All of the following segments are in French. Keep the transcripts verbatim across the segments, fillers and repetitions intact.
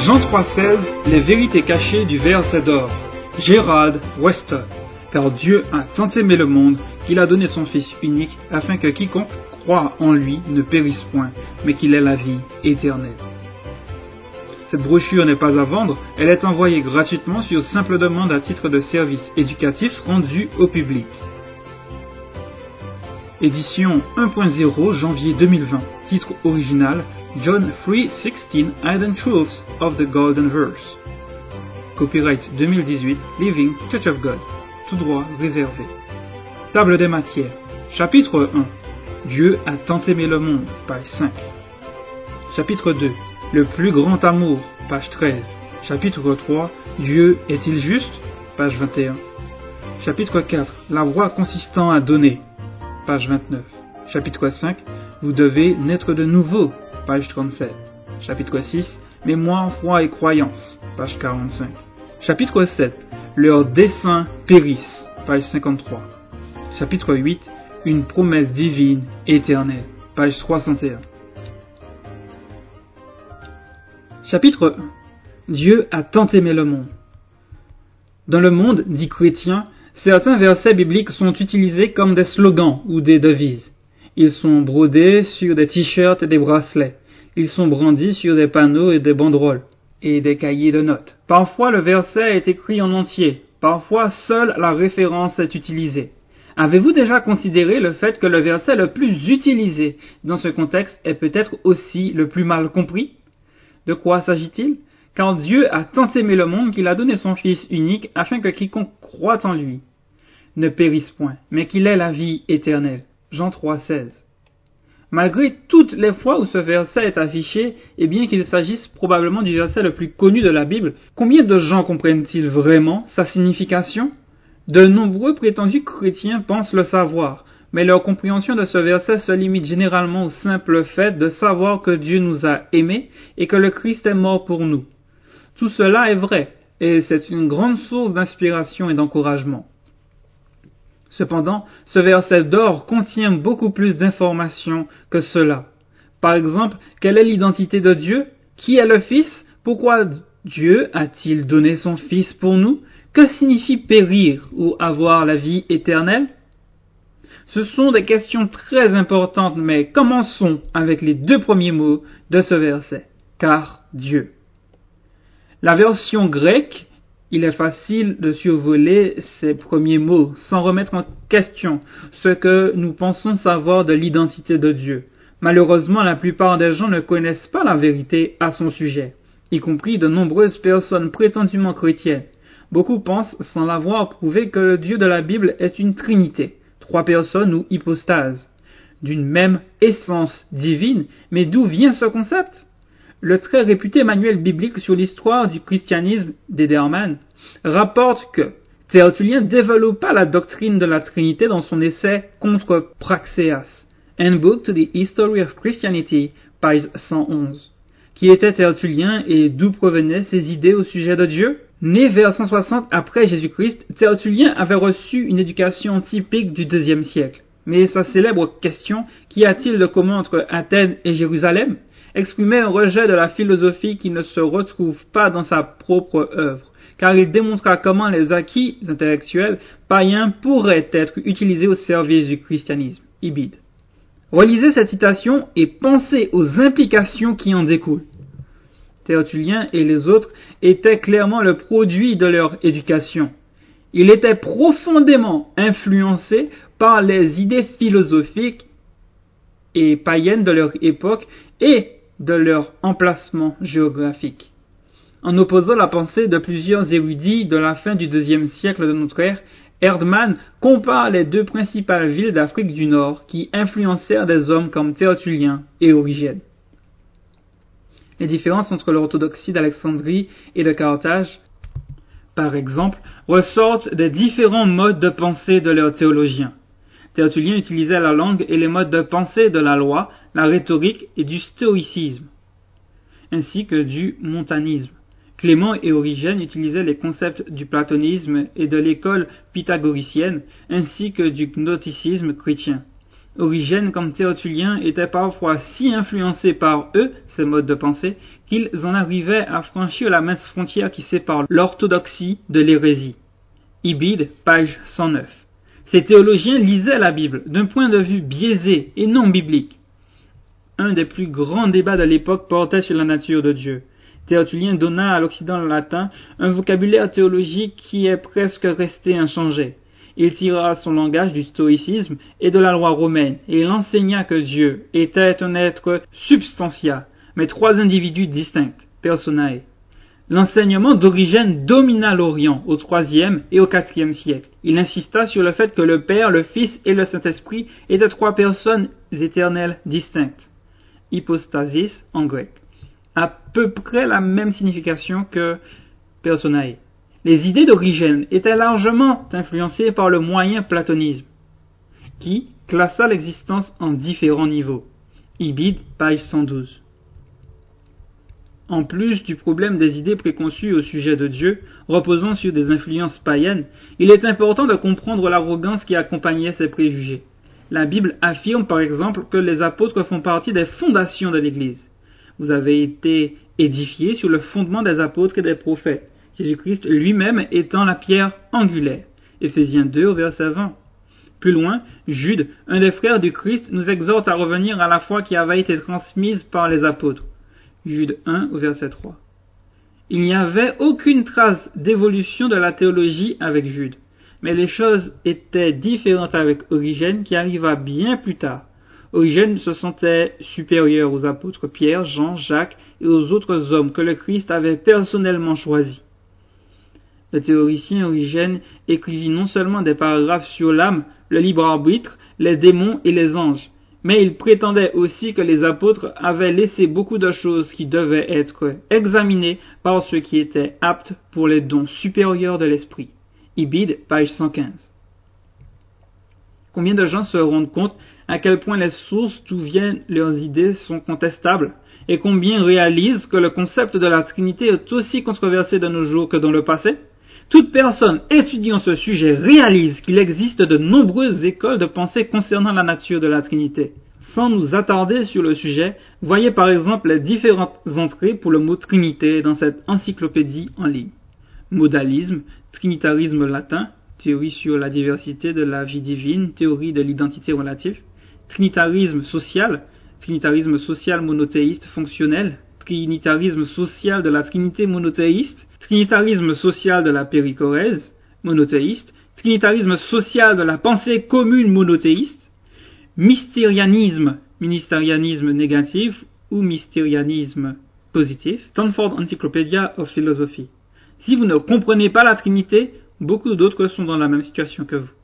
Jean trois seize, les vérités cachées du verset d'or. Gerald Weston. Car Dieu a tant aimé le monde qu'il a donné son Fils unique afin que quiconque croit en lui ne périsse point, mais qu'il ait la vie éternelle. Cette brochure n'est pas à vendre, elle est envoyée gratuitement sur simple demande à titre de service éducatif rendu au public. Édition un point zéro janvier deux mille vingt. Titre original John trois seize Hidden Truths of the Golden Verse. Copyright deux mille dix-huit Living Church of God. Tout droit réservé. Table des matières. Chapitre un. Dieu a tant aimé le monde. Page cinq. Chapitre deux. Le plus grand amour. Page treize. Chapitre trois. Dieu est-il juste? Page vingt et un. Chapitre quatre. La voie consistant à donner. Page vingt-neuf. Chapitre cinq. Vous devez naître de nouveau. Page trente-sept. Chapitre six. Mémoire, foi et croyance. Page quarante-cinq. Chapitre sept. Leurs desseins périssent. Page cinquante-trois. Chapitre huit. Une promesse divine éternelle. Page soixante et un. Chapitre un. Dieu a tant aimé le monde. Dans le monde dit chrétien, certains versets bibliques sont utilisés comme des slogans ou des devises. Ils sont brodés sur des t-shirts et des bracelets. Ils sont brandis sur des panneaux et des banderoles et des cahiers de notes. Parfois le verset est écrit en entier. Parfois seule la référence est utilisée. Avez-vous déjà considéré le fait que le verset le plus utilisé dans ce contexte est peut-être aussi le plus mal compris? De quoi s'agit-il? Car Dieu a tant aimé le monde qu'il a donné son Fils unique afin que quiconque croit en lui ne périsse point, mais qu'il ait la vie éternelle. Jean trois seize. Malgré toutes les fois où ce verset est affiché, et bien qu'il s'agisse probablement du verset le plus connu de la Bible, combien de gens comprennent-ils vraiment sa signification? De nombreux prétendus chrétiens pensent le savoir, mais leur compréhension de ce verset se limite généralement au simple fait de savoir que Dieu nous a aimés et que le Christ est mort pour nous. Tout cela est vrai, et c'est une grande source d'inspiration et d'encouragement. Cependant, ce verset d'or contient beaucoup plus d'informations que cela. Par exemple, quelle est l'identité de Dieu? Qui est le Fils? Pourquoi Dieu a-t-il donné son Fils pour nous? Que signifie périr ou avoir la vie éternelle? Ce sont des questions très importantes, mais commençons avec les deux premiers mots de ce verset. Car Dieu. La version grecque, il est facile de survoler ces premiers mots sans remettre en question ce que nous pensons savoir de l'identité de Dieu. Malheureusement, la plupart des gens ne connaissent pas la vérité à son sujet, y compris de nombreuses personnes prétendument chrétiennes. Beaucoup pensent, sans l'avoir prouvé, que le Dieu de la Bible est une trinité, trois personnes ou hypostases, d'une même essence divine. Mais d'où vient ce concept? Le très réputé manuel biblique sur l'histoire du christianisme d'Ederman rapporte que Tertullien développa la doctrine de la Trinité dans son essai contre Praxéas, Handbook to the History of Christianity, page cent onze. Qui était Tertullien et d'où provenaient ses idées au sujet de Dieu? Né vers cent soixante après Jésus-Christ, Tertullien avait reçu une éducation typique du deuxième siècle. Mais sa célèbre question « Qu'y a-t-il de commun entre Athènes et Jérusalem ?» exprimait un rejet de la philosophie qui ne se retrouve pas dans sa propre œuvre, car il démontra comment les acquis intellectuels païens pourraient être utilisés au service du christianisme. Ibid. Relisez cette citation et pensez aux implications qui en découlent. Tertullien et les autres étaient clairement le produit de leur éducation. Ils étaient profondément influencés par les idées philosophiques et païennes de leur époque et de leur emplacement géographique. En opposant la pensée de plusieurs érudits de la fin du deuxième siècle de notre ère, Erdmann compare les deux principales villes d'Afrique du Nord qui influencèrent des hommes comme Tertullien et Origène. Les différences entre l'orthodoxie d'Alexandrie et de Carthage, par exemple, ressortent des différents modes de pensée de leurs théologiens. Tertullien utilisait la langue et les modes de pensée de la loi, la rhétorique et du stoïcisme, ainsi que du montanisme. Clément et Origène utilisaient les concepts du platonisme et de l'école pythagoricienne, ainsi que du gnosticisme chrétien. Origène comme Tertullien étaient parfois si influencés par eux, ces modes de pensée, qu'ils en arrivaient à franchir la mince frontière qui sépare l'orthodoxie de l'hérésie. Ibid, page cent neuf. Ces théologiens lisaient la Bible d'un point de vue biaisé et non biblique. Un des plus grands débats de l'époque portait sur la nature de Dieu. Tertullien donna à l'Occident latin un vocabulaire théologique qui est presque resté inchangé. Il tira son langage du stoïcisme et de la loi romaine, et il enseigna que Dieu était un être substantia, mais trois individus distincts, personae. L'enseignement d'Origène domina l'Orient au troisième et au quatrième siècle. Il insista sur le fait que le Père, le Fils et le Saint-Esprit étaient trois personnes éternelles distinctes. Hypostasis en grec. À peu près la même signification que personae. Les idées d'Origène étaient largement influencées par le moyen platonisme, qui classa l'existence en différents niveaux. Ibid, page cent douze. En plus du problème des idées préconçues au sujet de Dieu, reposant sur des influences païennes, il est important de comprendre l'arrogance qui accompagnait ces préjugés. La Bible affirme par exemple que les apôtres font partie des fondations de l'Église. Vous avez été édifiés sur le fondement des apôtres et des prophètes, Jésus-Christ lui-même étant la pierre angulaire. Éphésiens deux, verset vingt. Plus loin, Jude, un des frères du Christ, nous exhorte à revenir à la foi qui avait été transmise par les apôtres. Jude un, verset trois. Il n'y avait aucune trace d'évolution de la théologie avec Jude, mais les choses étaient différentes avec Origène qui arriva bien plus tard. Origène se sentait supérieur aux apôtres Pierre, Jean, Jacques et aux autres hommes que le Christ avait personnellement choisis. Le théoricien Origène écrivit non seulement des paragraphes sur l'âme, le libre arbitre, les démons et les anges, mais il prétendait aussi que les apôtres avaient laissé beaucoup de choses qui devaient être examinées par ceux qui étaient aptes pour les dons supérieurs de l'esprit. Ibid, page cent quinze. Combien de gens se rendent compte à quel point les sources d'où viennent leurs idées sont contestables, et combien réalisent que le concept de la Trinité est aussi controversé de nos jours que dans le passé? Toute personne étudiant ce sujet réalise qu'il existe de nombreuses écoles de pensée concernant la nature de la Trinité. Sans nous attarder sur le sujet, voyez par exemple les différentes entrées pour le mot Trinité dans cette encyclopédie en ligne. Modalisme, trinitarisme latin, théorie sur la diversité de la vie divine, théorie de l'identité relative, trinitarisme social, trinitarisme social monothéiste fonctionnel, trinitarisme social de la Trinité monothéiste, trinitarisme social de la péricorèse, monothéiste, trinitarisme social de la pensée commune monothéiste, mystérianisme, ministérianisme négatif ou mystérianisme positif, Stanford Encyclopedia of Philosophy. Si vous ne comprenez pas la Trinité, beaucoup d'autres sont dans la même situation que vous.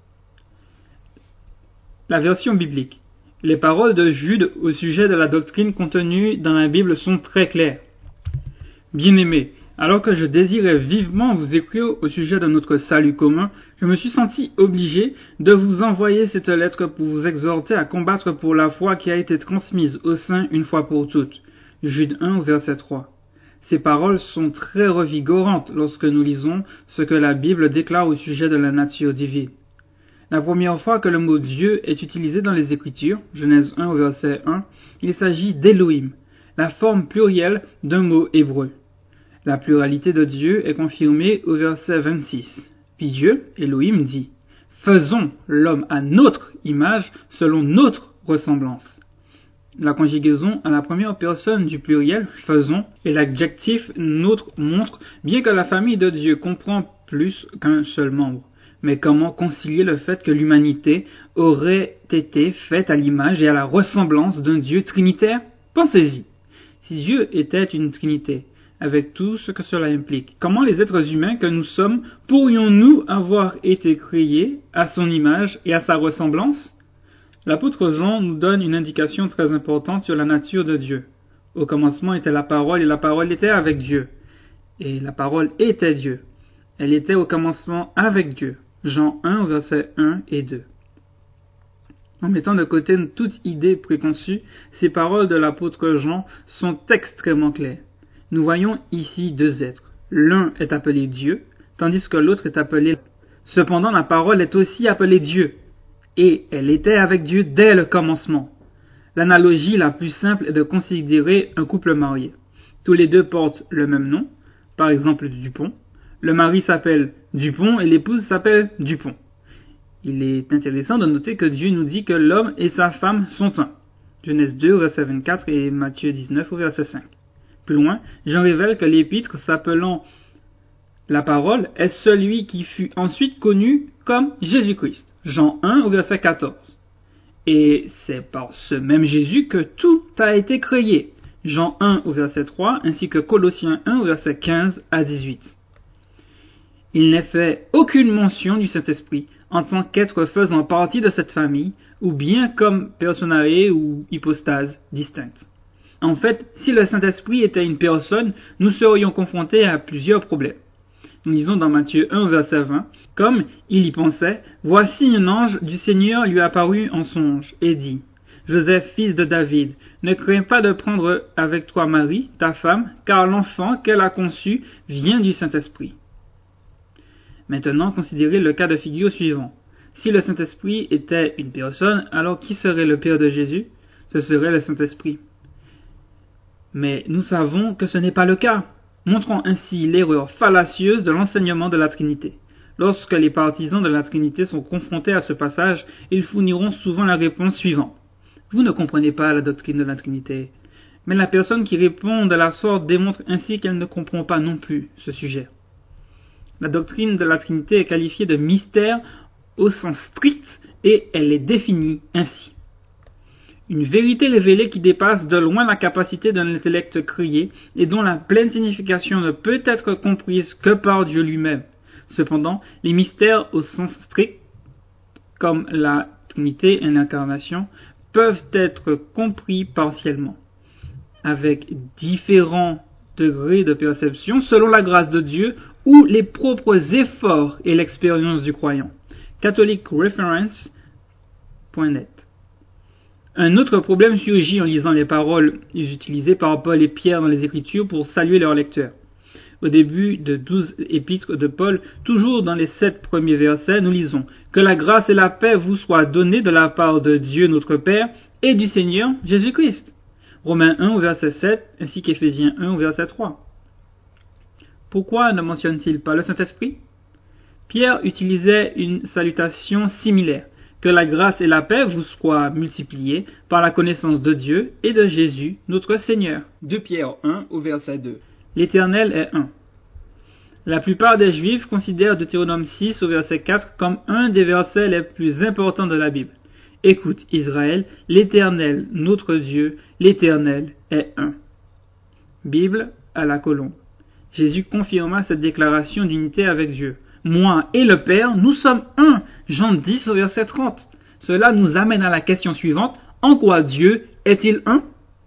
La version biblique. Les paroles de Jude au sujet de la doctrine contenue dans la Bible sont très claires. Bien-aimés, alors que je désirais vivement vous écrire au sujet de notre salut commun, je me suis senti obligé de vous envoyer cette lettre pour vous exhorter à combattre pour la foi qui a été transmise au sein une fois pour toutes. Jude un, verset trois. Ces paroles sont très revigorantes lorsque nous lisons ce que la Bible déclare au sujet de la nature divine. La première fois que le mot Dieu est utilisé dans les Écritures, Genèse un, verset un, il s'agit d'Elohim, la forme plurielle d'un mot hébreu. La pluralité de Dieu est confirmée au verset vingt-six. Puis Dieu, Elohim, dit « Faisons l'homme à notre image, selon notre ressemblance ». La conjugaison à la première personne du pluriel « faisons » et l'adjectif « notre » montre bien que la famille de Dieu comprend plus qu'un seul membre. Mais comment concilier le fait que l'humanité aurait été faite à l'image et à la ressemblance d'un Dieu trinitaire? Pensez-y. Si Dieu était une trinité, avec tout ce que cela implique, comment les êtres humains que nous sommes pourrions-nous avoir été créés à son image et à sa ressemblance? L'apôtre Jean nous donne une indication très importante sur la nature de Dieu. Au commencement était la parole et la parole était avec Dieu. Et la parole était Dieu. Elle était au commencement avec Dieu. Jean un, versets un et deux. En mettant de côté toute idée préconçue, ces paroles de l'apôtre Jean sont extrêmement claires. Nous voyons ici deux êtres. L'un est appelé Dieu, tandis que l'autre est appelé... Cependant, la parole est aussi appelée Dieu. et elle était avec Dieu dès le commencement. L'analogie la plus simple est de considérer un couple marié. Tous les deux portent le même nom, par exemple Dupont. Le mari s'appelle Dupont et l'épouse s'appelle Dupont. Il est intéressant de noter que Dieu nous dit que l'homme et sa femme sont un. Genèse deux, verset vingt-quatre et Matthieu dix-neuf, verset cinq. Plus loin, Jean révèle que l'épître s'appelant la parole est celui qui fut ensuite connu comme Jésus-Christ. Jean un, verset quatorze. Et c'est par ce même Jésus que tout a été créé. Jean un, verset trois, ainsi que Colossiens un, verset quinze à dix-huit. Il n'est fait aucune mention du Saint-Esprit en tant qu'être faisant partie de cette famille, ou bien comme personae ou hypostase distincte. En fait, si le Saint-Esprit était une personne, nous serions confrontés à plusieurs problèmes. Nous lisons dans Matthieu un, verset vingt, « Comme il y pensait, voici un ange du Seigneur lui apparut en songe, et dit, Joseph, fils de David, ne crains pas de prendre avec toi Marie, ta femme, car l'enfant qu'elle a conçu vient du Saint-Esprit. » Maintenant, considérez le cas de figure suivant. Si le Saint-Esprit était une personne, alors qui serait le Père de Jésus? Ce serait le Saint-Esprit. Mais nous savons que ce n'est pas le cas, montrant ainsi l'erreur fallacieuse de l'enseignement de la Trinité. Lorsque les partisans de la Trinité sont confrontés à ce passage, ils fourniront souvent la réponse suivante. Vous ne comprenez pas la doctrine de la Trinité. Mais la personne qui répond de la sorte démontre ainsi qu'elle ne comprend pas non plus ce sujet. La doctrine de la Trinité est qualifiée de mystère au sens strict et elle est définie ainsi. Une vérité révélée qui dépasse de loin la capacité d'un intellect créé et dont la pleine signification ne peut être comprise que par Dieu lui-même. Cependant, les mystères au sens strict, comme la Trinité et l'incarnation, peuvent être compris partiellement, avec différents degrés de perception selon la grâce de Dieu ou les propres efforts et l'expérience du croyant. catholic reference point net. Un autre problème surgit en lisant les paroles utilisées par Paul et Pierre dans les Écritures pour saluer leurs lecteurs. Au début de douze épîtres de Paul, toujours dans les sept premiers versets, nous lisons « Que la grâce et la paix vous soient données de la part de Dieu notre Père et du Seigneur Jésus-Christ. » Romains un, verset sept, ainsi qu'Éphésiens un, verset trois. Pourquoi ne mentionne-t-il pas le Saint-Esprit? Pierre utilisait une salutation similaire. Que la grâce et la paix vous soient multipliées par la connaissance de Dieu et de Jésus, notre Seigneur. deux Pierre un, au verset deux. L'Éternel est un. La plupart des Juifs considèrent Deutéronome six, au verset quatre, comme un des versets les plus importants de la Bible. Écoute, Israël, l'Éternel, notre Dieu, l'Éternel est un. Bible à la colombe. Jésus confirma cette déclaration d'unité avec Dieu. Moi et le Père, nous sommes un. Jean dix au verset trente. Cela nous amène à la question suivante. En quoi Dieu est-il un?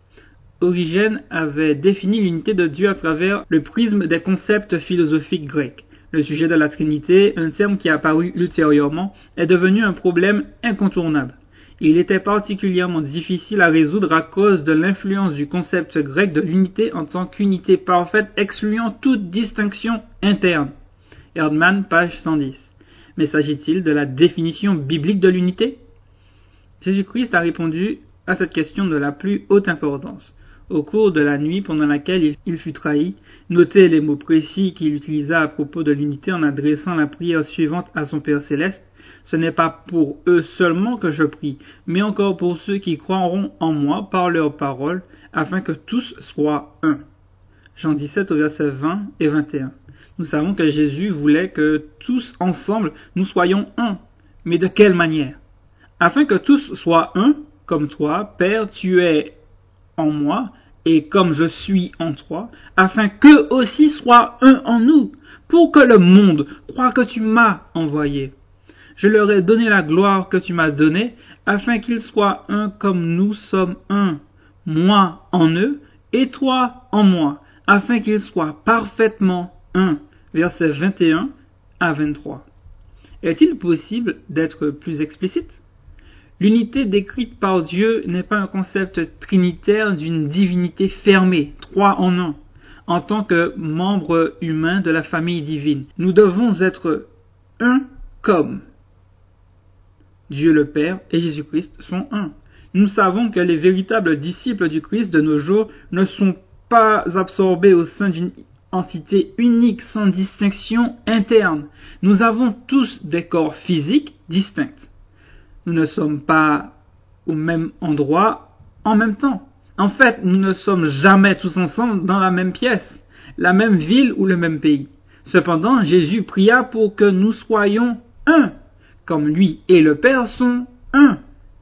Origène avait défini l'unité de Dieu à travers le prisme des concepts philosophiques grecs. Le sujet de la Trinité, un terme qui est apparu ultérieurement, est devenu un problème incontournable. Il était particulièrement difficile à résoudre à cause de l'influence du concept grec de l'unité en tant qu'unité parfaite excluant toute distinction interne. Erdmann, page cent dix. Mais s'agit-il de la définition biblique de l'unité? Jésus-Christ a répondu à cette question de la plus haute importance. Au cours de la nuit pendant laquelle il fut trahi, notez les mots précis qu'il utilisa à propos de l'unité en adressant la prière suivante à son Père Céleste. Ce n'est pas pour eux seulement que je prie, mais encore pour ceux qui croiront en moi par leurs paroles, afin que tous soient un. Jean dix-sept au verset vingt et vingt et un. Nous savons que Jésus voulait que tous ensemble nous soyons un. Mais de quelle manière? Afin que tous soient un, comme toi, Père, tu es en moi, et comme je suis en toi, afin qu'eux aussi soient un en nous, pour que le monde croie que tu m'as envoyé. Je leur ai donné la gloire que tu m'as donnée, afin qu'ils soient un comme nous sommes un, moi en eux, et toi en moi, afin qu'ils soient parfaitement un. Versets vingt et un à vingt-trois. Est-il possible d'être plus explicite? L'unité décrite par Dieu n'est pas un concept trinitaire d'une divinité fermée, trois en un. En tant que membres humains de la famille divine, nous devons être un comme. Dieu le Père et Jésus-Christ sont un. Nous savons que les véritables disciples du Christ de nos jours ne sont pas absorbés au sein d'une entité unique sans distinction interne. Nous avons tous des corps physiques distincts. Nous ne sommes pas au même endroit en même temps. En fait, nous ne sommes jamais tous ensemble dans la même pièce, la même ville ou le même pays. Cependant, Jésus pria pour que nous soyons un, comme lui et le Père sont un.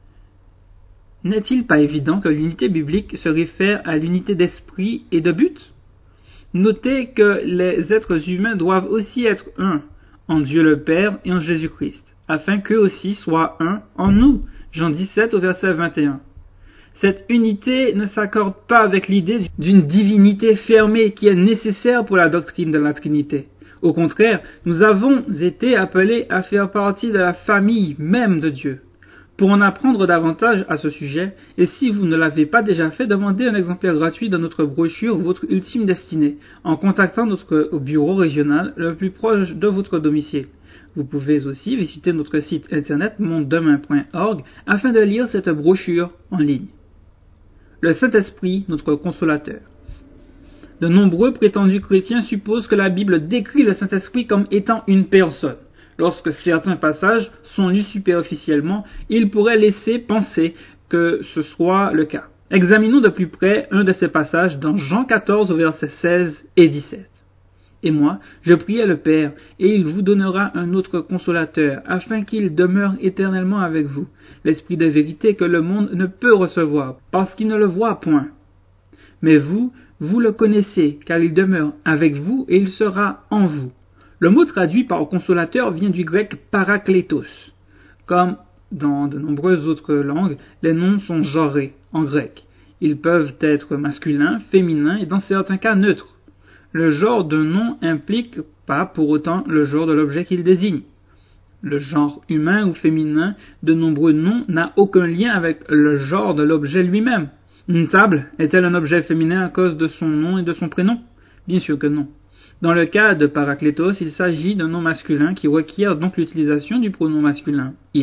N'est-il pas évident que l'unité biblique se réfère à l'unité d'esprit et de but? Notez que les êtres humains doivent aussi être un, en Dieu le Père et en Jésus-Christ, afin qu'eux aussi soient un en nous. Jean dix-sept au verset vingt et un. Cette unité ne s'accorde pas avec l'idée d'une divinité fermée qui est nécessaire pour la doctrine de la Trinité. Au contraire, nous avons été appelés à faire partie de la famille même de Dieu. Pour en apprendre davantage à ce sujet, et si vous ne l'avez pas déjà fait, demandez un exemplaire gratuit de notre brochure Votre ultime destinée, en contactant notre bureau régional le plus proche de votre domicile. Vous pouvez aussi visiter notre site internet mondedemain point org afin de lire cette brochure en ligne. Le Saint-Esprit, notre consolateur. De nombreux prétendus chrétiens supposent que la Bible décrit le Saint-Esprit comme étant une personne. Lorsque certains passages sont lus superficiellement, ils pourraient laisser penser que ce soit le cas. Examinons de plus près un de ces passages dans Jean quatorze au verset seize et dix-sept. Et moi, je priais le Père, et il vous donnera un autre consolateur, afin qu'il demeure éternellement avec vous, l'Esprit de vérité que le monde ne peut recevoir, parce qu'il ne le voit point. Mais vous, vous le connaissez, car il demeure avec vous, et il sera en vous. Le mot traduit par consolateur vient du grec parakletos. Comme dans de nombreuses autres langues, les noms sont genrés en grec. Ils peuvent être masculins, féminins et dans certains cas neutres. Le genre d'un nom implique pas pour autant le genre de l'objet qu'il désigne. Le genre humain ou féminin de nombreux noms n'a aucun lien avec le genre de l'objet lui-même. Une table est-elle un objet féminin à cause de son nom et de son prénom? Bien sûr que non. Dans le cas de parakletos, il s'agit d'un nom masculin qui requiert donc l'utilisation du pronom masculin « il ».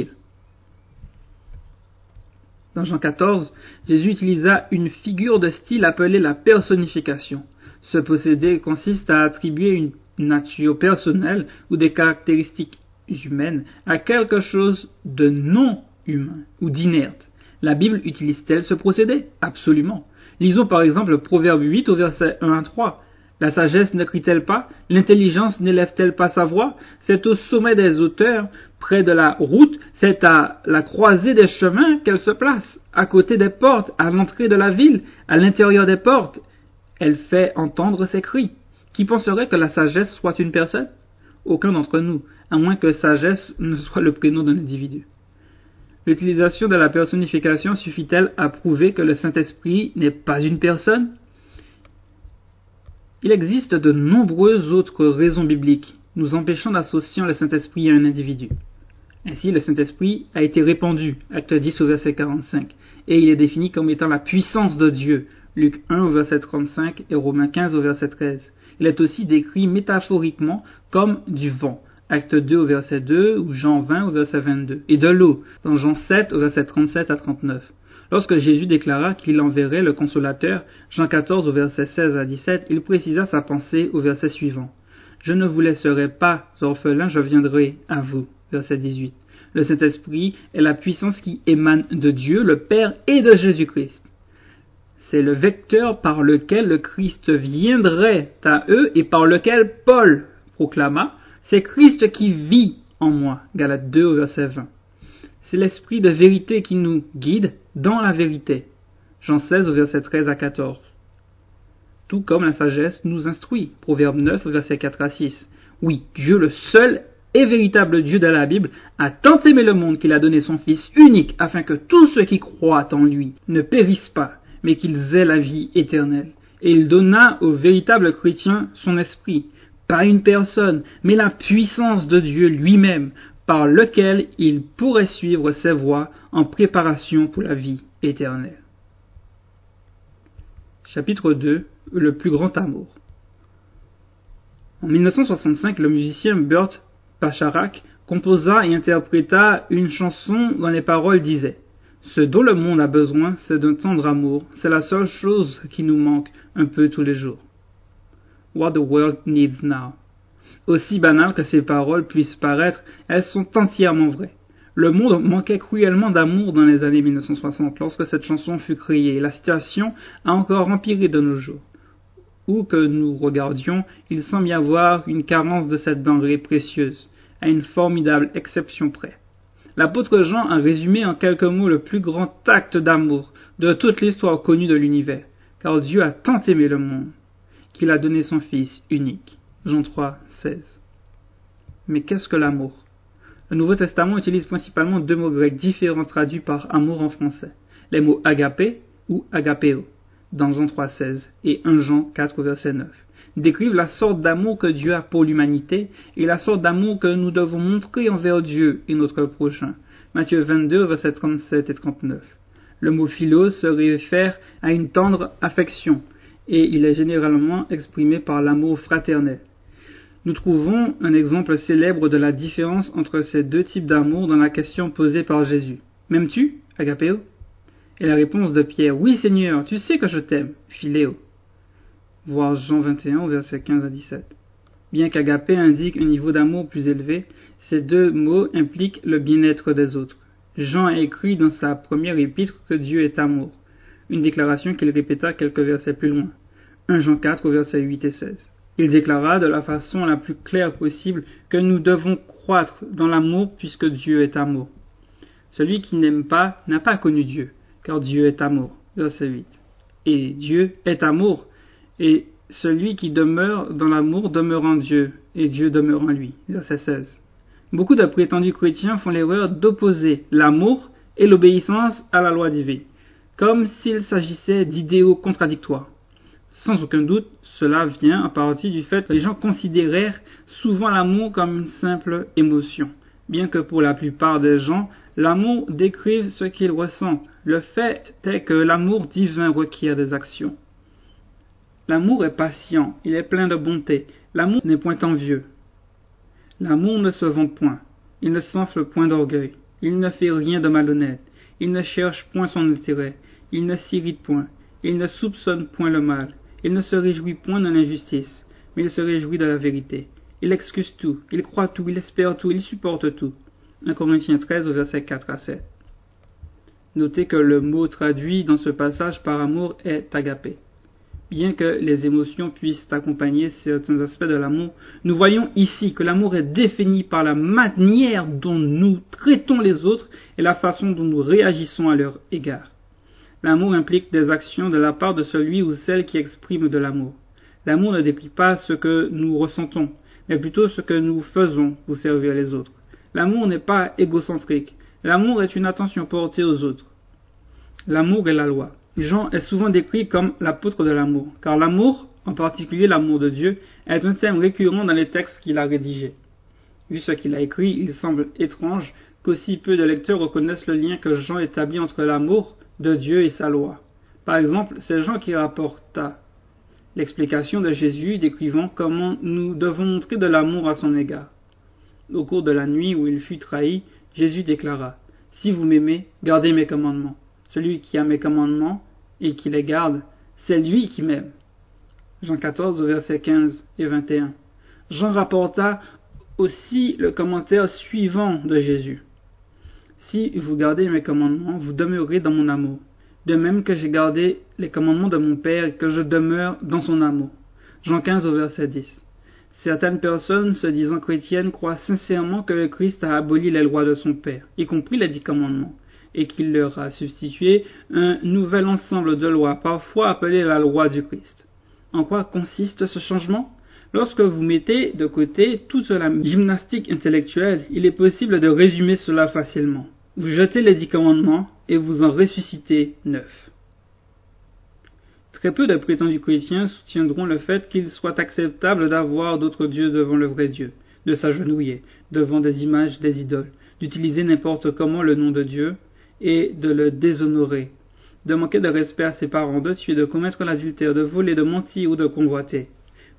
Dans Jean quatorze, Jésus utilisa une figure de style appelée la personnification. Ce procédé consiste à attribuer une nature personnelle ou des caractéristiques humaines à quelque chose de non humain ou d'inerte. La Bible utilise-t-elle ce procédé? Absolument. Lisons par exemple le Proverbe huit au verset un à trois. La sagesse ne crie-t-elle pas? L'intelligence n'élève-t-elle pas sa voix? C'est au sommet des hauteurs, près de la route, c'est à la croisée des chemins qu'elle se place, à côté des portes, à l'entrée de la ville, à l'intérieur des portes. Elle fait entendre ses cris. Qui penserait que la sagesse soit une personne? Aucun d'entre nous, à moins que sagesse ne soit le prénom d'un individu. L'utilisation de la personnification suffit-elle à prouver que le Saint-Esprit n'est pas une personne? Il existe de nombreuses autres raisons bibliques nous empêchant d'associer le Saint-Esprit à un individu. Ainsi, le Saint-Esprit a été répandu, acte dix au verset quarante-cinq, et il est défini comme étant la puissance de Dieu, Luc un au verset trente-cinq et Romains quinze au verset treize. Il est aussi décrit métaphoriquement comme du vent, acte deux au verset deux ou Jean vingt au verset vingt-deux, et de l'eau, dans Jean sept au verset trente-sept à trente-neuf. Lorsque Jésus déclara qu'il enverrait le consolateur, Jean quatorze au verset seize à dix-sept, il précisa sa pensée au verset suivant. « Je ne vous laisserai pas orphelins, je viendrai à vous. » Verset dix-huit. Le Saint-Esprit est la puissance qui émane de Dieu, le Père et de Jésus-Christ. C'est le vecteur par lequel le Christ viendrait à eux et par lequel Paul proclama « C'est Christ qui vit en moi. » Galates deux au verset vingt. C'est l'Esprit de vérité qui nous guide dans la vérité. Jean seize au verset treize à quatorze. Tout comme la sagesse nous instruit. Proverbe neuf au verset quatre à six. Oui, Dieu le seul et véritable Dieu de la Bible a tant aimé le monde qu'il a donné son Fils unique afin que tous ceux qui croient en lui ne périssent pas, mais qu'ils aient la vie éternelle. Et il donna au véritable chrétien son esprit, pas une personne, mais la puissance de Dieu lui-même, par lequel il pourrait suivre ses voies en préparation pour la vie éternelle. Chapitre deux. Le plus grand amour. En mille neuf cent soixante-cinq, le musicien Burt Bacharach composa et interpréta une chanson dont les paroles disaient « Ce dont le monde a besoin, c'est d'un tendre amour, c'est la seule chose qui nous manque un peu tous les jours. » What the world needs now. Aussi banales que ces paroles puissent paraître, elles sont entièrement vraies. Le monde manquait cruellement d'amour dans les années mille neuf cent soixante lorsque cette chanson fut créée et la situation a encore empiré de nos jours. Où que nous regardions, il semble y avoir une carence de cette denrée précieuse, à une formidable exception près. L'apôtre Jean a résumé en quelques mots le plus grand acte d'amour de toute l'histoire connue de l'univers, car Dieu a tant aimé le monde qu'il a donné son Fils unique. Jean trois, seize. Mais qu'est-ce que l'amour? Le Nouveau Testament utilise principalement deux mots grecs différents traduits par amour en français, les mots agapé ou agapéo, dans Jean trois, seize et premier Jean quatre, verset neuf, décrivent la sorte d'amour que Dieu a pour l'humanité et la sorte d'amour que nous devons montrer envers Dieu et notre prochain. Matthieu vingt-deux, versets trente-sept et trente-neuf. Le mot philos se réfère à une tendre affection et il est généralement exprimé par l'amour fraternel. Nous trouvons un exemple célèbre de la différence entre ces deux types d'amour dans la question posée par Jésus. M'aimes-tu, agapéo? Et la réponse de Pierre, oui Seigneur, tu sais que je t'aime, philéo. Voir Jean vingt et un, versets quinze à dix-sept. Bien qu'agapé indique un niveau d'amour plus élevé, ces deux mots impliquent le bien-être des autres. Jean a écrit dans sa première épître que Dieu est amour, une déclaration qu'il répéta quelques versets plus loin. premier Jean quatre, versets huit et seize. Il déclara de la façon la plus claire possible que nous devons croître dans l'amour puisque Dieu est amour. Celui qui n'aime pas n'a pas connu Dieu, car Dieu est amour. Verset huit. Et Dieu est amour, et celui qui demeure dans l'amour demeure en Dieu, et Dieu demeure en lui. Verset seize. Beaucoup de prétendus chrétiens font l'erreur d'opposer l'amour et l'obéissance à la loi divine, comme s'il s'agissait d'idéaux contradictoires. Sans aucun doute, cela vient en partie du fait que les gens considérèrent souvent l'amour comme une simple émotion, bien que pour la plupart des gens, l'amour décrive ce qu'ils ressentent. Le fait est que l'amour divin requiert des actions. L'amour est patient, il est plein de bonté. L'amour n'est point envieux. L'amour ne se vante point, il ne s'enfle point d'orgueil, il ne fait rien de malhonnête, il ne cherche point son intérêt, il ne s'irrite point, il ne soupçonne point le mal, il ne se réjouit point de l'injustice, mais il se réjouit de la vérité. Il excuse tout, il croit tout, il espère tout, il supporte tout. premier Corinthiens treize, versets quatre à sept. Notez que le mot traduit dans ce passage par amour est agapé. Bien que les émotions puissent accompagner certains aspects de l'amour, nous voyons ici que l'amour est défini par la manière dont nous traitons les autres et la façon dont nous réagissons à leur égard. L'amour implique des actions de la part de celui ou celle qui exprime de l'amour. L'amour ne décrit pas ce que nous ressentons, mais plutôt ce que nous faisons pour servir les autres. L'amour n'est pas égocentrique. L'amour est une attention portée aux autres. L'amour est la loi. Jean est souvent décrit comme l'apôtre de l'amour, car l'amour, en particulier l'amour de Dieu, est un thème récurrent dans les textes qu'il a rédigés. Vu ce qu'il a écrit, il semble étrange qu'aussi peu de lecteurs reconnaissent le lien que Jean établit entre l'amour de Dieu et sa loi. Par exemple, c'est Jean qui rapporta l'explication de Jésus décrivant comment nous devons montrer de l'amour à son égard. Au cours de la nuit où il fut trahi, Jésus déclara « Si vous m'aimez, gardez mes commandements. Celui qui a mes commandements et qui les garde, c'est lui qui m'aime. » Jean quatorze, versets quinze et vingt et un. Jean rapporta aussi le commentaire suivant de Jésus. « Si vous gardez mes commandements, vous demeurez dans mon amour, de même que j'ai gardé les commandements de mon Père et que je demeure dans son amour. » Jean quinze, verset dix. Certaines personnes, se disant chrétiennes, croient sincèrement que le Christ a aboli les lois de son Père, y compris les dix commandements, et qu'il leur a substitué un nouvel ensemble de lois, parfois appelées la loi du Christ. En quoi consiste ce changement? Lorsque vous mettez de côté toute la gymnastique intellectuelle, il est possible de résumer cela facilement. Vous jetez les dix commandements et vous en ressuscitez neuf. Très peu de prétendus chrétiens soutiendront le fait qu'il soit acceptable d'avoir d'autres dieux devant le vrai Dieu, de s'agenouiller devant des images des idoles, d'utiliser n'importe comment le nom de Dieu et de le déshonorer, de manquer de respect à ses parents, de tuer, de commettre l'adultère, de voler, de mentir ou de convoiter.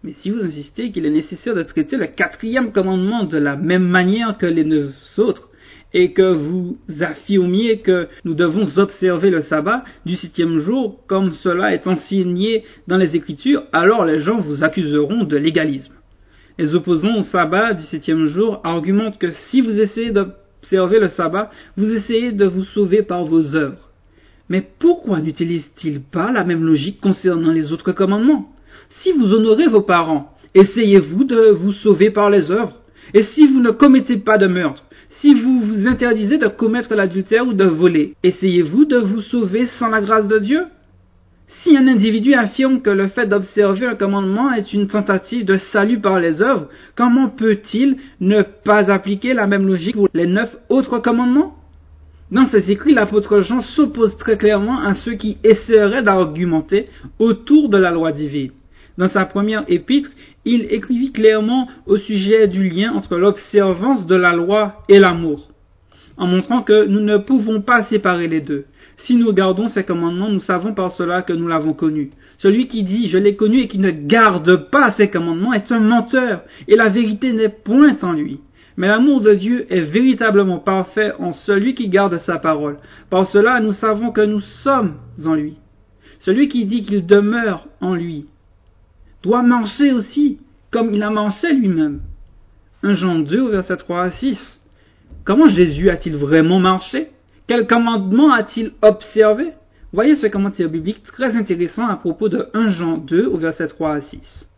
Mais si vous insistez qu'il est nécessaire de traiter le quatrième commandement de la même manière que les neuf autres, et que vous affirmiez que nous devons observer le sabbat du septième jour, comme cela est enseigné dans les Écritures, alors les gens vous accuseront de légalisme. Les opposants au sabbat du septième jour argumentent que si vous essayez d'observer le sabbat, vous essayez de vous sauver par vos œuvres. Mais pourquoi n'utilisent-ils pas la même logique concernant les autres commandements? Si vous honorez vos parents, essayez-vous de vous sauver par les œuvres? Et si vous ne commettez pas de meurtre, si vous vous interdisez de commettre l'adultère ou de voler, essayez-vous de vous sauver sans la grâce de Dieu? Si un individu affirme que le fait d'observer un commandement est une tentative de salut par les œuvres, comment peut-il ne pas appliquer la même logique pour les neuf autres commandements? Dans ses écrits, l'apôtre Jean s'oppose très clairement à ceux qui essaieraient d'argumenter autour de la loi divine. Dans sa première épître, il écrivit clairement au sujet du lien entre l'observance de la loi et l'amour, en montrant que nous ne pouvons pas séparer les deux. Si nous gardons ces commandements, nous savons par cela que nous l'avons connu. Celui qui dit « je l'ai connu » et qui ne garde pas ces commandements est un menteur, et la vérité n'est point en lui. Mais l'amour de Dieu est véritablement parfait en celui qui garde sa parole. Par cela, nous savons que nous sommes en lui. Celui qui dit qu'il demeure en lui doit marcher aussi, comme il a marché lui-même. premier Jean deux, verset trois à six. Comment Jésus a-t-il vraiment marché? Quel commandement a-t-il observé? Voyez ce commentaire biblique très intéressant à propos de premier Jean deux, au verset trois à six.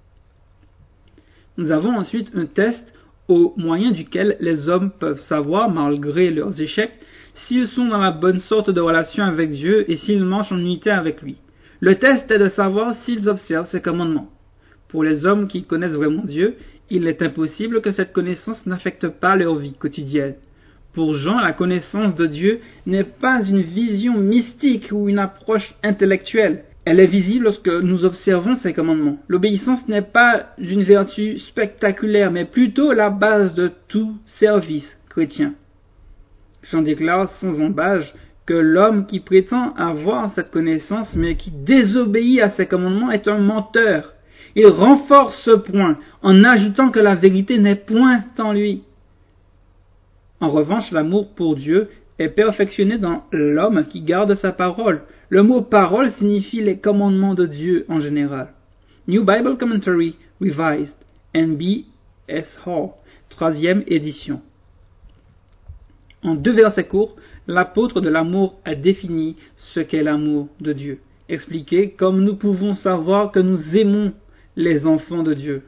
Nous avons ensuite un test au moyen duquel les hommes peuvent savoir, malgré leurs échecs, s'ils sont dans la bonne sorte de relation avec Dieu et s'ils marchent en unité avec lui. Le test est de savoir s'ils observent ses commandements. Pour les hommes qui connaissent vraiment Dieu, il est impossible que cette connaissance n'affecte pas leur vie quotidienne. Pour Jean, la connaissance de Dieu n'est pas une vision mystique ou une approche intellectuelle. Elle est visible lorsque nous observons ses commandements. L'obéissance n'est pas une vertu spectaculaire, mais plutôt la base de tout service chrétien. Jean déclare sans embâge que l'homme qui prétend avoir cette connaissance, mais qui désobéit à ses commandements, est un menteur. Il renforce ce point en ajoutant que la vérité n'est point en lui. En revanche, l'amour pour Dieu est perfectionné dans l'homme qui garde sa parole. Le mot parole signifie les commandements de Dieu en général. New Bible Commentary Revised, N B S Hall, troisième édition. En deux versets courts, l'apôtre de l'amour a défini ce qu'est l'amour de Dieu, expliqué comme nous pouvons savoir que nous aimons les enfants de Dieu,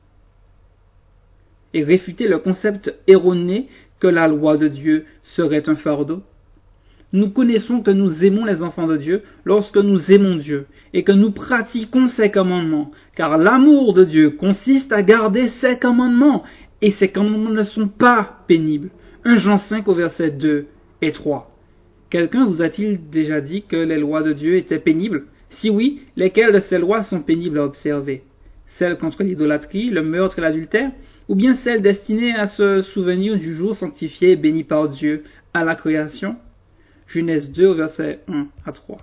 et réfuté le concept erroné que la loi de Dieu serait un fardeau. Nous connaissons que nous aimons les enfants de Dieu lorsque nous aimons Dieu et que nous pratiquons ses commandements, car l'amour de Dieu consiste à garder ses commandements, et ces commandements ne sont pas pénibles. premier Jean cinq au verset deux et trois. Quelqu'un vous a-t-il déjà dit que les lois de Dieu étaient pénibles? Si oui, lesquelles de ces lois sont pénibles à observer? Celles contre l'idolâtrie, le meurtre et l'adultère, ou bien celles destinées à se souvenir du jour sanctifié et béni par Dieu à la création? Genèse deux, versets un à trois.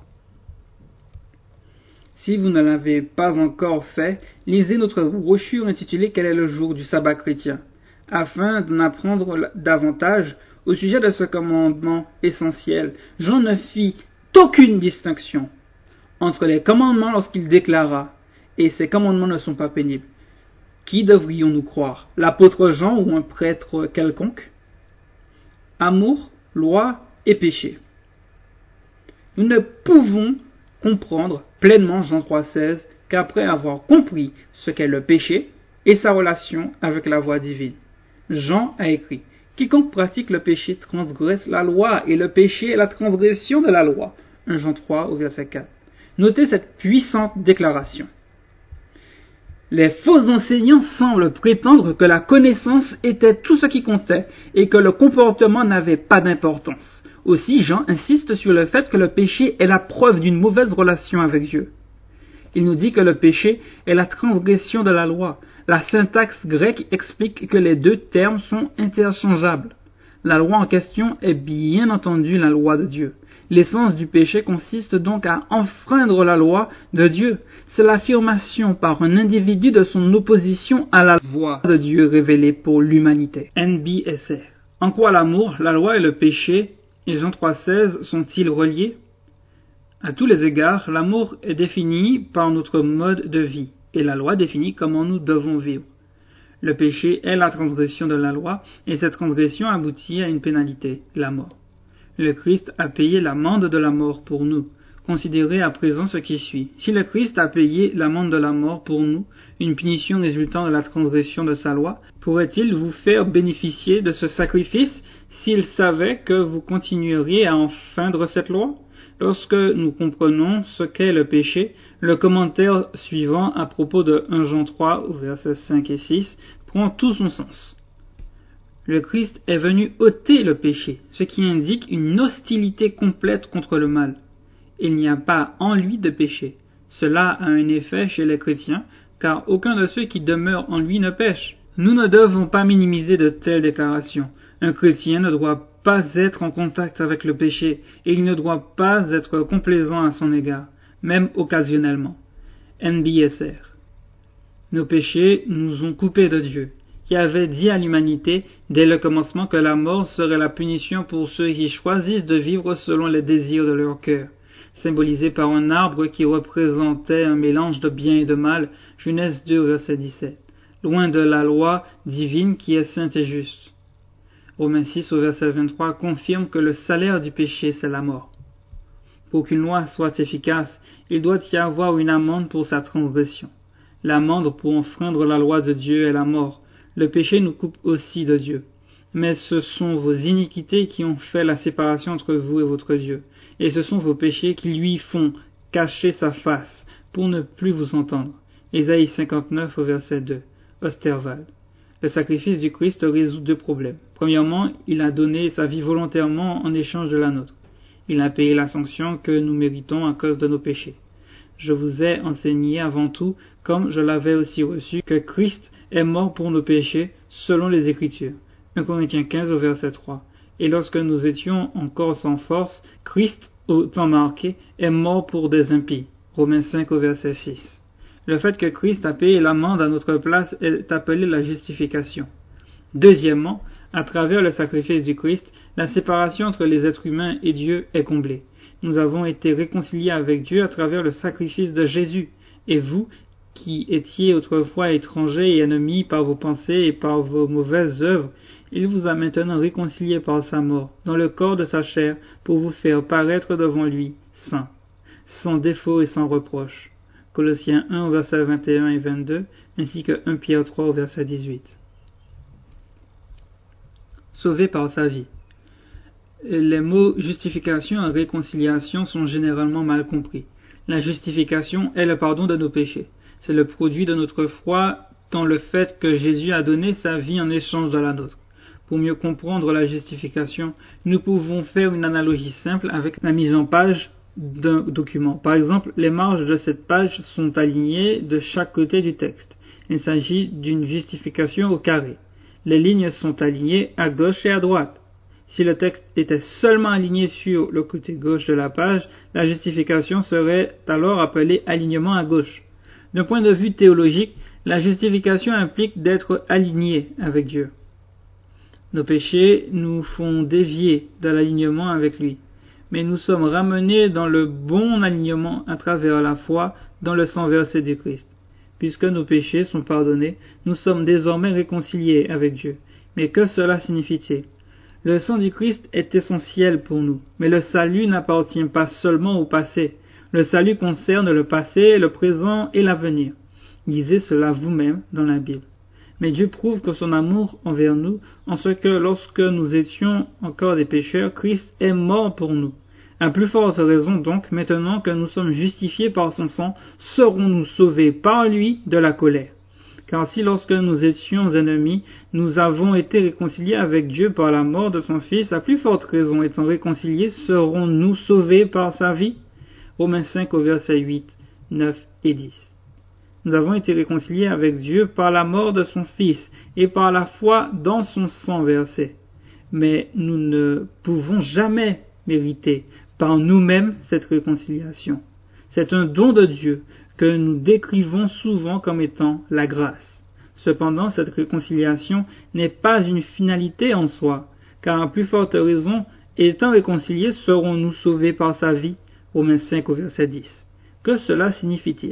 Si vous ne l'avez pas encore fait, lisez notre brochure intitulée « Quel est le jour du sabbat chrétien ?» afin d'en apprendre davantage au sujet de ce commandement essentiel. Jean ne fit aucune distinction entre les commandements lorsqu'il déclara « Et ces commandements ne sont pas pénibles ». Qui devrions-nous croire? L'apôtre Jean ou un prêtre quelconque? Amour, loi et péché. Nous ne pouvons comprendre pleinement Jean trois seize qu'après avoir compris ce qu'est le péché et sa relation avec la voie divine. Jean a écrit « Quiconque pratique le péché transgresse la loi, et le péché est la transgression de la loi. » premier Jean trois au verset quatre. Notez cette puissante déclaration. Les faux enseignants semblent prétendre que la connaissance était tout ce qui comptait et que le comportement n'avait pas d'importance. Aussi, Jean insiste sur le fait que le péché est la preuve d'une mauvaise relation avec Dieu. Il nous dit que le péché est la transgression de la loi. La syntaxe grecque explique que les deux termes sont interchangeables. La loi en question est bien entendu la loi de Dieu. L'essence du péché consiste donc à enfreindre la loi de Dieu. C'est l'affirmation par un individu de son opposition à la voie de Dieu révélée pour l'humanité. N B S R. En quoi l'amour, la loi et le péché, et Jean trois seize, sont-ils reliés? À tous les égards, l'amour est défini par notre mode de vie, et la loi définit comment nous devons vivre. Le péché est la transgression de la loi, et cette transgression aboutit à une pénalité, la mort. Le Christ a payé l'amende de la mort pour nous. Considérez à présent ce qui suit. Si le Christ a payé l'amende de la mort pour nous, une punition résultant de la transgression de sa loi, pourrait-il vous faire bénéficier de ce sacrifice s'il savait que vous continueriez à enfreindre cette loi? Lorsque nous comprenons ce qu'est le péché, le commentaire suivant à propos de premier Jean trois, versets cinq et six, prend tout son sens. Le Christ est venu ôter le péché, ce qui indique une hostilité complète contre le mal. Il n'y a pas en lui de péché. Cela a un effet chez les chrétiens, car aucun de ceux qui demeurent en lui ne pêche. Nous ne devons pas minimiser de telles déclarations. Un chrétien ne doit pas être en contact avec le péché, et il ne doit pas être complaisant à son égard, même occasionnellement. N B S R. Nos péchés nous ont coupés de Dieu, qui avait dit à l'humanité dès le commencement que la mort serait la punition pour ceux qui choisissent de vivre selon les désirs de leur cœur, symbolisé par un arbre qui représentait un mélange de bien et de mal, Genèse deux, verset dix-sept, loin de la loi divine qui est sainte et juste. Romains six, au verset vingt-trois, confirme que le salaire du péché, c'est la mort. Pour qu'une loi soit efficace, il doit y avoir une amende pour sa transgression. L'amende pour enfreindre la loi de Dieu est la mort. Le péché nous coupe aussi de Dieu. Mais ce sont vos iniquités qui ont fait la séparation entre vous et votre Dieu. Et ce sont vos péchés qui lui font cacher sa face pour ne plus vous entendre. Ésaïe cinquante-neuf au verset deux. Osterwald. Le sacrifice du Christ résout deux problèmes. Premièrement, il a donné sa vie volontairement en échange de la nôtre. Il a payé la sanction que nous méritons à cause de nos péchés. Je vous ai enseigné avant tout, comme je l'avais aussi reçu, que Christ est mort pour nos péchés selon les Écritures. premier Corinthiens quinze au verset trois. Et lorsque nous étions encore sans force, Christ, au temps marqué, est mort pour des impies. Romains cinq au verset six. Le fait que Christ a payé l'amende à notre place est appelé la justification. Deuxièmement, à travers le sacrifice du Christ, la séparation entre les êtres humains et Dieu est comblée. Nous avons été réconciliés avec Dieu à travers le sacrifice de Jésus. Et vous, qui étiez autrefois étrangers et ennemis par vos pensées et par vos mauvaises œuvres, il vous a maintenant réconciliés par sa mort, dans le corps de sa chair, pour vous faire paraître devant lui, saint, sans défaut et sans reproche. Colossiens un au verset vingt et un et vingt-deux, ainsi que premier Pierre trois au verset dix-huit. Sauvé par sa vie. Les mots justification et réconciliation sont généralement mal compris. La justification est le pardon de nos péchés. C'est le produit de notre foi dans le fait que Jésus a donné sa vie en échange de la nôtre. Pour mieux comprendre la justification, nous pouvons faire une analogie simple avec la mise en page d'un document. Par exemple, les marges de cette page sont alignées de chaque côté du texte. Il s'agit d'une justification au carré. Les lignes sont alignées à gauche et à droite. Si le texte était seulement aligné sur le côté gauche de la page, la justification serait alors appelée alignement à gauche. D'un point de vue théologique, la justification implique d'être aligné avec Dieu. Nos péchés nous font dévier de l'alignement avec lui, mais nous sommes ramenés dans le bon alignement à travers la foi dans le sang versé du Christ. Puisque nos péchés sont pardonnés, nous sommes désormais réconciliés avec Dieu. Mais que cela signifie-t-il? Le sang du Christ est essentiel pour nous, mais le salut n'appartient pas seulement au passé. Le salut concerne le passé, le présent et l'avenir. Lisez cela vous-même dans la Bible. Mais Dieu prouve que son amour envers nous, en ce que lorsque nous étions encore des pécheurs, Christ est mort pour nous. À plus forte raison donc, maintenant que nous sommes justifiés par son sang, serons-nous sauvés par lui de la colère. Car si lorsque nous étions ennemis, nous avons été réconciliés avec Dieu par la mort de son Fils, à plus forte raison étant réconciliés, serons-nous sauvés par sa vie? Romains cinq au verset huit, neuf et dix. Nous avons été réconciliés avec Dieu par la mort de son Fils et par la foi dans son sang versé. Mais nous ne pouvons jamais mériter, par nous-mêmes cette réconciliation. C'est un don de Dieu que nous décrivons souvent comme étant la grâce. Cependant, cette réconciliation n'est pas une finalité en soi, car à plus forte raison, étant réconciliés, serons-nous sauvés par sa vie. Romains cinq au verset dix. Que cela signifie-t-il?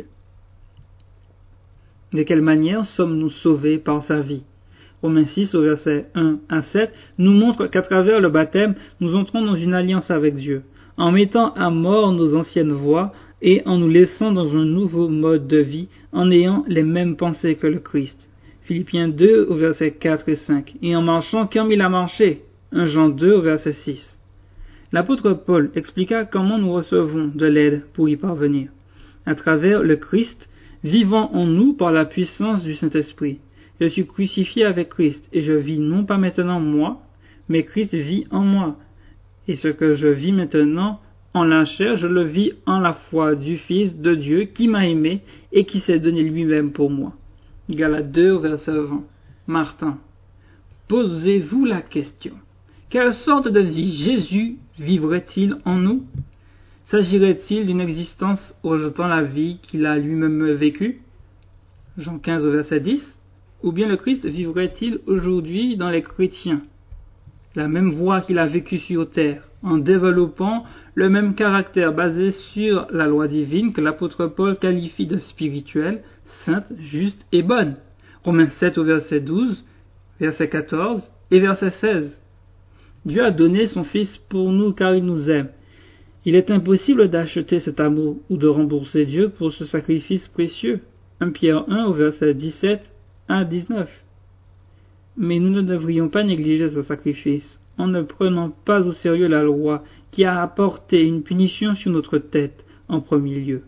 De quelle manière sommes-nous sauvés par sa vie? Romains six au verset un à sept nous montre qu'à travers le baptême, nous entrons dans une alliance avec Dieu, en mettant à mort nos anciennes voies et en nous laissant dans un nouveau mode de vie, en ayant les mêmes pensées que le Christ. Philippiens deux au verset quatre et cinq, et en marchant comme il a marché. premier Jean deux au verset six. L'apôtre Paul expliqua comment nous recevons de l'aide pour y parvenir. À travers le Christ, vivant en nous par la puissance du Saint-Esprit. Je suis crucifié avec Christ, et je vis non pas maintenant moi, mais Christ vit en moi. Et ce que je vis maintenant en la chair, je le vis en la foi du Fils de Dieu qui m'a aimé et qui s'est donné lui-même pour moi. Galates deux au verset vingt. Martin. Posez-vous la question. Quelle sorte de vie Jésus vivrait-il en nous? S'agirait-il d'une existence rejetant la vie qu'il a lui-même vécue? Jean quinze au verset dix. Ou bien le Christ vivrait-il aujourd'hui dans les chrétiens la même voie qu'il a vécue sur terre, en développant le même caractère basé sur la loi divine que l'apôtre Paul qualifie de spirituelle, sainte, juste et bonne. Romains sept au verset douze, verset quatorze et verset seize. Dieu a donné son Fils pour nous car il nous aime. Il est impossible d'acheter cet amour ou de rembourser Dieu pour ce sacrifice précieux. premier Pierre un au verset dix-sept à dix-neuf. Mais nous ne devrions pas négliger ce sacrifice, en ne prenant pas au sérieux la loi qui a apporté une punition sur notre tête en premier lieu.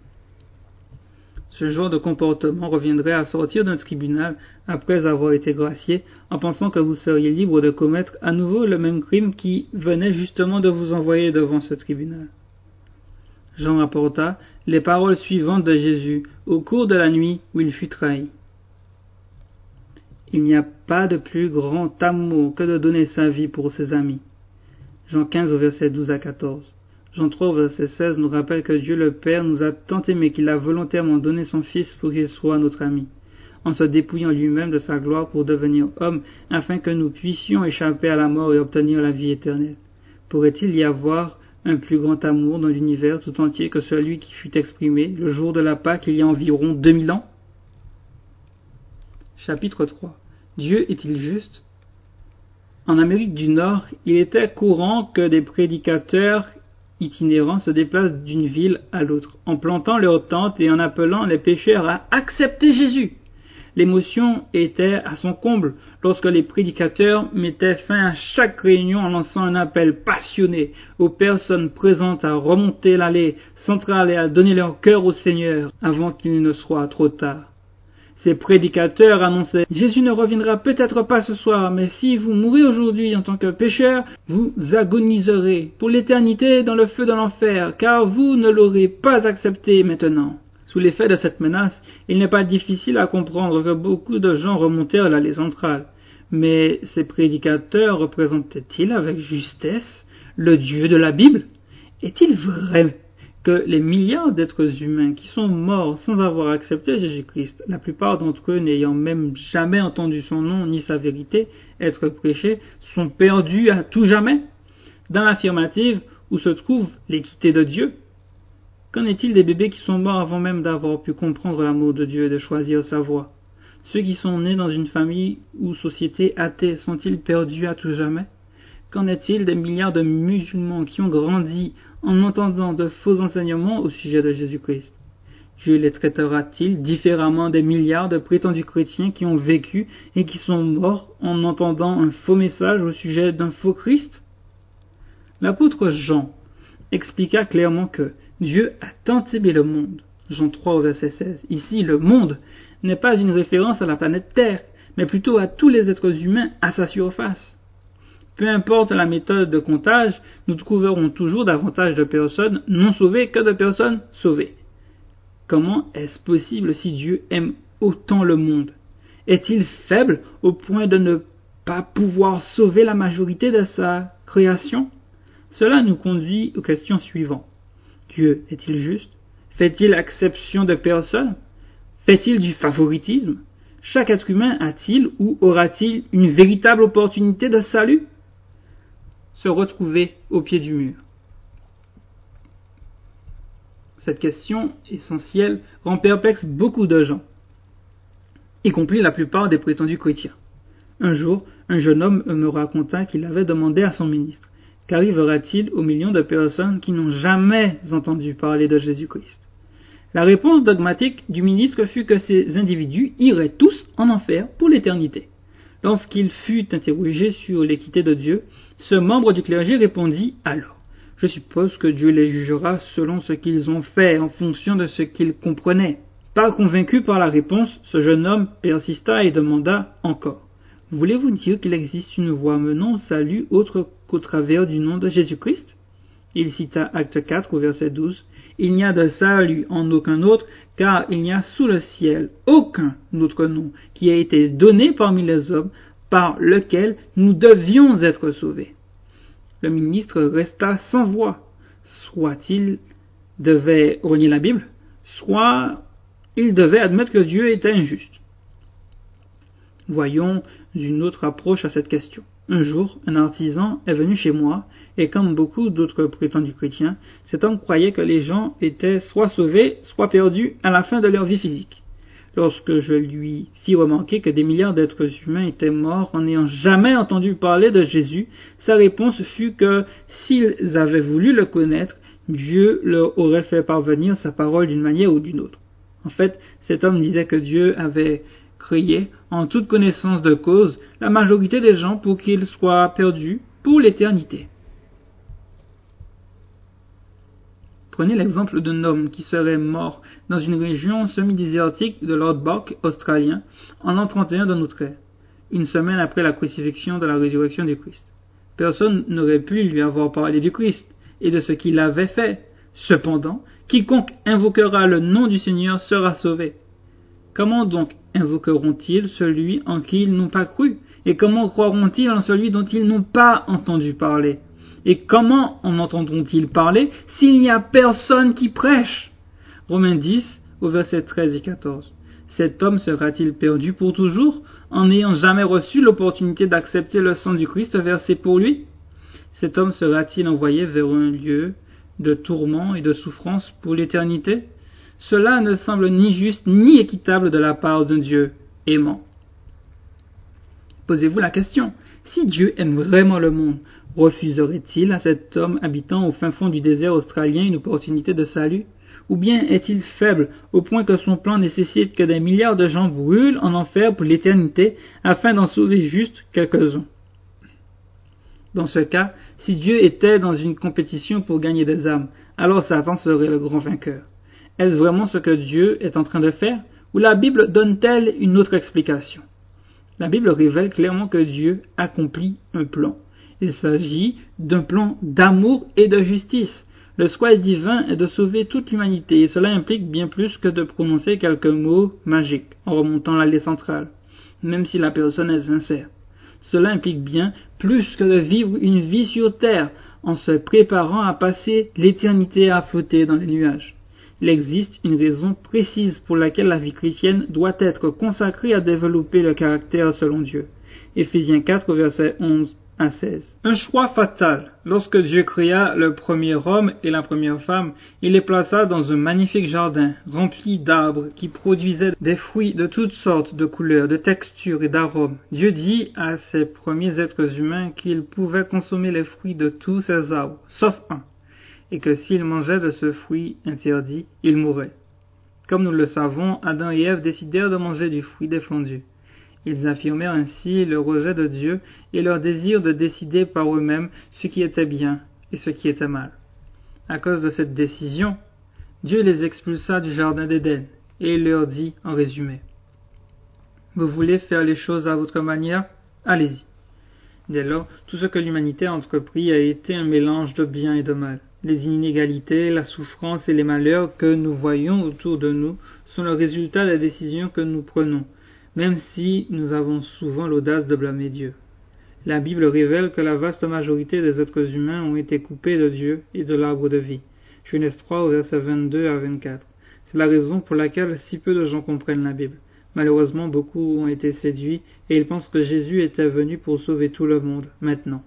Ce genre de comportement reviendrait à sortir d'un tribunal après avoir été gracié, en pensant que vous seriez libre de commettre à nouveau le même crime qui venait justement de vous envoyer devant ce tribunal. Jean rapporta les paroles suivantes de Jésus au cours de la nuit où il fut trahi. Il n'y a pas de plus grand amour que de donner sa vie pour ses amis. Jean quinze au verset douze à quatorze. Jean trois au verset seize nous rappelle que Dieu le Père nous a tant aimés qu'il a volontairement donné son Fils pour qu'il soit notre ami, en se dépouillant lui-même de sa gloire pour devenir homme, afin que nous puissions échapper à la mort et obtenir la vie éternelle. Pourrait-il y avoir un plus grand amour dans l'univers tout entier que celui qui fut exprimé le jour de la Pâque il y a environ deux mille ans? Chapitre trois. Dieu est-il juste? En Amérique du Nord, il était courant que des prédicateurs itinérants se déplacent d'une ville à l'autre, en plantant leurs tentes et en appelant les pécheurs à accepter Jésus. L'émotion était à son comble lorsque les prédicateurs mettaient fin à chaque réunion en lançant un appel passionné aux personnes présentes à remonter l'allée centrale et à donner leur cœur au Seigneur avant qu'il ne soit trop tard. Ces prédicateurs annonçaient « Jésus ne reviendra peut-être pas ce soir, mais si vous mourrez aujourd'hui en tant que pécheur, vous agoniserez pour l'éternité dans le feu de l'enfer, car vous ne l'aurez pas accepté maintenant. » Sous l'effet de cette menace, il n'est pas difficile à comprendre que beaucoup de gens remontèrent l'allée centrale. Mais ces prédicateurs représentaient-ils avec justesse le Dieu de la Bible? Est-il vrai que les milliards d'êtres humains qui sont morts sans avoir accepté Jésus-Christ, la plupart d'entre eux n'ayant même jamais entendu son nom ni sa vérité être prêchée, sont perdus à tout jamais? Dans l'affirmative, où se trouve l'équité de Dieu? Qu'en est-il des bébés qui sont morts avant même d'avoir pu comprendre l'amour de Dieu et de choisir sa voie? Ceux qui sont nés dans une famille ou société athée sont-ils perdus à tout jamais? Qu'en est-il des milliards de musulmans qui ont grandi en entendant de faux enseignements au sujet de Jésus-Christ? Dieu les traitera-t-il différemment des milliards de prétendus chrétiens qui ont vécu et qui sont morts en entendant un faux message au sujet d'un faux Christ? L'apôtre Jean expliqua clairement que Dieu a tant aimé le monde. Jean trois au verset seize. Ici, le monde n'est pas une référence à la planète Terre, mais plutôt à tous les êtres humains à sa surface. Peu importe la méthode de comptage, nous trouverons toujours davantage de personnes non sauvées que de personnes sauvées. Comment est-ce possible si Dieu aime autant le monde? Est-il faible au point de ne pas pouvoir sauver la majorité de sa création? Cela nous conduit aux questions suivantes. Dieu est-il juste? Fait-il exception de personne? Fait-il du favoritisme? Chaque être humain a-t-il ou aura-t-il une véritable opportunité de salut? Se retrouver au pied du mur. Cette question essentielle rend perplexe beaucoup de gens, y compris la plupart des prétendus chrétiens. Un jour, un jeune homme me raconta qu'il avait demandé à son ministre: qu'arrivera-t-il aux millions de personnes qui n'ont jamais entendu parler de Jésus-Christ? La réponse dogmatique du ministre fut que ces individus iraient tous en enfer pour l'éternité. Lorsqu'il fut interrogé sur l'équité de Dieu, ce membre du clergé répondit alors: je suppose que Dieu les jugera selon ce qu'ils ont fait, en fonction de ce qu'ils comprenaient. Pas convaincu par la réponse, ce jeune homme persista et demanda encore: voulez-vous dire qu'il existe une voie menant au salut autre qu'au travers du nom de Jésus-Christ? Il cita Acte quatre au verset douze. Il n'y a de salut en aucun autre, car il n'y a sous le ciel aucun autre nom qui a été donné parmi les hommes par lequel nous devions être sauvés. Le ministre resta sans voix. Soit il devait renier la Bible, soit il devait admettre que Dieu était injuste. Voyons une autre approche à cette question. Un jour, un artisan est venu chez moi, et comme beaucoup d'autres prétendus chrétiens, cet homme croyait que les gens étaient soit sauvés, soit perdus à la fin de leur vie physique. Lorsque je lui fis remarquer que des milliards d'êtres humains étaient morts en n'ayant jamais entendu parler de Jésus, sa réponse fut que s'ils avaient voulu le connaître, Dieu leur aurait fait parvenir sa parole d'une manière ou d'une autre. En fait, cet homme disait que Dieu avait créé, en toute connaissance de cause, la majorité des gens pour qu'ils soient perdus pour l'éternité. Prenez l'exemple d'un homme qui serait mort dans une région semi-désertique de l'outback australien en l'an trente et un de notre ère, une semaine après la crucifixion de la résurrection du Christ. Personne n'aurait pu lui avoir parlé du Christ et de ce qu'il avait fait. Cependant, quiconque invoquera le nom du Seigneur sera sauvé. Comment donc invoqueront-ils celui en qui ils n'ont pas cru? Et comment croiront-ils en celui dont ils n'ont pas entendu parler? Et comment en entendront-ils parler s'il n'y a personne qui prêche? Romains dix, au verset treize et quatorze. Cet homme sera-t-il perdu pour toujours, en n'ayant jamais reçu l'opportunité d'accepter le sang du Christ versé pour lui? Cet homme sera-t-il envoyé vers un lieu de tourment et de souffrance pour l'éternité? Cela ne semble ni juste ni équitable de la part d'un Dieu aimant. Posez-vous la question: si Dieu aime vraiment le monde, refuserait-il à cet homme habitant au fin fond du désert australien une opportunité de salut? Ou bien est-il faible au point que son plan nécessite que des milliards de gens brûlent en enfer pour l'éternité afin d'en sauver juste quelques-uns? Dans ce cas, si Dieu était dans une compétition pour gagner des âmes, alors Satan serait le grand vainqueur. Est-ce vraiment ce que Dieu est en train de faire? Ou la Bible donne-t-elle une autre explication? La Bible révèle clairement que Dieu accomplit un plan. Il s'agit d'un plan d'amour et de justice. Le souhait divin est de sauver toute l'humanité, et cela implique bien plus que de prononcer quelques mots magiques en remontant l'allée centrale, même si la personne est sincère. Cela implique bien plus que de vivre une vie sur terre en se préparant à passer l'éternité à flotter dans les nuages. Il existe une raison précise pour laquelle la vie chrétienne doit être consacrée à développer le caractère selon Dieu. Éphésiens quatre, versets onze à seize. Un choix fatal. Lorsque Dieu créa le premier homme et la première femme, il les plaça dans un magnifique jardin rempli d'arbres qui produisaient des fruits de toutes sortes de couleurs, de textures et d'arômes. Dieu dit à ces premiers êtres humains qu'ils pouvaient consommer les fruits de tous ces arbres, sauf un, et que s'ils mangeaient de ce fruit interdit, ils mourraient. Comme nous le savons, Adam et Ève décidèrent de manger du fruit défendu. Ils affirmèrent ainsi le rejet de Dieu et leur désir de décider par eux-mêmes ce qui était bien et ce qui était mal. À cause de cette décision, Dieu les expulsa du jardin d'Éden et il leur dit en résumé: vous voulez faire les choses à votre manière? Allez-y. Dès lors, tout ce que l'humanité a entrepris a été un mélange de bien et de mal. Les inégalités, la souffrance et les malheurs que nous voyons autour de nous sont le résultat des décisions que nous prenons, même si nous avons souvent l'audace de blâmer Dieu. La Bible révèle que la vaste majorité des êtres humains ont été coupés de Dieu et de l'arbre de vie. Genèse trois, au verset vingt-deux à vingt-quatre. C'est la raison pour laquelle si peu de gens comprennent la Bible. Malheureusement, beaucoup ont été séduits et ils pensent que Jésus était venu pour sauver tout le monde, maintenant.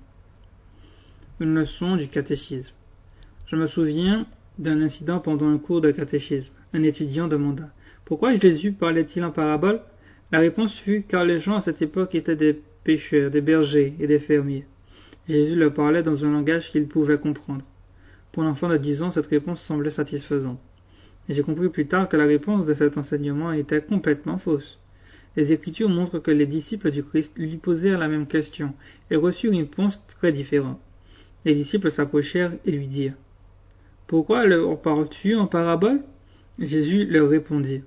Une leçon du catéchisme. Je me souviens d'un incident pendant un cours de catéchisme. Un étudiant demanda « Pourquoi Jésus parlait-il en parabole ?» La réponse fut « Car les gens à cette époque étaient des pêcheurs, des bergers et des fermiers. Jésus leur parlait dans un langage qu'ils pouvaient comprendre. » Pour l'enfant de dix ans, cette réponse semblait satisfaisante. Et j'ai compris plus tard que la réponse de cet enseignement était complètement fausse. Les Écritures montrent que les disciples du Christ lui posèrent la même question et reçurent une réponse très différente. Les disciples s'approchèrent et lui dirent « Pourquoi leur parles-tu en parabole ?» Jésus leur répondit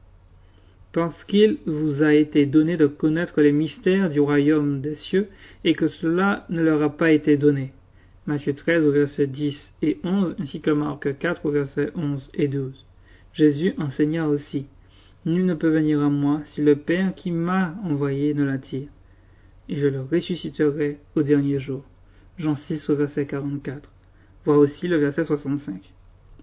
« Parce qu'il vous a été donné de connaître les mystères du royaume des cieux et que cela ne leur a pas été donné. » Matthieu treize au verset dix et onze ainsi que Marc quatre au verset onze et douze. Jésus enseigna aussi « Nul ne peut venir à moi si le Père qui m'a envoyé ne l'attire, et je le ressusciterai au dernier jour. » Jean six au verset quarante-quatre. Vois aussi le verset soixante-cinq.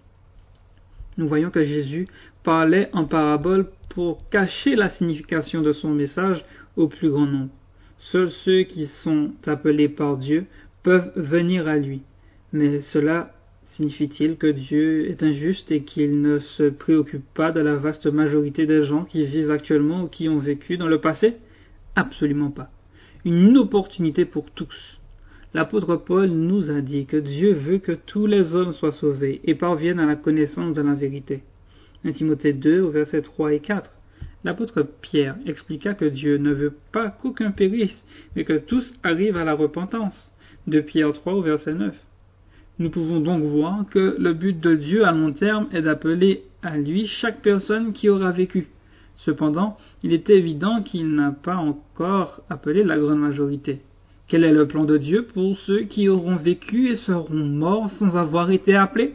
Nous voyons que Jésus parlait en parabole pour cacher la signification de son message au plus grand nombre. Seuls ceux qui sont appelés par Dieu peuvent venir à lui. Mais cela signifie-t-il que Dieu est injuste et qu'il ne se préoccupe pas de la vaste majorité des gens qui vivent actuellement ou qui ont vécu dans le passé? Absolument pas. Une opportunité pour tous. L'apôtre Paul nous a dit que Dieu veut que tous les hommes soient sauvés et parviennent à la connaissance de la vérité. un Timothée deux, au verset trois et quatre. L'apôtre Pierre expliqua que Dieu ne veut pas qu'aucun périsse, mais que tous arrivent à la repentance. deux Pierre trois, au verset neuf. Nous pouvons donc voir que le but de Dieu à long terme est d'appeler à lui chaque personne qui aura vécu. Cependant, il est évident qu'il n'a pas encore appelé la grande majorité. Quel est le plan de Dieu pour ceux qui auront vécu et seront morts sans avoir été appelés?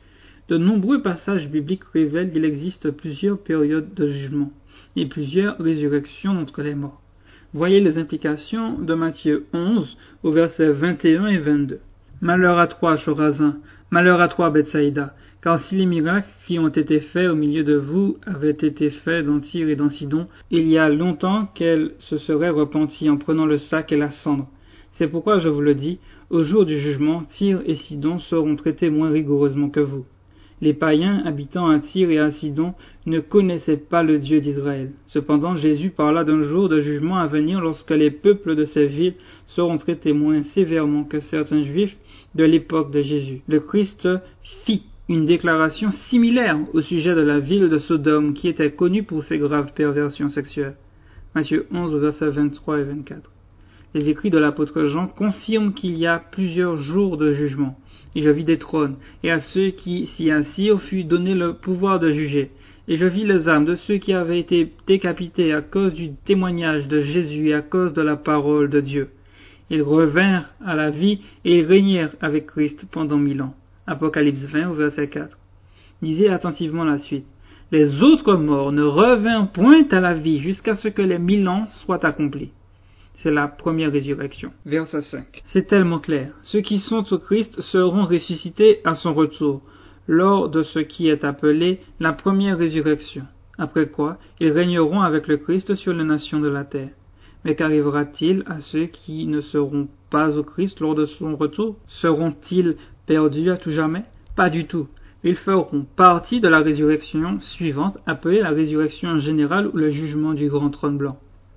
De nombreux passages bibliques révèlent qu'il existe plusieurs périodes de jugement et plusieurs résurrections entre les morts. Voyez les implications de Matthieu onze au verset vingt et un et vingt-deux. Malheur à toi, Chorazin, malheur à toi, Bethsaïda, car si les miracles qui ont été faits au milieu de vous avaient été faits dans Tyr et dans Sidon, il y a longtemps qu'elles se seraient repenties en prenant le sac et la cendre. C'est pourquoi je vous le dis, au jour du jugement, Tyr et Sidon seront traités moins rigoureusement que vous. Les païens habitant à Tyr et à Sidon ne connaissaient pas le Dieu d'Israël. Cependant, Jésus parla d'un jour de jugement à venir lorsque les peuples de ces villes seront traités moins sévèrement que certains juifs de l'époque de Jésus. Le Christ fit une déclaration similaire au sujet de la ville de Sodome qui était connue pour ses graves perversions sexuelles. Matthieu onze, versets vingt-trois et vingt-quatre. Les écrits de l'apôtre Jean confirment qu'il y a plusieurs jours de jugement. Et je vis des trônes, et à ceux qui s'y assirent fut donné le pouvoir de juger. Et je vis les âmes de ceux qui avaient été décapités à cause du témoignage de Jésus et à cause de la parole de Dieu. Ils revinrent à la vie et ils régnèrent avec Christ pendant mille ans. Apocalypse vingt au verset quatre. Lisez attentivement la suite. Les autres morts ne revinrent point à la vie jusqu'à ce que les mille ans soient accomplis. C'est la première résurrection. Verset cinq. C'est tellement clair. Ceux qui sont au Christ seront ressuscités à son retour, lors de ce qui est appelé la première résurrection. Après quoi, ils régneront avec le Christ sur les nations de la terre. Mais qu'arrivera-t-il à ceux qui ne seront pas au Christ lors de son retour? Seront-ils perdus à tout jamais? Pas du tout. Ils feront partie de la résurrection suivante, appelée la résurrection générale ou le jugement du grand trône blanc.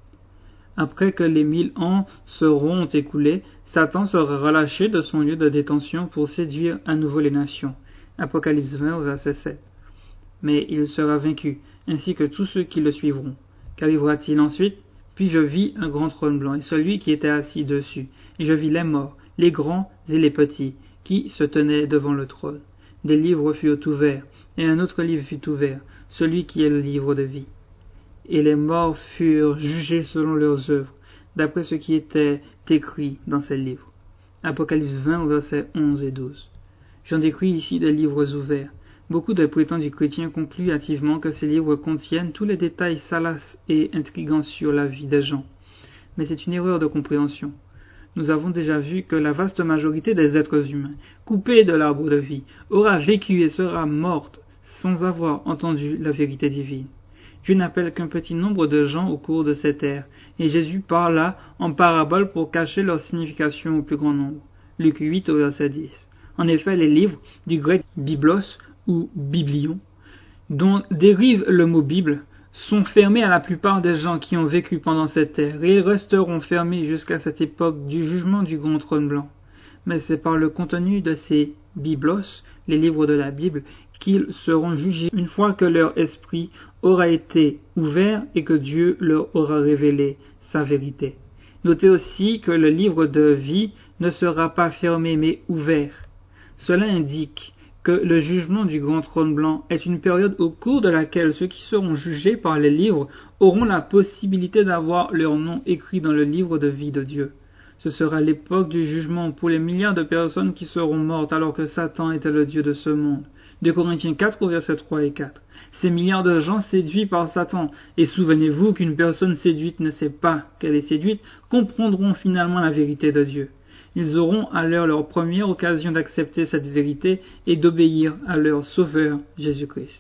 Après que les mille ans seront écoulés, Satan sera relâché de son lieu de détention pour séduire à nouveau les nations. Apocalypse vingt au verset sept. Mais il sera vaincu, ainsi que tous ceux qui le suivront. Qu'arrivera-t-il ensuite? Puis je vis un grand trône blanc et celui qui était assis dessus, et je vis les morts, les grands et les petits, qui se tenaient devant le trône. Des livres furent ouverts, et un autre livre fut ouvert, celui qui est le livre de vie. Et les morts furent jugés selon leurs œuvres, d'après ce qui était écrit dans ces livres. Apocalypse vingt, versets onze et douze. J'en décris ici des livres ouverts. Beaucoup de prétendus chrétiens concluent hâtivement que ces livres contiennent tous les détails salaces et intrigants sur la vie des gens. Mais c'est une erreur de compréhension. Nous avons déjà vu que la vaste majorité des êtres humains, coupés de l'arbre de vie, aura vécu et sera morte sans avoir entendu la vérité divine. Dieu n'appelle qu'un petit nombre de gens au cours de cette ère, et Jésus parla en parabole pour cacher leur signification au plus grand nombre. Luc huit au verset dix. En effet, les livres, du grec biblos ou biblion, dont dérive le mot Bible, sont fermés à la plupart des gens qui ont vécu pendant cette ère, et resteront fermés jusqu'à cette époque du jugement du grand trône blanc. Mais c'est par le contenu de ces biblos, les livres de la Bible, qu'ils seront jugés une fois que leur esprit aura été ouvert et que Dieu leur aura révélé sa vérité. Notez aussi que le livre de vie ne sera pas fermé mais ouvert. Cela indique que le jugement du grand trône blanc est une période au cours de laquelle ceux qui seront jugés par les livres auront la possibilité d'avoir leur nom écrit dans le livre de vie de Dieu. Ce sera l'époque du jugement pour les milliards de personnes qui seront mortes alors que Satan était le Dieu de ce monde. deux Corinthiens quatre, versets trois et quatre. Ces milliards de gens séduits par Satan, et souvenez-vous qu'une personne séduite ne sait pas qu'elle est séduite, comprendront finalement la vérité de Dieu. Ils auront alors leur première occasion d'accepter cette vérité et d'obéir à leur Sauveur Jésus-Christ.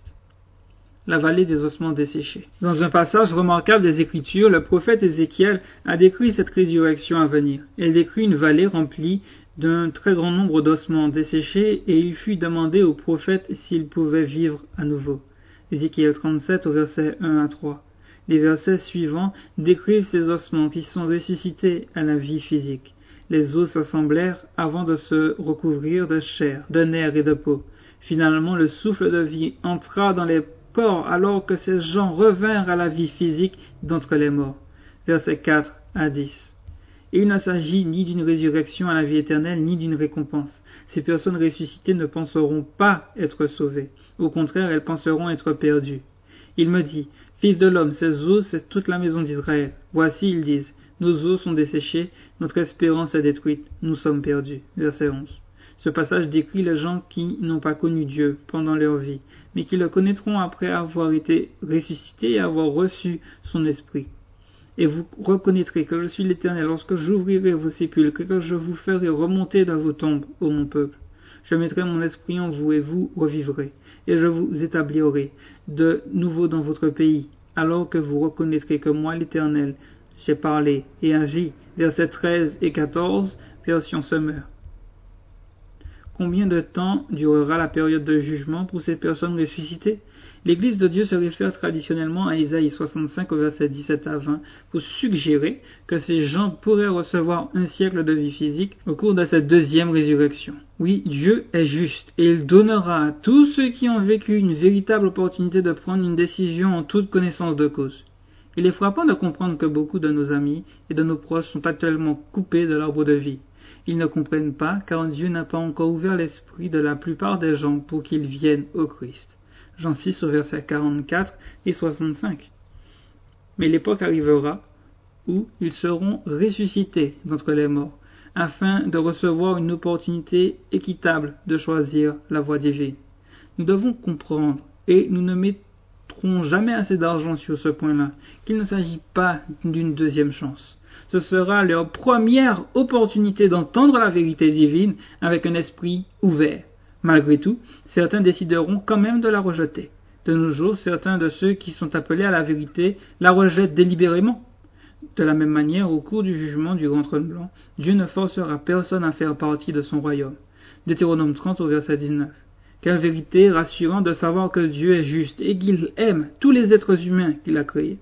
La vallée des ossements desséchés. Dans un passage remarquable des Écritures, le prophète Ézéchiel a décrit cette résurrection à venir. Il décrit une vallée remplie d'un très grand nombre d'ossements desséchés et il fut demandé au prophète s'il pouvait vivre à nouveau. Ézéchiel trente-sept au verset un à trois. Les versets suivants décrivent ces ossements qui sont ressuscités à la vie physique. Les os s'assemblèrent avant de se recouvrir de chair, de nerfs et de peau. Finalement, le souffle de vie entra dans les corps alors que ces gens revinrent à la vie physique d'entre les morts. Versets quatre à dix. Et il ne s'agit ni d'une résurrection à la vie éternelle, ni d'une récompense. Ces personnes ressuscitées ne penseront pas être sauvées. Au contraire, elles penseront être perdues. Il me dit, « Fils de l'homme, ces os, c'est toute la maison d'Israël. Voici, ils disent, nos os sont desséchés, notre espérance est détruite, nous sommes perdus. » Verset onze. Ce passage décrit les gens qui n'ont pas connu Dieu pendant leur vie, mais qui le connaîtront après avoir été ressuscités et avoir reçu son esprit. Et vous reconnaîtrez que je suis l'Éternel lorsque j'ouvrirai vos sépulcres et que je vous ferai remonter dans vos tombes, ô mon peuple. Je mettrai mon esprit en vous et vous revivrez, et je vous établirai de nouveau dans votre pays, alors que vous reconnaîtrez que moi, l'Éternel, j'ai parlé et agi. Versets treize et quatorze, version Summer. Combien de temps durera la période de jugement pour ces personnes ressuscitées? L'Église de Dieu se réfère traditionnellement à Isaïe soixante-cinq au verset dix-sept à vingt pour suggérer que ces gens pourraient recevoir un siècle de vie physique au cours de cette deuxième résurrection. Oui, Dieu est juste et il donnera à tous ceux qui ont vécu une véritable opportunité de prendre une décision en toute connaissance de cause. Il est frappant de comprendre que beaucoup de nos amis et de nos proches sont actuellement coupés de l'arbre de vie. Ils ne comprennent pas car Dieu n'a pas encore ouvert l'esprit de la plupart des gens pour qu'ils viennent au Christ. Jean six au verset quarante-quatre et soixante-cinq. Mais l'époque arrivera où ils seront ressuscités d'entre les morts, afin de recevoir une opportunité équitable de choisir la voie divine. Nous devons comprendre, et nous ne mettrons jamais assez d'argent sur ce point-là, qu'il ne s'agit pas d'une deuxième chance. Ce sera leur première opportunité d'entendre la vérité divine avec un esprit ouvert. Malgré tout, certains décideront quand même de la rejeter. De nos jours, certains de ceux qui sont appelés à la vérité la rejettent délibérément. De la même manière, au cours du jugement du grand trône blanc, Dieu ne forcera personne à faire partie de son royaume. Deutéronome trente au verset dix-neuf. Quelle vérité rassurante de savoir que Dieu est juste et qu'il aime tous les êtres humains qu'il a créés.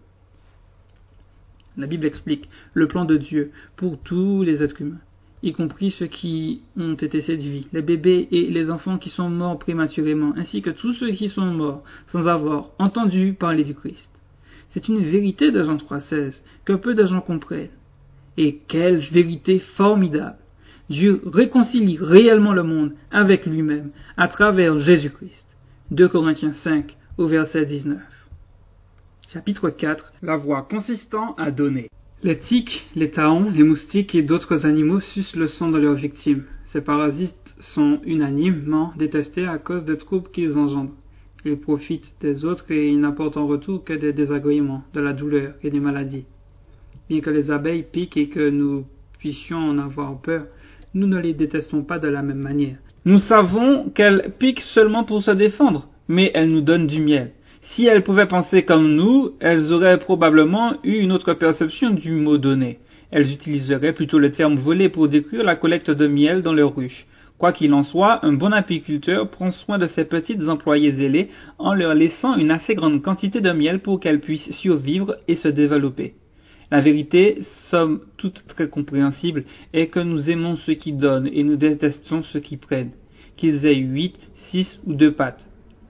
La Bible explique le plan de Dieu pour tous les êtres humains, y compris ceux qui ont été séduits, les bébés et les enfants qui sont morts prématurément, ainsi que tous ceux qui sont morts sans avoir entendu parler du Christ. C'est une vérité de Jean trois seize que peu de gens comprennent. Et quelle vérité formidable! Dieu réconcilie réellement le monde avec lui-même à travers Jésus-Christ. deux Corinthiens cinq au verset dix-neuf. Chapitre quatre. La voix consistant à donner. Les tiques, les taons, les moustiques et d'autres animaux sucent le sang de leurs victimes. Ces parasites sont unanimement détestés à cause des troubles qu'ils engendrent. Ils profitent des autres et ils n'apportent en retour que des désagréments, de la douleur et des maladies. Bien que les abeilles piquent et que nous puissions en avoir peur, nous ne les détestons pas de la même manière. Nous savons qu'elles piquent seulement pour se défendre, mais elles nous donnent du miel. Si elles pouvaient penser comme nous, elles auraient probablement eu une autre perception du mot donné. Elles utiliseraient plutôt le terme volé pour décrire la collecte de miel dans leurs ruches. Quoi qu'il en soit, un bon apiculteur prend soin de ses petites employées zélées en leur laissant une assez grande quantité de miel pour qu'elles puissent survivre et se développer. La vérité, somme toute très compréhensible, est que nous aimons ceux qui donnent et nous détestons ceux qui prennent, qu'ils aient huit, six ou deux pattes.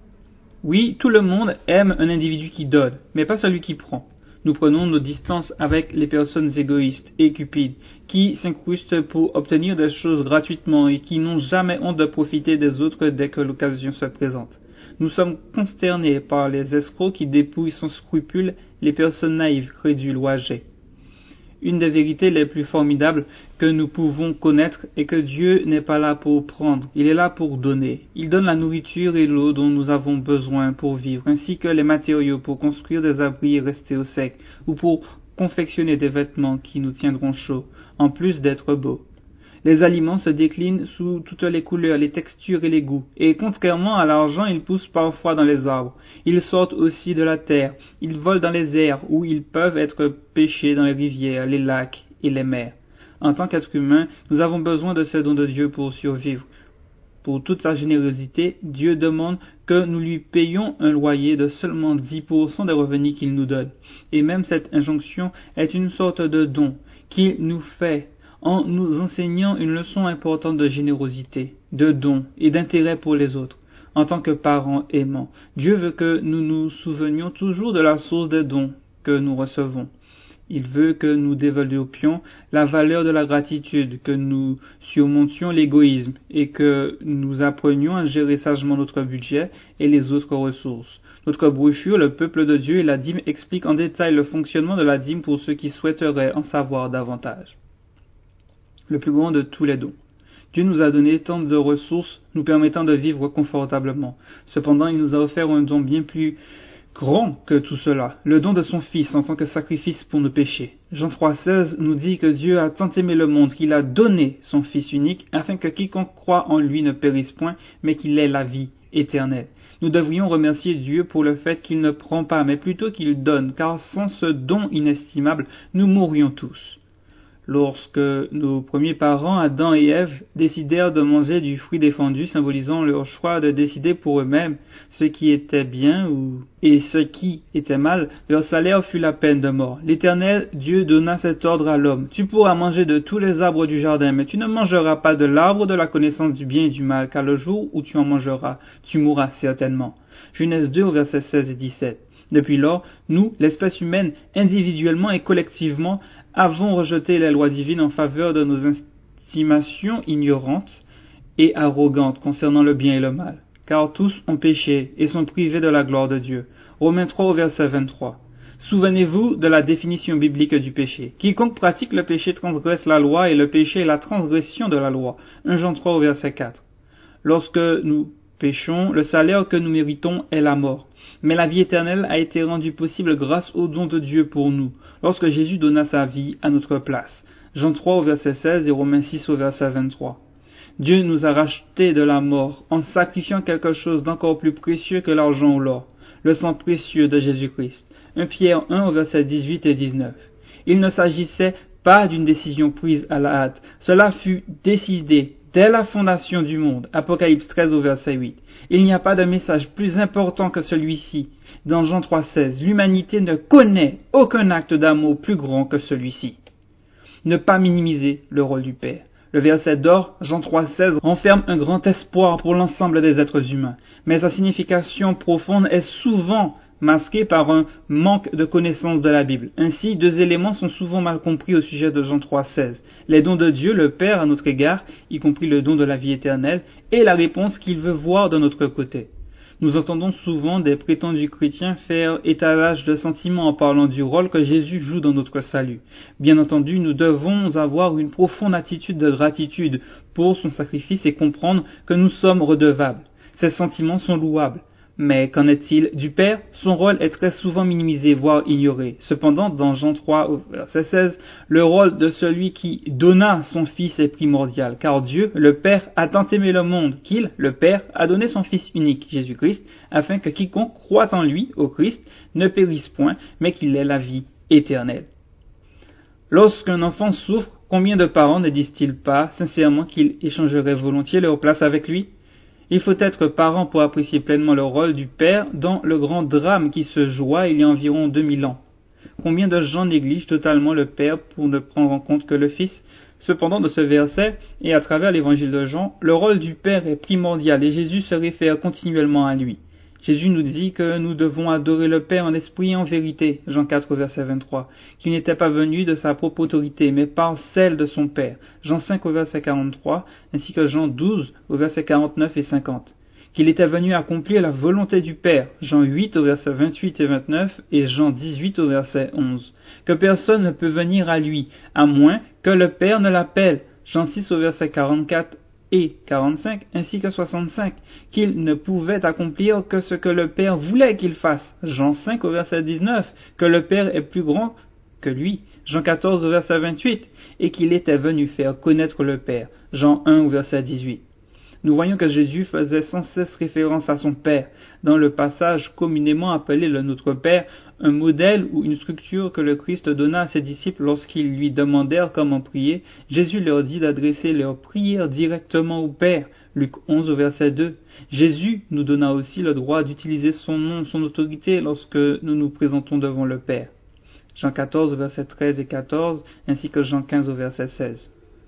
Oui, tout le monde aime un individu qui donne, mais pas celui qui prend. Nous prenons nos distances avec les personnes égoïstes et cupides, qui s'incrustent pour obtenir des choses gratuitement et qui n'ont jamais honte de profiter des autres dès que l'occasion se présente. Nous sommes consternés par les escrocs qui dépouillent sans scrupule les personnes naïves, crédules ou âgées. Une des vérités les plus formidables que nous pouvons connaître est que Dieu n'est pas là pour prendre, il est là pour donner. Il donne la nourriture et l'eau dont nous avons besoin pour vivre, ainsi que les matériaux pour construire des abris et rester au sec, ou pour confectionner des vêtements qui nous tiendront chauds, en plus d'être beaux. Les aliments se déclinent sous toutes les couleurs, les textures et les goûts, et contrairement à l'argent, ils poussent parfois dans les arbres. Ils sortent aussi de la terre, ils volent dans les airs, où ils peuvent être pêchés dans les rivières, les lacs et les mers. En tant qu'être humain, nous avons besoin de ces dons de Dieu pour survivre. Pour toute sa générosité, Dieu demande que nous lui payions un loyer de seulement dix pour cent des revenus qu'il nous donne. Et même cette injonction est une sorte de don qu'il nous fait en nous enseignant une leçon importante de générosité, de don et d'intérêt pour les autres. En tant que parents aimants, Dieu veut que nous nous souvenions toujours de la source des dons que nous recevons. Il veut que nous développions la valeur de la gratitude, que nous surmontions l'égoïsme et que nous apprenions à gérer sagement notre budget et les autres ressources. Notre brochure, Le peuple de Dieu et la dîme, explique en détail le fonctionnement de la dîme pour ceux qui souhaiteraient en savoir davantage. Le plus grand de tous les dons. Dieu nous a donné tant de ressources nous permettant de vivre confortablement. Cependant, il nous a offert un don bien plus grand que tout cela, le don de son Fils en tant que sacrifice pour nos péchés. Jean trois seize nous dit que Dieu a tant aimé le monde qu'il a donné son Fils unique afin que quiconque croit en lui ne périsse point, mais qu'il ait la vie éternelle. Nous devrions remercier Dieu pour le fait qu'il ne prend pas, mais plutôt qu'il donne, car sans ce don inestimable, nous mourrions tous. Lorsque nos premiers parents, Adam et Ève, décidèrent de manger du fruit défendu, symbolisant leur choix de décider pour eux-mêmes ce qui était bien ou... et ce qui était mal, leur salaire fut la peine de mort. L'Éternel Dieu donna cet ordre à l'homme: tu pourras manger de tous les arbres du jardin, mais tu ne mangeras pas de l'arbre de la connaissance du bien et du mal, car le jour où tu en mangeras, tu mourras certainement. Genèse deux, versets seize et dix-sept. Depuis lors, nous, l'espèce humaine, individuellement et collectivement, avons rejeté les lois divines en faveur de nos estimations ignorantes et arrogantes concernant le bien et le mal, car tous ont péché et sont privés de la gloire de Dieu. Romains trois, verset vingt-trois. Souvenez-vous de la définition biblique du péché. Quiconque pratique le péché transgresse la loi, et le péché est la transgression de la loi. premier Jean trois, verset quatre. Lorsque nous péchons, le salaire que nous méritons est la mort. Mais la vie éternelle a été rendue possible grâce au don de Dieu pour nous, lorsque Jésus donna sa vie à notre place. Jean trois au verset seize et Romains six au verset vingt-trois. Dieu nous a rachetés de la mort en sacrifiant quelque chose d'encore plus précieux que l'argent ou l'or, le sang précieux de Jésus-Christ. premier Pierre un au verset dix-huit et dix-neuf. Il ne s'agissait pas d'une décision prise à la hâte, cela fut décidé dès la fondation du monde. Apocalypse treize au verset huit. Il n'y a pas de message plus important que celui-ci. Dans Jean trois seize, l'humanité ne connaît aucun acte d'amour plus grand que celui-ci. Ne pas minimiser le rôle du Père. Le verset d'or, Jean trois seize, renferme un grand espoir pour l'ensemble des êtres humains, mais sa signification profonde est souvent masquée par un manque de connaissance de la Bible. Ainsi, deux éléments sont souvent mal compris au sujet de Jean trois seize. Les dons de Dieu, le Père, à notre égard, y compris le don de la vie éternelle, et la réponse qu'il veut voir de notre côté. Nous entendons souvent des prétendus chrétiens faire étalage de sentiments en parlant du rôle que Jésus joue dans notre salut. Bien entendu, nous devons avoir une profonde attitude de gratitude pour son sacrifice et comprendre que nous sommes redevables. Ces sentiments sont louables. Mais qu'en est-il du Père? Son rôle est très souvent minimisé, voire ignoré. Cependant, dans Jean trois, au verset seize, le rôle de celui qui donna son Fils est primordial, car Dieu, le Père, a tant aimé le monde qu'il, le Père, a donné son Fils unique, Jésus-Christ, afin que quiconque croit en lui, au Christ, ne périsse point, mais qu'il ait la vie éternelle. Lorsqu'un enfant souffre, combien de parents ne disent-ils pas sincèrement qu'ils échangeraient volontiers leur place avec lui? Il faut être parent pour apprécier pleinement le rôle du Père dans le grand drame qui se joua il y a environ deux mille ans. Combien de gens négligent totalement le Père pour ne prendre en compte que le Fils? Cependant, de ce verset, et à travers l'évangile de Jean, le rôle du Père est primordial et Jésus se réfère continuellement à lui. Jésus nous dit que nous devons adorer le Père en esprit et en vérité, Jean quatre, verset vingt-trois, qu'il n'était pas venu de sa propre autorité, mais par celle de son Père, Jean cinq, au verset quarante-trois, ainsi que Jean douze, au verset quarante-neuf et cinquante, qu'il était venu accomplir la volonté du Père, Jean huit, au verset vingt-huit et vingt-neuf, et Jean dix-huit, au verset onze, que personne ne peut venir à lui, à moins que le Père ne l'appelle, Jean six, au verset quarante-quatre, et quarante-cinq, ainsi que soixante-cinq, qu'il ne pouvait accomplir que ce que le Père voulait qu'il fasse, Jean cinq au verset dix-neuf, que le Père est plus grand que lui, Jean quatorze au verset vingt-huit, et qu'il était venu faire connaître le Père, Jean un au verset dix-huit. Nous voyons que Jésus faisait sans cesse référence à son Père, dans le passage communément appelé le Notre Père, un modèle ou une structure que le Christ donna à ses disciples lorsqu'ils lui demandèrent comment prier. Jésus leur dit d'adresser leurs prières directement au Père, Luc onze au verset deux. Jésus nous donna aussi le droit d'utiliser son nom, son autorité lorsque nous nous présentons devant le Père. Jean quatorze au verset treize et quatorze, ainsi que Jean quinze au verset seize.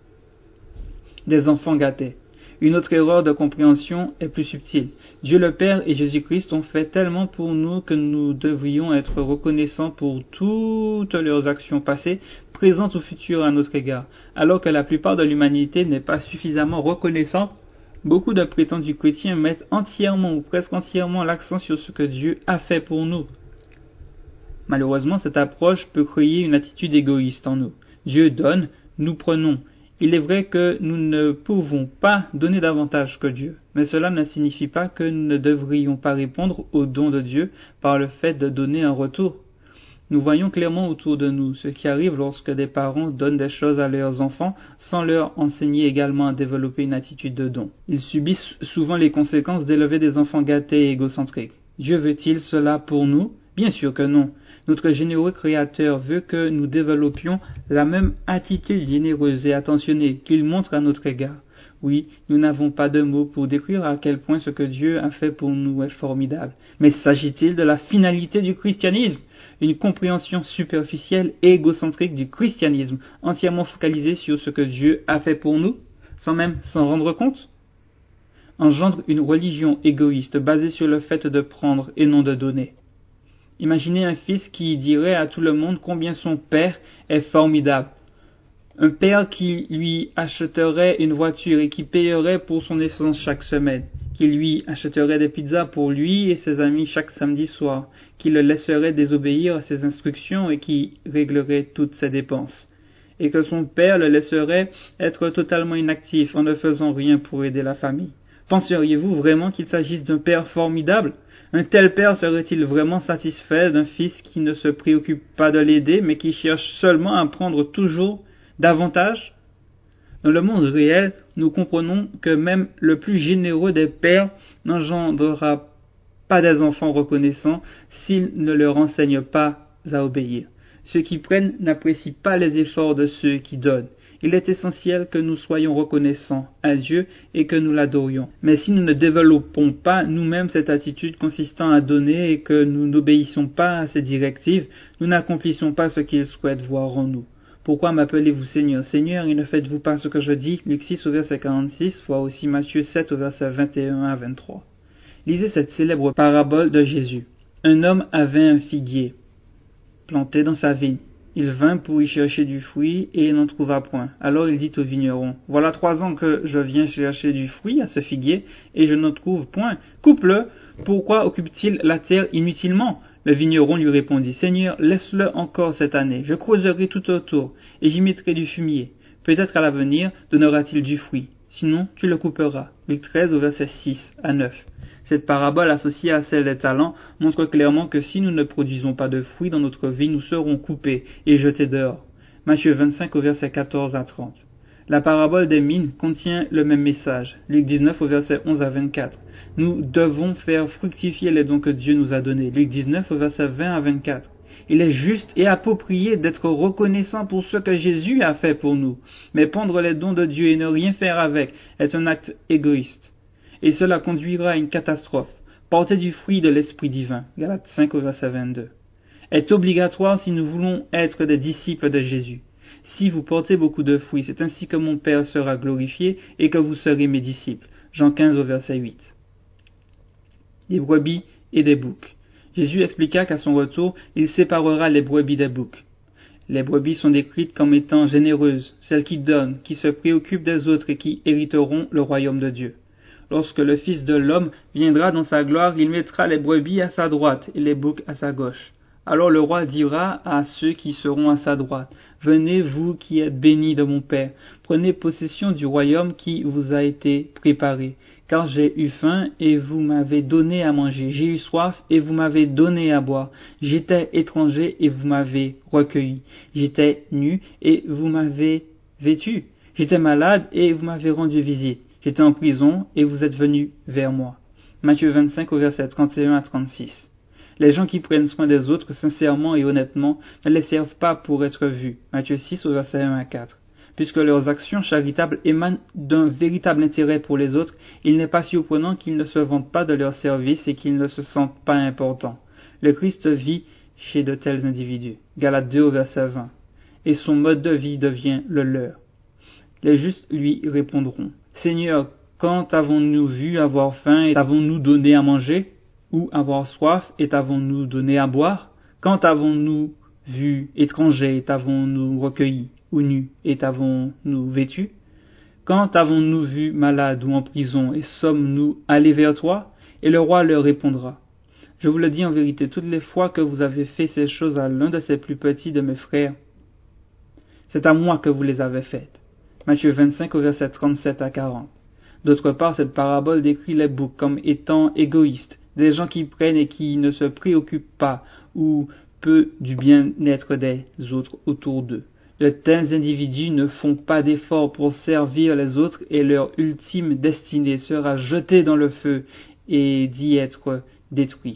Des enfants gâtés. Une autre erreur de compréhension est plus subtile. Dieu le Père et Jésus-Christ ont fait tellement pour nous que nous devrions être reconnaissants pour toutes leurs actions passées, présentes ou futures à notre égard. Alors que la plupart de l'humanité n'est pas suffisamment reconnaissante, beaucoup de prétendus chrétiens mettent entièrement ou presque entièrement l'accent sur ce que Dieu a fait pour nous. Malheureusement, cette approche peut créer une attitude égoïste en nous. Dieu donne, nous prenons. Il est vrai que nous ne pouvons pas donner davantage que Dieu, mais cela ne signifie pas que nous ne devrions pas répondre aux dons de Dieu par le fait de donner un retour. Nous voyons clairement autour de nous ce qui arrive lorsque des parents donnent des choses à leurs enfants sans leur enseigner également à développer une attitude de don. Ils subissent souvent les conséquences d'élever des enfants gâtés et égocentriques. Dieu veut-il cela pour nous? Bien sûr que non. Notre généreux Créateur veut que nous développions la même attitude généreuse et attentionnée qu'il montre à notre égard. Oui, nous n'avons pas de mots pour décrire à quel point ce que Dieu a fait pour nous est formidable. Mais s'agit-il de la finalité du christianisme? Une compréhension superficielle et égocentrique du christianisme, entièrement focalisée sur ce que Dieu a fait pour nous, sans même s'en rendre compte? Engendre une religion égoïste basée sur le fait de prendre et non de donner. Imaginez un fils qui dirait à tout le monde combien son père est formidable. Un père qui lui achèterait une voiture et qui payerait pour son essence chaque semaine, qui lui achèterait des pizzas pour lui et ses amis chaque samedi soir, qui le laisserait désobéir à ses instructions et qui réglerait toutes ses dépenses, et que son père le laisserait être totalement inactif en ne faisant rien pour aider la famille. Penseriez-vous vraiment qu'il s'agisse d'un père formidable? Un tel père serait-il vraiment satisfait d'un fils qui ne se préoccupe pas de l'aider, mais qui cherche seulement à prendre toujours davantage? Dans le monde réel, nous comprenons que même le plus généreux des pères n'engendrera pas des enfants reconnaissants s'il ne leur enseigne pas à obéir. Ceux qui prennent n'apprécient pas les efforts de ceux qui donnent. Il est essentiel que nous soyons reconnaissants à Dieu et que nous l'adorions. Mais si nous ne développons pas nous-mêmes cette attitude consistant à donner et que nous n'obéissons pas à ses directives, nous n'accomplissons pas ce qu'il souhaite voir en nous. Pourquoi m'appelez-vous Seigneur, Seigneur, et ne faites-vous pas ce que je dis? Luc six au verset quarante-six, voire aussi Matthieu sept au verset vingt et un à vingt-trois. Lisez cette célèbre parabole de Jésus. Un homme avait un figuier planté dans sa vigne. Il vint pour y chercher du fruit et n'en trouva point. Alors il dit au vigneron, « Voilà trois ans que je viens chercher du fruit à ce figuier et je n'en trouve point. Coupe-le, pourquoi occupe-t-il la terre inutilement ?» Le vigneron lui répondit, « Seigneur, laisse-le encore cette année. Je creuserai tout autour et j'y mettrai du fumier. Peut-être à l'avenir donnera-t-il du fruit. sinon tu le couperas. Luc treize au verset six à neuf. Cette parabole associée à celle des talents montre clairement que si nous ne produisons pas de fruits dans notre vie, nous serons coupés et jetés dehors. Matthieu vingt-cinq au verset quatorze à trente. La parabole des mines contient le même message. Luc dix-neuf au verset onze à vingt-quatre. Nous devons faire fructifier les dons que Dieu nous a donnés. Luc dix-neuf au verset vingt à vingt-quatre. Il est juste et approprié d'être reconnaissant pour ce que Jésus a fait pour nous. Mais prendre les dons de Dieu et ne rien faire avec est un acte égoïste. Et cela conduira à une catastrophe. Porter du fruit de l'Esprit divin. Galates cinq au verset vingt-deux. Est obligatoire si nous voulons être des disciples de Jésus. Si vous portez beaucoup de fruits, c'est ainsi que mon Père sera glorifié et que vous serez mes disciples. Jean quinze au verset huit. Des brebis et des boucs. Jésus expliqua qu'à son retour, il séparera les brebis des boucs. Les brebis sont décrites comme étant généreuses, celles qui donnent, qui se préoccupent des autres et qui hériteront le royaume de Dieu. Lorsque le Fils de l'homme viendra dans sa gloire, il mettra les brebis à sa droite et les boucs à sa gauche. Alors le roi dira à ceux qui seront à sa droite, « Venez, vous qui êtes bénis de mon Père, prenez possession du royaume qui vous a été préparé. Car j'ai eu faim et vous m'avez donné à manger, j'ai eu soif et vous m'avez donné à boire, j'étais étranger et vous m'avez recueilli, j'étais nu et vous m'avez vêtu, j'étais malade et vous m'avez rendu visite, j'étais en prison et vous êtes venus vers moi. » Matthieu vingt-cinq au verset trente et un à trente-six. Les gens qui prennent soin des autres sincèrement et honnêtement ne les servent pas pour être vus. Matthieu six au verset un à quatre. Puisque leurs actions charitables émanent d'un véritable intérêt pour les autres, il n'est pas surprenant qu'ils ne se vantent pas de leur service et qu'ils ne se sentent pas importants. Le Christ vit chez de tels individus. Galates deux au verset vingt. Et son mode de vie devient le leur. Les justes lui répondront, « Seigneur, quand avons-nous vu avoir faim et avons-nous donné à manger? Ou avoir soif et avons-nous donné à boire? Quand avons-nous vu étranger et t'avons-nous recueilli? Ou nu et t'avons-nous vêtu? Quand avons-nous vu malade ou en prison et sommes-nous allés vers toi? » Et le roi leur répondra, « Je vous le dis en vérité, toutes les fois que vous avez fait ces choses à l'un de ces plus petits de mes frères, c'est à moi que vous les avez faites. » Matthieu vingt-cinq au verset trente-sept à quarante. D'autre part, cette parabole décrit les boucs comme étant égoïstes, des gens qui prennent et qui ne se préoccupent pas ou peu du bien-être des autres autour d'eux. De tels individus ne font pas d'efforts pour servir les autres et leur ultime destinée sera jetée dans le feu et d'y être détruit.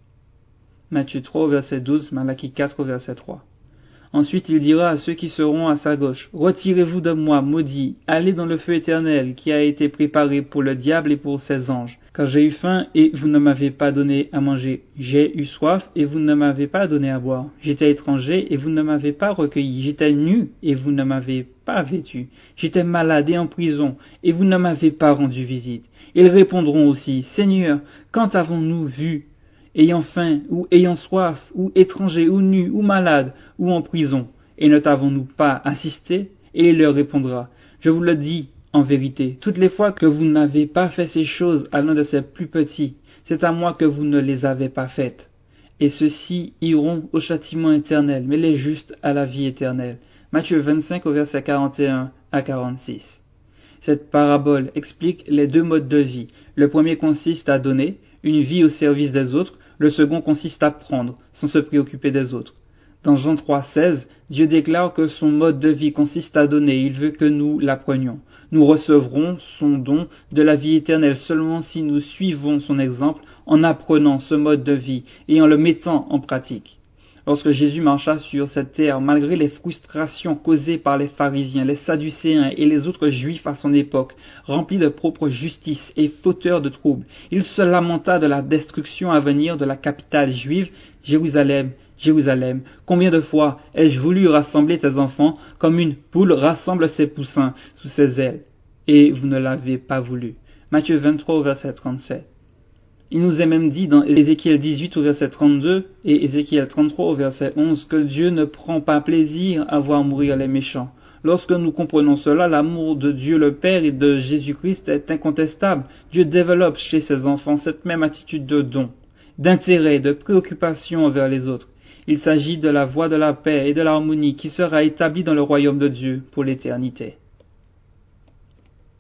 Matthieu trois, verset douze, Malachie quatre, verset trois. Ensuite il dira à ceux qui seront à sa gauche, « Retirez-vous de moi, maudits, allez dans le feu éternel qui a été préparé pour le diable et pour ses anges. Car j'ai eu faim et vous ne m'avez pas donné à manger. J'ai eu soif et vous ne m'avez pas donné à boire. J'étais étranger et vous ne m'avez pas recueilli. J'étais nu et vous ne m'avez pas vêtu. J'étais malade et en prison et vous ne m'avez pas rendu visite. » Ils répondront aussi, « Seigneur, quand avons-nous vu ayant faim, ou ayant soif, ou étranger, ou nu, ou malade, ou en prison, et ne t'avons-nous pas assisté? » Et il leur répondra, « Je vous le dis en vérité, toutes les fois que vous n'avez pas fait ces choses à l'un de ces plus petits, c'est à moi que vous ne les avez pas faites. Et ceux-ci iront au châtiment éternel, mais les justes à la vie éternelle. » Matthieu vingt-cinq au verset quarante et un à quarante-six. Cette parabole explique les deux modes de vie. Le premier consiste à donner, une vie au service des autres. Le second consiste à prendre, sans se préoccuper des autres. Dans Jean trois, seize, Dieu déclare que son mode de vie consiste à donner. Il veut que nous l'apprenions. Nous recevrons son don de la vie éternelle seulement si nous suivons son exemple en apprenant ce mode de vie et en le mettant en pratique. Lorsque Jésus marcha sur cette terre, malgré les frustrations causées par les pharisiens, les sadducéens et les autres juifs à son époque, remplis de propre justice et fauteurs de troubles, il se lamenta de la destruction à venir de la capitale juive, Jérusalem, Jérusalem, combien de fois ai-je voulu rassembler tes enfants comme une poule rassemble ses poussins sous ses ailes, et vous ne l'avez pas voulu. Matthieu vingt-trois, verset trente-sept. Il nous est même dit dans Ézéchiel dix-huit au verset trente-deux et Ézéchiel trente-trois au verset onze que Dieu ne prend pas plaisir à voir mourir les méchants. Lorsque nous comprenons cela, l'amour de Dieu le Père et de Jésus-Christ est incontestable. Dieu développe chez ses enfants cette même attitude de don, d'intérêt, de préoccupation envers les autres. Il s'agit de la voie de la paix et de l'harmonie qui sera établie dans le royaume de Dieu pour l'éternité.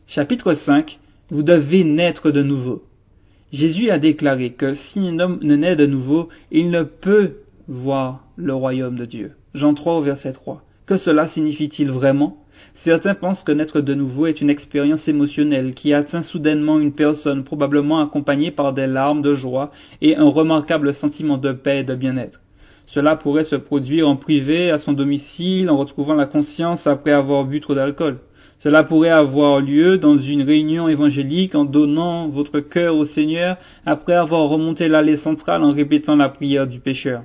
Chapitre cinq. Vous devez naître de nouveau. Jésus a déclaré que si un homme ne naît de nouveau, il ne peut voir le royaume de Dieu. Jean trois au verset trois. Que cela signifie-t-il vraiment? Certains pensent que naître de nouveau est une expérience émotionnelle qui atteint soudainement une personne, probablement accompagnée par des larmes de joie et un remarquable sentiment de paix et de bien-être. Cela pourrait se produire en privé, à son domicile, en retrouvant la conscience après avoir bu trop d'alcool. Cela pourrait avoir lieu dans une réunion évangélique en donnant votre cœur au Seigneur après avoir remonté l'allée centrale en répétant la prière du pécheur.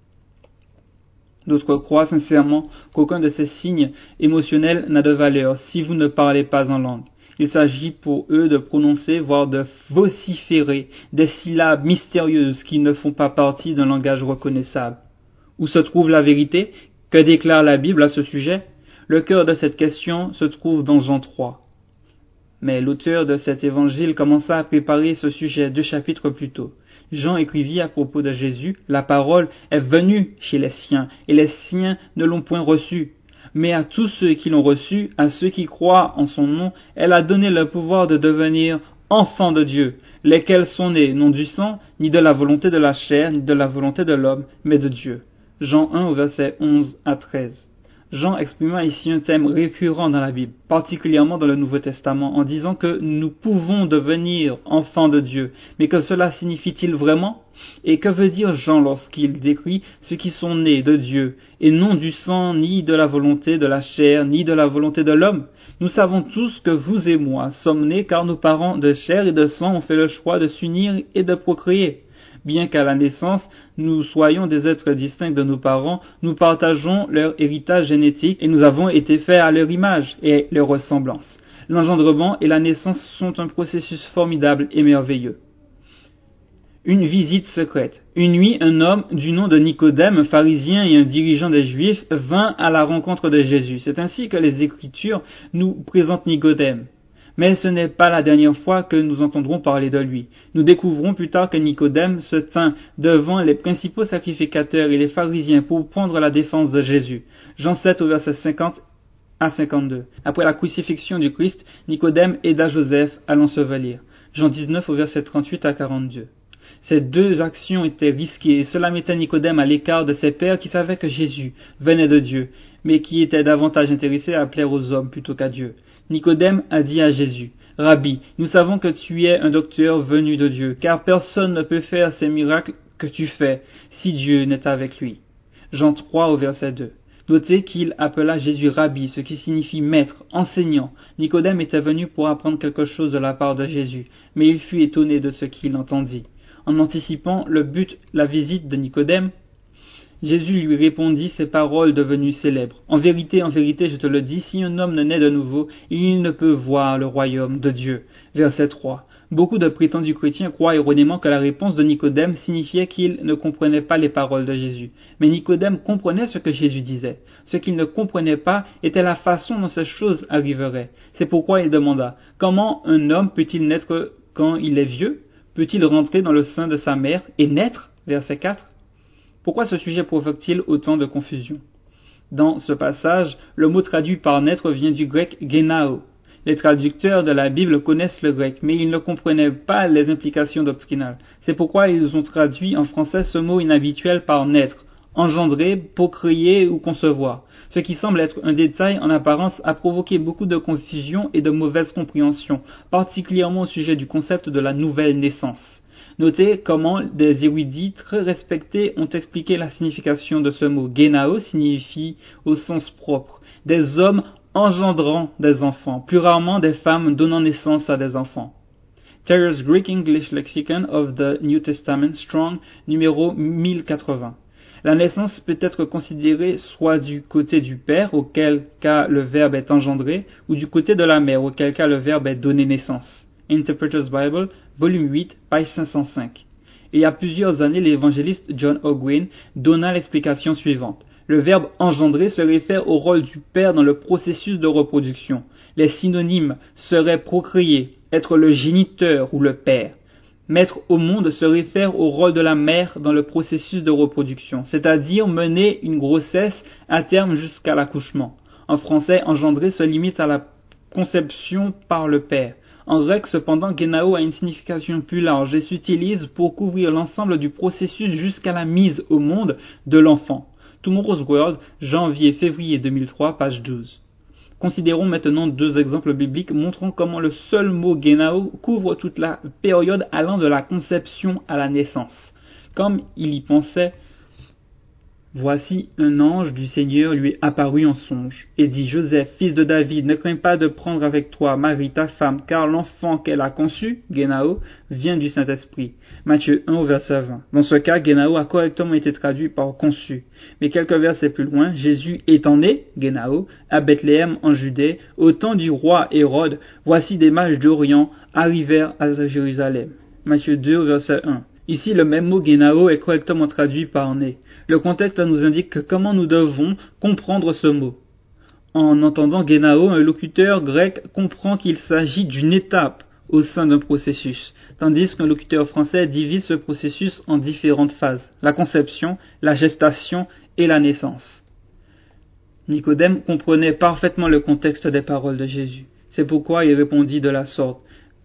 D'autres croient sincèrement qu'aucun de ces signes émotionnels n'a de valeur si vous ne parlez pas en langue. Il s'agit pour eux de prononcer, voire de vociférer des syllabes mystérieuses qui ne font pas partie d'un langage reconnaissable. Où se trouve la vérité? Que déclare la Bible à ce sujet? Le cœur de cette question se trouve dans Jean trois. Mais l'auteur de cet évangile commença à préparer ce sujet deux chapitres plus tôt. Jean écrivit à propos de Jésus, « La parole est venue chez les siens, et les siens ne l'ont point reçue. Mais à tous ceux qui l'ont reçue, à ceux qui croient en son nom, elle a donné le pouvoir de devenir enfants de Dieu, lesquels sont nés non du sang, ni de la volonté de la chair, ni de la volonté de l'homme, mais de Dieu. » Jean un au verset onze à treize. Jean exprima ici un thème récurrent dans la Bible, particulièrement dans le Nouveau Testament, en disant que nous pouvons devenir enfants de Dieu. Mais que cela signifie-t-il vraiment? Et que veut dire Jean lorsqu'il décrit ceux qui sont nés de Dieu, et non du sang, ni de la volonté de la chair, ni de la volonté de l'homme? Nous savons tous que vous et moi sommes nés car nos parents de chair et de sang ont fait le choix de s'unir et de procréer. Bien qu'à la naissance, nous soyons des êtres distincts de nos parents, nous partageons leur héritage génétique et nous avons été faits à leur image et leur ressemblance. L'engendrement et la naissance sont un processus formidable et merveilleux. Une visite secrète. Une nuit, un homme du nom de Nicodème, un pharisien et un dirigeant des Juifs, vint à la rencontre de Jésus. C'est ainsi que les Écritures nous présentent Nicodème. Mais ce n'est pas la dernière fois que nous entendrons parler de lui. Nous découvrons plus tard que Nicodème se tint devant les principaux sacrificateurs et les pharisiens pour prendre la défense de Jésus. Jean sept au verset cinquante à cinquante-deux. Après la crucifixion du Christ, Nicodème aida Joseph à l'ensevelir. Jean dix-neuf au verset trente-huit à quarante-deux. Ces deux actions étaient risquées et cela mettait Nicodème à l'écart de ses pairs qui savaient que Jésus venait de Dieu, mais qui étaient davantage intéressés à plaire aux hommes plutôt qu'à Dieu. Nicodème a dit à Jésus, « Rabbi, nous savons que tu es un docteur venu de Dieu, car personne ne peut faire ces miracles que tu fais si Dieu n'est avec lui. » Jean trois au verset deux. Notez qu'il appela Jésus Rabbi, ce qui signifie maître, enseignant. Nicodème était venu pour apprendre quelque chose de la part de Jésus, mais il fut étonné de ce qu'il entendit. En anticipant le but, la visite de Nicodème, Jésus lui répondit ces paroles devenues célèbres. « En vérité, en vérité, je te le dis, si un homme ne naît de nouveau, il ne peut voir le royaume de Dieu. » Verset trois. Beaucoup de prétendus chrétiens croient erronément que la réponse de Nicodème signifiait qu'il ne comprenait pas les paroles de Jésus. Mais Nicodème comprenait ce que Jésus disait. Ce qu'il ne comprenait pas était la façon dont ces choses arriveraient. C'est pourquoi il demanda, « Comment un homme peut-il naître quand il est vieux? Peut-il rentrer dans le sein de sa mère et naître ?» Verset quatre. Pourquoi ce sujet provoque-t-il autant de confusion? Dans ce passage, le mot traduit par naître vient du grec genao. Les traducteurs de la Bible connaissent le grec, mais ils ne comprenaient pas les implications doctrinales. C'est pourquoi ils ont traduit en français ce mot inhabituel par naître, engendrer, procréer ou concevoir. Ce qui semble être un détail en apparence a provoqué beaucoup de confusion et de mauvaise compréhension, particulièrement au sujet du concept de la nouvelle naissance. Notez comment des érudits très respectés ont expliqué la signification de ce mot. Genao signifie au sens propre des hommes engendrant des enfants, plus rarement des femmes donnant naissance à des enfants. Thayer's Greek English Lexicon of the New Testament, Strong, numéro mille quatre-vingts. La naissance peut être considérée soit du côté du père, auquel cas le verbe est engendré, ou du côté de la mère, auquel cas le verbe est donné naissance. Interpreter's Bible, volume huit, page cinq cent cinq. Il y a plusieurs années, l'évangéliste John Ogwyn donna l'explication suivante. Le verbe engendrer se réfère au rôle du père dans le processus de reproduction. Les synonymes seraient procréer, être le géniteur ou le père. Mettre au monde se réfère au rôle de la mère dans le processus de reproduction, c'est-à-dire mener une grossesse à terme jusqu'à l'accouchement. En français, engendrer se limite à la conception par le Père. En grec, cependant, génao a une signification plus large et s'utilise pour couvrir l'ensemble du processus jusqu'à la mise au monde de l'enfant. Tomorrow's World, janvier-février deux mille trois, page douze. Considérons maintenant deux exemples bibliques montrant comment le seul mot génao couvre toute la période allant de la conception à la naissance. Comme il y pensait, voici un ange du Seigneur lui est apparu en songe, et dit: Joseph, fils de David, ne crains pas de prendre avec toi Marie ta femme, car l'enfant qu'elle a conçu, génao, vient du Saint-Esprit. Matthieu un au verset vingt. Dans ce cas, génao a correctement été traduit par conçu. Mais quelques versets plus loin, Jésus étant né, génao, à Bethléem en Judée, au temps du roi Hérode, voici des mages d'Orient arrivèrent à Jérusalem. Matthieu deux au verset un. Ici, le même mot génao est correctement traduit par né. Le contexte nous indique comment nous devons comprendre ce mot. En entendant génao, un locuteur grec comprend qu'il s'agit d'une étape au sein d'un processus, tandis qu'un locuteur français divise ce processus en différentes phases: la conception, la gestation et la naissance. Nicodème comprenait parfaitement le contexte des paroles de Jésus. C'est pourquoi il répondit de la sorte.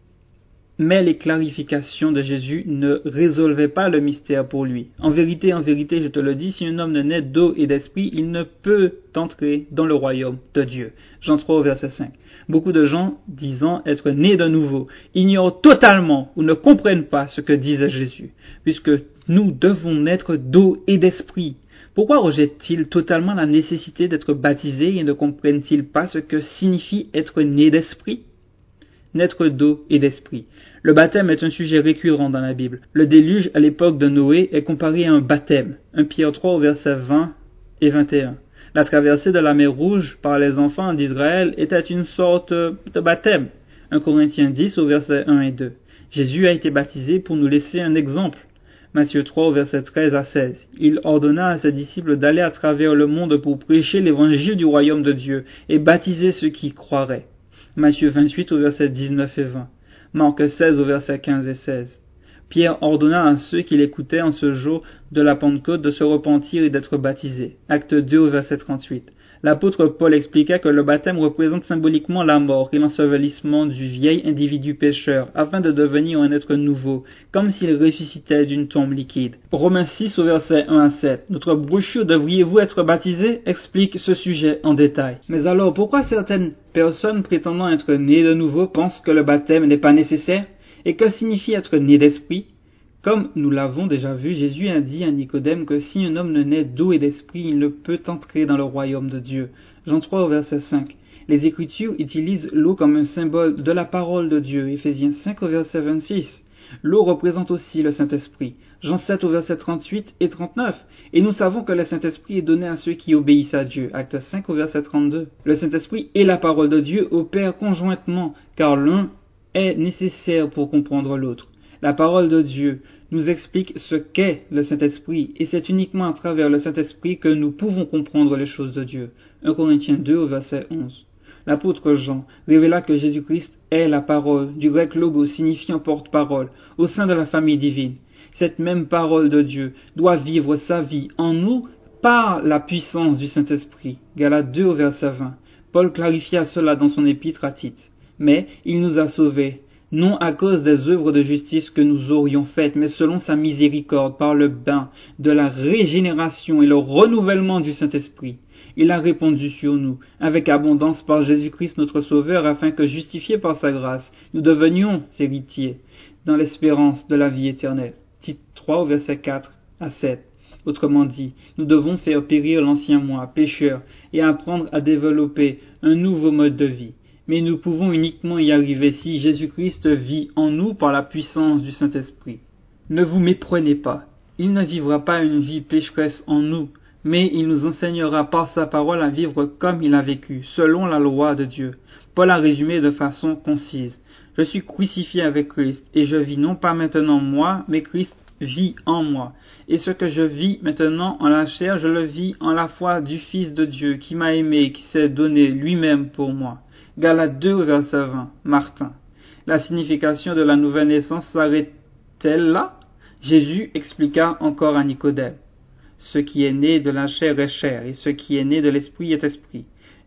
Mais les clarifications de Jésus ne résolvaient pas le mystère pour lui. En vérité, en vérité, je te le dis, si un homme ne naît d'eau et d'esprit, il ne peut entrer dans le royaume de Dieu. Jean trois, verset cinq. Beaucoup de gens, disant être nés de nouveau, ignorent totalement ou ne comprennent pas ce que disait Jésus, puisque nous devons naître d'eau et d'esprit. Pourquoi rejettent-ils totalement la nécessité d'être baptisés et ne comprennent-ils pas ce que signifie être né d'esprit? Naître d'eau et d'esprit. Le baptême est un sujet récurrent dans la Bible. Le déluge à l'époque de Noé est comparé à un baptême. premier Pierre trois au verset vingt et vingt et un. La traversée de la mer Rouge par les enfants d'Israël était une sorte de baptême. premier Corinthiens dix au verset un et deux. Jésus a été baptisé pour nous laisser un exemple. Matthieu trois au verset treize à seize. Il ordonna à ses disciples d'aller à travers le monde pour prêcher l'évangile du royaume de Dieu et baptiser ceux qui croiraient. Matthieu vingt-huit au verset dix-neuf et vingt. Marc seize au verset quinze et seize. Pierre ordonna à ceux qui l'écoutaient en ce jour de la Pentecôte de se repentir et d'être baptisés. Acte deux au verset trente-huit. L'apôtre Paul expliqua que le baptême représente symboliquement la mort et l'ensevelissement du vieil individu pécheur, afin de devenir un être nouveau, comme s'il ressuscitait d'une tombe liquide. Romains six au verset un à sept. Notre brochure Devriez-vous être baptisés explique ce sujet en détail. Mais alors, pourquoi certaines personnes prétendant être nées de nouveau pensent que le baptême n'est pas nécessaire? Et que signifie être né d'esprit? Comme nous l'avons déjà vu, Jésus a dit à Nicodème que si un homme ne naît d'eau et d'esprit, il ne peut entrer dans le royaume de Dieu. Jean trois au verset cinq. Les Écritures utilisent l'eau comme un symbole de la parole de Dieu. Éphésiens cinq au verset vingt-six. L'eau représente aussi le Saint-Esprit. Jean sept au verset trente-huit et trente-neuf. Et nous savons que le Saint-Esprit est donné à ceux qui obéissent à Dieu. Acte cinq au verset trente-deux. Le Saint-Esprit et la parole de Dieu opèrent conjointement, car l'un est nécessaire pour comprendre l'autre. La parole de Dieu nous explique ce qu'est le Saint-Esprit, et c'est uniquement à travers le Saint-Esprit que nous pouvons comprendre les choses de Dieu. premier Corinthiens deux au verset onze. L'apôtre Jean révéla que Jésus-Christ est la parole, du grec logos signifiant porte-parole, au sein de la famille divine. Cette même parole de Dieu doit vivre sa vie en nous par la puissance du Saint-Esprit. Galates deux au verset vingt. Paul clarifia cela dans son épître à Tite. Mais il nous a sauvés, non à cause des œuvres de justice que nous aurions faites, mais selon sa miséricorde, par le bain de la régénération et le renouvellement du Saint-Esprit. Il a répandu sur nous, avec abondance par Jésus-Christ notre Sauveur, afin que, justifiés par sa grâce, nous devenions héritiers, dans l'espérance de la vie éternelle. Tite trois, versets quatre à sept. Autrement dit, nous devons faire périr l'ancien moi, pécheur, et apprendre à développer un nouveau mode de vie. Mais nous pouvons uniquement y arriver si Jésus-Christ vit en nous par la puissance du Saint-Esprit. Ne vous méprenez pas. Il ne vivra pas une vie pécheresse en nous, mais il nous enseignera par sa parole à vivre comme il a vécu, selon la loi de Dieu. Paul a résumé de façon concise. Je suis crucifié avec Christ, et je vis non pas maintenant moi, mais Christ vit en moi. Et ce que je vis maintenant en la chair, je le vis en la foi du Fils de Dieu, qui m'a aimé et qui s'est donné lui-même pour moi. Galates deux, verset vingt. Martin. La signification de la nouvelle naissance s'arrête-t-elle là? Jésus expliqua encore à Nicodème. Ce qui est né de la chair est chair, et ce qui est né de l'esprit est esprit.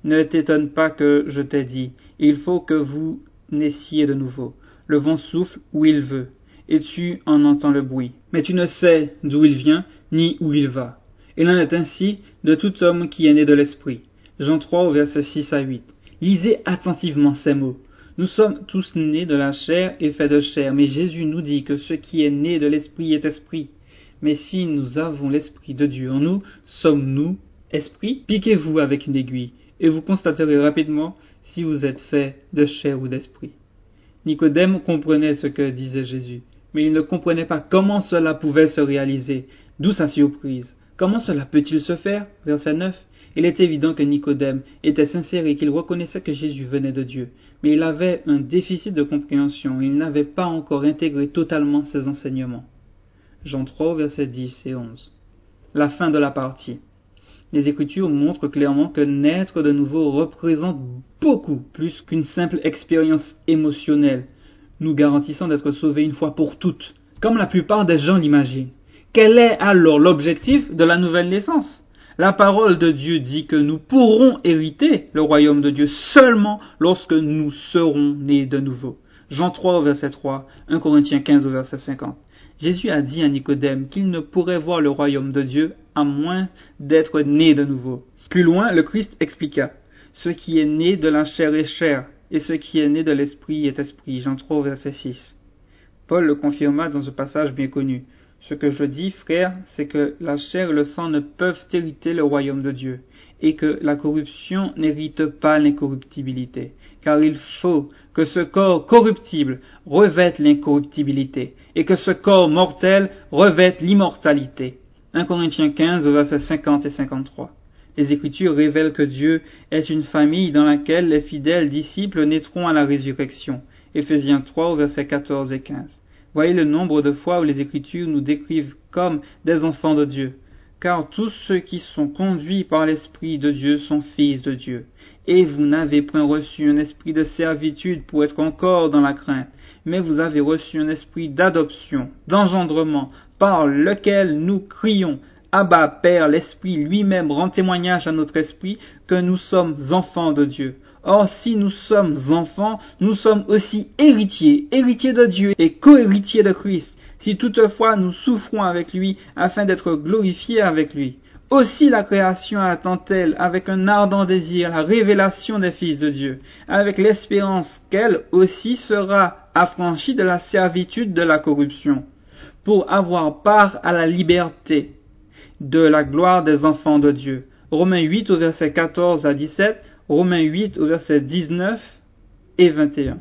Ne t'étonne pas que je t'ai dit, il faut que vous naissiez de nouveau. Le vent souffle où il veut, et tu en entends le bruit. Mais tu ne sais d'où il vient, ni où il va. Il en est ainsi de tout homme qui est né de l'esprit. Jean trois, au verset six à huit. Lisez attentivement ces mots. Nous sommes tous nés de la chair et faits de chair, mais Jésus nous dit que ce qui est né de l'esprit est esprit. Mais si nous avons l'esprit de Dieu en nous, sommes-nous esprit? Piquez-vous avec une aiguille, et vous constaterez rapidement si vous êtes fait de chair ou d'esprit. Nicodème comprenait ce que disait Jésus, mais il ne comprenait pas comment cela pouvait se réaliser, d'où sa surprise. Comment cela peut-il se faire? Verset neuf. Il est évident que Nicodème était sincère et qu'il reconnaissait que Jésus venait de Dieu, mais il avait un déficit de compréhension et il n'avait pas encore intégré totalement ses enseignements. Jean trois, versets dix et onze. La fin de la partie. Les Écritures montrent clairement que naître de nouveau représente beaucoup plus qu'une simple expérience émotionnelle, nous garantissant d'être sauvés une fois pour toutes, comme la plupart des gens l'imaginent. Quel est alors l'objectif de la nouvelle naissance? La parole de Dieu dit que nous pourrons hériter le royaume de Dieu seulement lorsque nous serons nés de nouveau. Jean trois, verset trois, un Corinthiens quinze, verset cinquante. Jésus a dit à Nicodème qu'il ne pourrait voir le royaume de Dieu à moins d'être né de nouveau. Plus loin, le Christ expliqua, « Ce qui est né de la chair est chair, et ce qui est né de l'esprit est esprit. » Jean trois, verset six. Paul le confirma dans un passage bien connu. « Ce que je dis, frère, c'est que la chair et le sang ne peuvent hériter le royaume de Dieu, et que la corruption n'hérite pas l'incorruptibilité. Car il faut que ce corps corruptible revête l'incorruptibilité, et que ce corps mortel revête l'immortalité. » un Corinthiens quinze, versets cinquante et cinquante-trois. Les Écritures révèlent que Dieu est une famille dans laquelle les fidèles disciples naîtront à la résurrection. Éphésiens trois, versets quatorze et quinze. Voyez le nombre de fois où les Écritures nous décrivent comme des enfants de Dieu. Car tous ceux qui sont conduits par l'Esprit de Dieu sont fils de Dieu. Et vous n'avez point reçu un esprit de servitude pour être encore dans la crainte, mais vous avez reçu un esprit d'adoption, d'engendrement, par lequel nous crions, Abba, Père. L'Esprit lui-même rend témoignage à notre esprit que nous sommes enfants de Dieu. Or, si nous sommes enfants, nous sommes aussi héritiers, héritiers de Dieu et co-héritiers de Christ, si toutefois nous souffrons avec lui afin d'être glorifiés avec lui. Aussi la création attend-elle avec un ardent désir la révélation des fils de Dieu, avec l'espérance qu'elle aussi sera affranchie de la servitude de la corruption, pour avoir part à la liberté de la gloire des enfants de Dieu. Romains huit au verset quatorze à dix-sept, Romains huit au verset dix-neuf et vingt et un.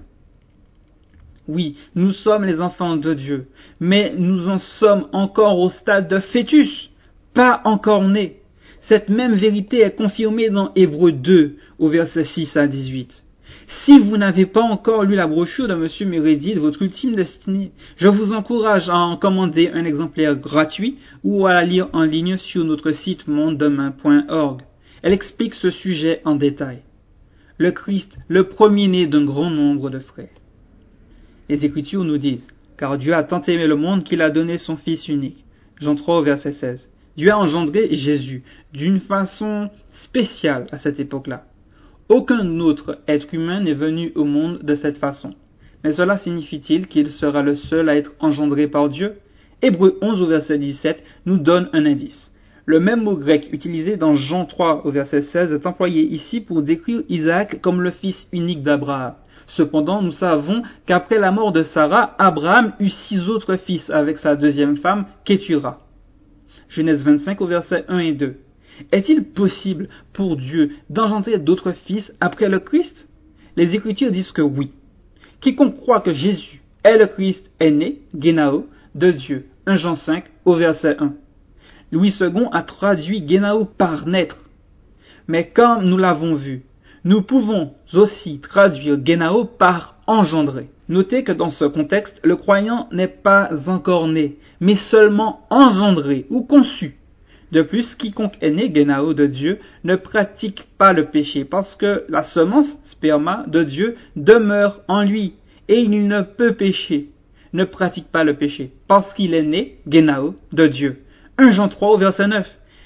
Oui, nous sommes les enfants de Dieu, mais nous en sommes encore au stade de fœtus, pas encore nés. Cette même vérité est confirmée dans Hébreux deux, au verset six à dix-huit. Si vous n'avez pas encore lu la brochure de M. Meredith, votre ultime destinée, je vous encourage à en commander un exemplaire gratuit ou à la lire en ligne sur notre site mondedemain point org. Elle explique ce sujet en détail. Le Christ, le premier-né d'un grand nombre de frères. Les Écritures nous disent, car Dieu a tant aimé le monde qu'il a donné son Fils unique. Jean trois, verset seize. Dieu a engendré Jésus d'une façon spéciale à cette époque-là. Aucun autre être humain n'est venu au monde de cette façon. Mais cela signifie-t-il qu'il sera le seul à être engendré par Dieu? Hébreux onze au verset dix-sept nous donne un indice. Le même mot grec utilisé dans Jean trois au verset seize est employé ici pour décrire Isaac comme le fils unique d'Abraham. Cependant, nous savons qu'après la mort de Sarah, Abraham eut six autres fils avec sa deuxième femme, Kétura. Genèse vingt-cinq au verset un et deux. Est-il possible pour Dieu d'engendrer d'autres fils après le Christ? Les Écritures disent que oui. Quiconque croit que Jésus est le Christ est né, Génao, de Dieu. un Jean cinq au verset un. Louis second a traduit Génao par naître. Mais comme nous l'avons vu, nous pouvons aussi traduire Génao par engendrer. Notez que dans ce contexte, le croyant n'est pas encore né, mais seulement engendré ou conçu. De plus, quiconque est né Génao de Dieu ne pratique pas le péché, parce que la semence, sperma, de Dieu demeure en lui, et il ne peut pécher, ne pratique pas le péché, parce qu'il est né Génao de Dieu. un Jean trois au verset neuf.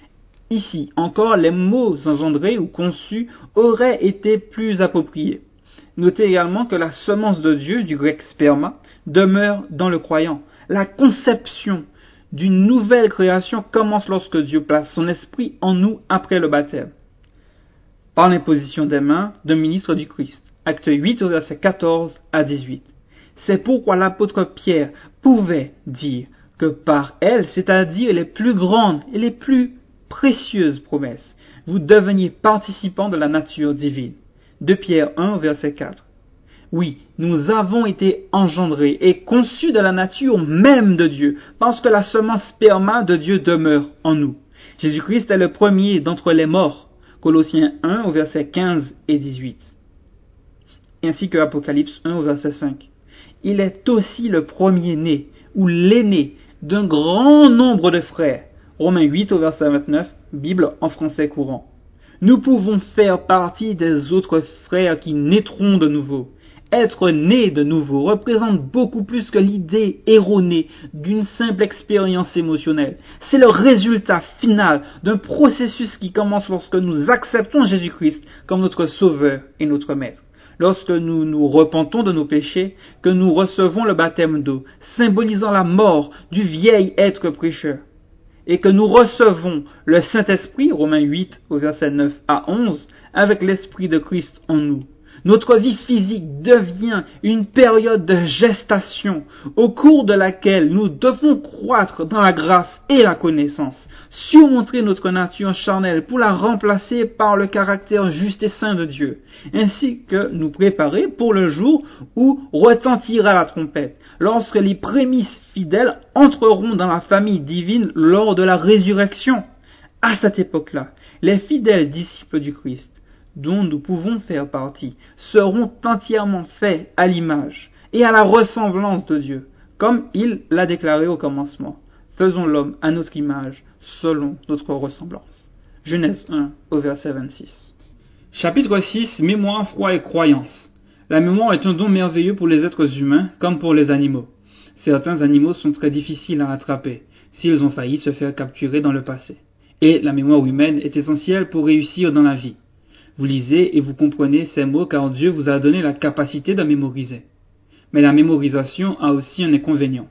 Ici, encore, les mots engendrés ou conçus auraient été plus appropriés. Notez également que la semence de Dieu, du grec sperma, demeure dans le croyant. La conception d'une nouvelle création commence lorsque Dieu place son esprit en nous après le baptême, par l'imposition des mains d'un ministre du Christ. Acte huit, au verset quatorze à dix-huit. C'est pourquoi l'apôtre Pierre pouvait dire que par elle, c'est-à-dire les plus grandes et les plus précieuses promesses, vous deveniez participants de la nature divine. deux Pierre un, verset quatre. Oui, nous avons été engendrés et conçus de la nature même de Dieu, parce que la semence sperma de Dieu demeure en nous. Jésus-Christ est le premier d'entre les morts. Colossiens un, au verset quinze et dix-huit. Ainsi que Apocalypse un, au verset cinq. Il est aussi le premier-né, ou l'aîné, d'un grand nombre de frères. Romains huit, au verset vingt-neuf, Bible en français courant. Nous pouvons faire partie des autres frères qui naîtront de nouveau. Être né de nouveau représente beaucoup plus que l'idée erronée d'une simple expérience émotionnelle. C'est le résultat final d'un processus qui commence lorsque nous acceptons Jésus-Christ comme notre Sauveur et notre Maître. Lorsque nous nous repentons de nos péchés, que nous recevons le baptême d'eau, symbolisant la mort du vieil être pécheur, et que nous recevons le Saint-Esprit, Romains huit, au verset neuf à onze, avec l'Esprit de Christ en nous. Notre vie physique devient une période de gestation au cours de laquelle nous devons croître dans la grâce et la connaissance, surmonter notre nature charnelle pour la remplacer par le caractère juste et saint de Dieu, ainsi que nous préparer pour le jour où retentira la trompette, lorsque les prémices fidèles entreront dans la famille divine lors de la résurrection. À cette époque-là, les fidèles disciples du Christ, dont nous pouvons faire partie, seront entièrement faits à l'image et à la ressemblance de Dieu, comme il l'a déclaré au commencement. Faisons l'homme à notre image, selon notre ressemblance. Genèse un, au verset vingt-six. Chapitre six. Mémoire, foi et croyance. La mémoire est un don merveilleux pour les êtres humains, comme pour les animaux. Certains animaux sont très difficiles à attraper, s'ils ont failli se faire capturer dans le passé. Et la mémoire humaine est essentielle pour réussir dans la vie. Vous lisez et vous comprenez ces mots car Dieu vous a donné la capacité de mémoriser. Mais la mémorisation a aussi un inconvénient.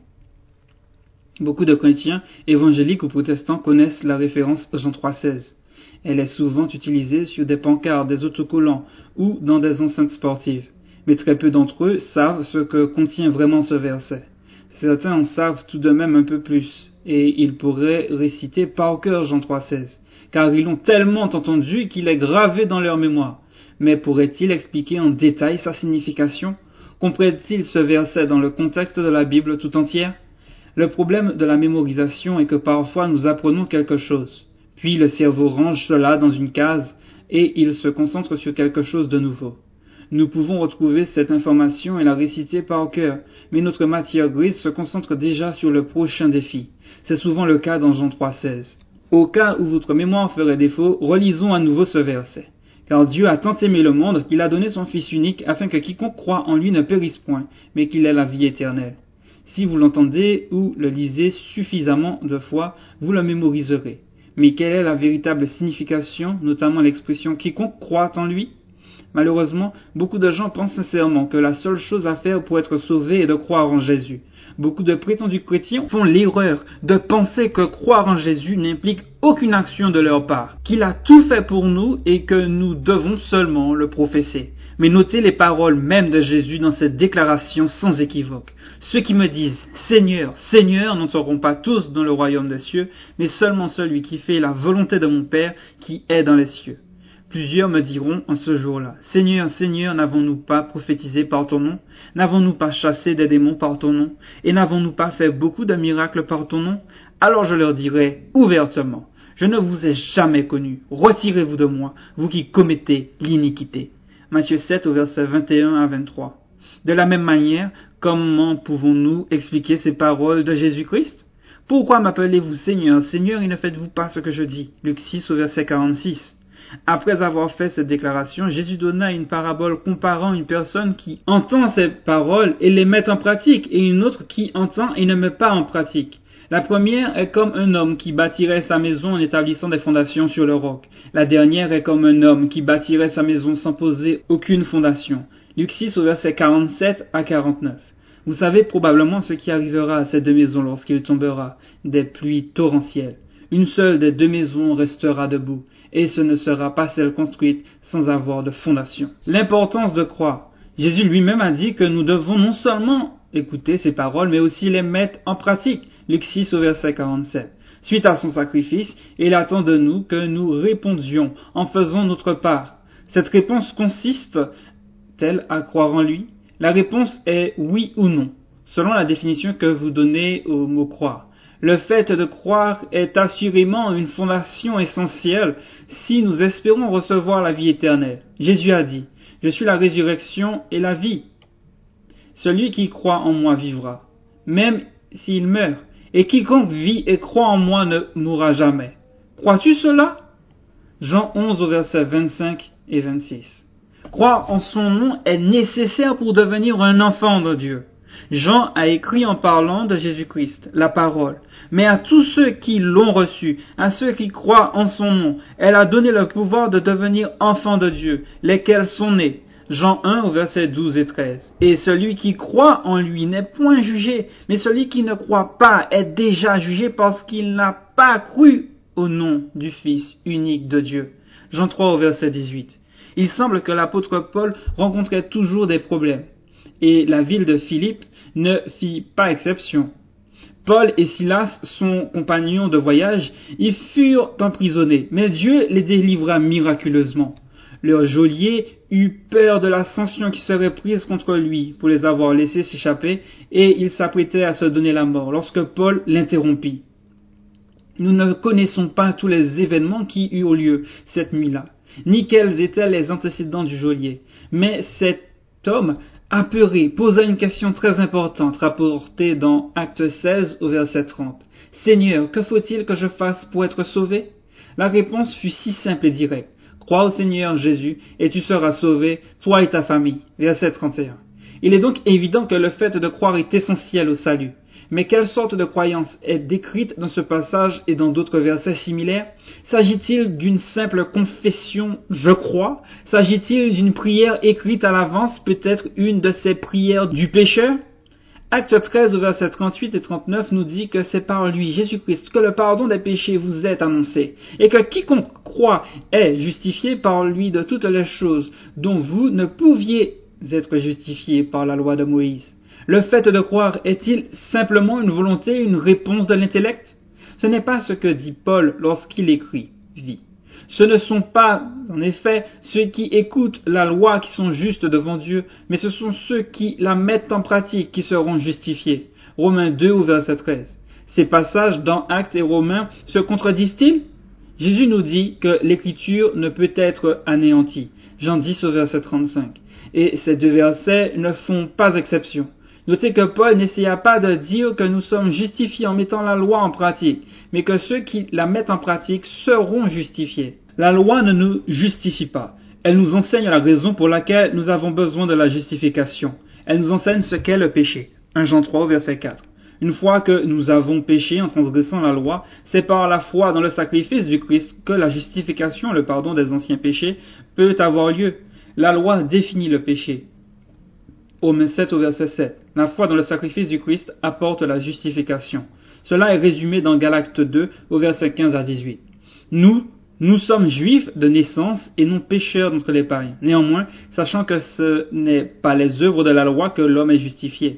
Beaucoup de chrétiens, évangéliques ou protestants connaissent la référence Jean trois seize. Elle est souvent utilisée sur des pancartes, des autocollants ou dans des enceintes sportives. Mais très peu d'entre eux savent ce que contient vraiment ce verset. Certains en savent tout de même un peu plus, et ils pourraient réciter par cœur Jean trois seize. Car ils l'ont tellement entendu qu'il est gravé dans leur mémoire. Mais pourrait-il expliquer en détail sa signification? Comprennent-ils ce verset dans le contexte de la Bible tout entière? Le problème de la mémorisation est que parfois nous apprenons quelque chose, puis le cerveau range cela dans une case et il se concentre sur quelque chose de nouveau. Nous pouvons retrouver cette information et la réciter par cœur, mais notre matière grise se concentre déjà sur le prochain défi. C'est souvent le cas dans Jean trois seize. Au cas où votre mémoire ferait défaut, relisons à nouveau ce verset. Car Dieu a tant aimé le monde qu'il a donné son Fils unique afin que quiconque croit en lui ne périsse point, mais qu'il ait la vie éternelle. Si vous l'entendez ou le lisez suffisamment de fois, vous le mémoriserez. Mais quelle est la véritable signification, notamment l'expression « quiconque croit en lui » ? Malheureusement, beaucoup de gens pensent sincèrement que la seule chose à faire pour être sauvé est de croire en Jésus. Beaucoup de prétendus chrétiens font l'erreur de penser que croire en Jésus n'implique aucune action de leur part, qu'il a tout fait pour nous et que nous devons seulement le professer. Mais notez les paroles mêmes de Jésus dans cette déclaration sans équivoque. Ceux qui me disent « Seigneur, Seigneur » n'entreront pas tous dans le royaume des cieux, mais seulement celui qui fait la volonté de mon Père qui est dans les cieux. Plusieurs me diront en ce jour-là, « Seigneur, Seigneur, n'avons-nous pas prophétisé par ton nom? N'avons-nous pas chassé des démons par ton nom? Et n'avons-nous pas fait beaucoup de miracles par ton nom ?» Alors je leur dirai ouvertement, « Je ne vous ai jamais connu. Retirez-vous de moi, vous qui commettez l'iniquité. » Matthieu sept au verset vingt et un à vingt-trois. De la même manière, comment pouvons-nous expliquer ces paroles de Jésus-Christ? Pourquoi m'appelez-vous Seigneur, Seigneur, et ne faites-vous pas ce que je dis? Luc six au verset quarante-six. Après avoir fait cette déclaration, Jésus donna une parabole comparant une personne qui entend ces paroles et les met en pratique, et une autre qui entend et ne met pas en pratique. La première est comme un homme qui bâtirait sa maison en établissant des fondations sur le roc. La dernière est comme un homme qui bâtirait sa maison sans poser aucune fondation. Luc six au verset quarante-sept à quarante-neuf. Vous savez probablement ce qui arrivera à ces deux maisons lorsqu'il tombera des pluies torrentielles. Une seule des deux maisons restera debout, et ce ne sera pas celle construite sans avoir de fondation. L'importance de croire. Jésus lui-même a dit que nous devons non seulement écouter ses paroles, mais aussi les mettre en pratique. Luc six au verset quarante-sept. Suite à son sacrifice, il attend de nous que nous répondions en faisant notre part. Cette réponse consiste-t-elle à croire en lui? La réponse est oui ou non, selon la définition que vous donnez au mot croire. Le fait de croire est assurément une fondation essentielle si nous espérons recevoir la vie éternelle. Jésus a dit, « Je suis la résurrection et la vie. Celui qui croit en moi vivra, même s'il meurt, et quiconque vit et croit en moi ne mourra jamais. » Crois-tu cela? Jean onze au verset vingt-cinq et vingt-six. Croire en son nom est nécessaire pour devenir un enfant de Dieu. Jean a écrit en parlant de Jésus-Christ, la parole. Mais à tous ceux qui l'ont reçu, à ceux qui croient en son nom, elle a donné le pouvoir de devenir enfants de Dieu, lesquels sont nés. Jean un au verset douze et treize. Et celui qui croit en lui n'est point jugé, mais celui qui ne croit pas est déjà jugé parce qu'il n'a pas cru au nom du Fils unique de Dieu. Jean trois au verset dix-huit. Il semble que l'apôtre Paul rencontrait toujours des problèmes, et la ville de Philippe ne fit pas exception. Paul et Silas, son compagnon de voyage, y furent emprisonnés, mais Dieu les délivra miraculeusement. Leur geôlier eut peur de la sanction qui serait prise contre lui pour les avoir laissés s'échapper, et il s'apprêtait à se donner la mort lorsque Paul l'interrompit. Nous ne connaissons pas tous les événements qui eurent lieu cette nuit-là, ni quels étaient les antécédents du geôlier, mais cet homme apeuré posa une question très importante rapportée dans Acte seize au verset trente. « Seigneur, que faut-il que je fasse pour être sauvé ?» La réponse fut si simple et directe. « Crois au Seigneur Jésus et tu seras sauvé, toi et ta famille. » Verset trente et un. Il est donc évident que le fait de croire est essentiel au salut. Mais quelle sorte de croyance est décrite dans ce passage et dans d'autres versets similaires? S'agit-il d'une simple confession « je crois » ? S'agit-il d'une prière écrite à l'avance, peut-être une de ces prières du pécheur? Acte treize, versets trente-huit et trente-neuf nous dit que c'est par lui, Jésus-Christ, que le pardon des péchés vous est annoncé, et que quiconque croit est justifié par lui de toutes les choses dont vous ne pouviez être justifiés par la loi de Moïse. Le fait de croire est-il simplement une volonté, une réponse de l'intellect? Ce n'est pas ce que dit Paul lorsqu'il écrit « vie ». Ce ne sont pas, en effet, ceux qui écoutent la loi qui sont justes devant Dieu, mais ce sont ceux qui la mettent en pratique qui seront justifiés. Romains deux au verset treize. Ces passages dans Actes et Romains se contredisent-ils? Jésus nous dit que l'écriture ne peut être anéantie. Jean dix au verset trente-cinq. Et ces deux versets ne font pas exception. Notez que Paul n'essaya pas de dire que nous sommes justifiés en mettant la loi en pratique, mais que ceux qui la mettent en pratique seront justifiés. La loi ne nous justifie pas. Elle nous enseigne la raison pour laquelle nous avons besoin de la justification. Elle nous enseigne ce qu'est le péché. premier Jean trois, verset quatre. Une fois que nous avons péché en transgressant la loi, c'est par la foi dans le sacrifice du Christ que la justification, le pardon des anciens péchés, peut avoir lieu. La loi définit le péché. Romains sept au verset sept. La foi dans le sacrifice du Christ apporte la justification. Cela est résumé dans Galates deux au verset quinze à dix-huit. Nous, nous sommes juifs de naissance et non pécheurs d'entre les païens. Néanmoins, sachant que ce n'est pas les œuvres de la loi que l'homme est justifié,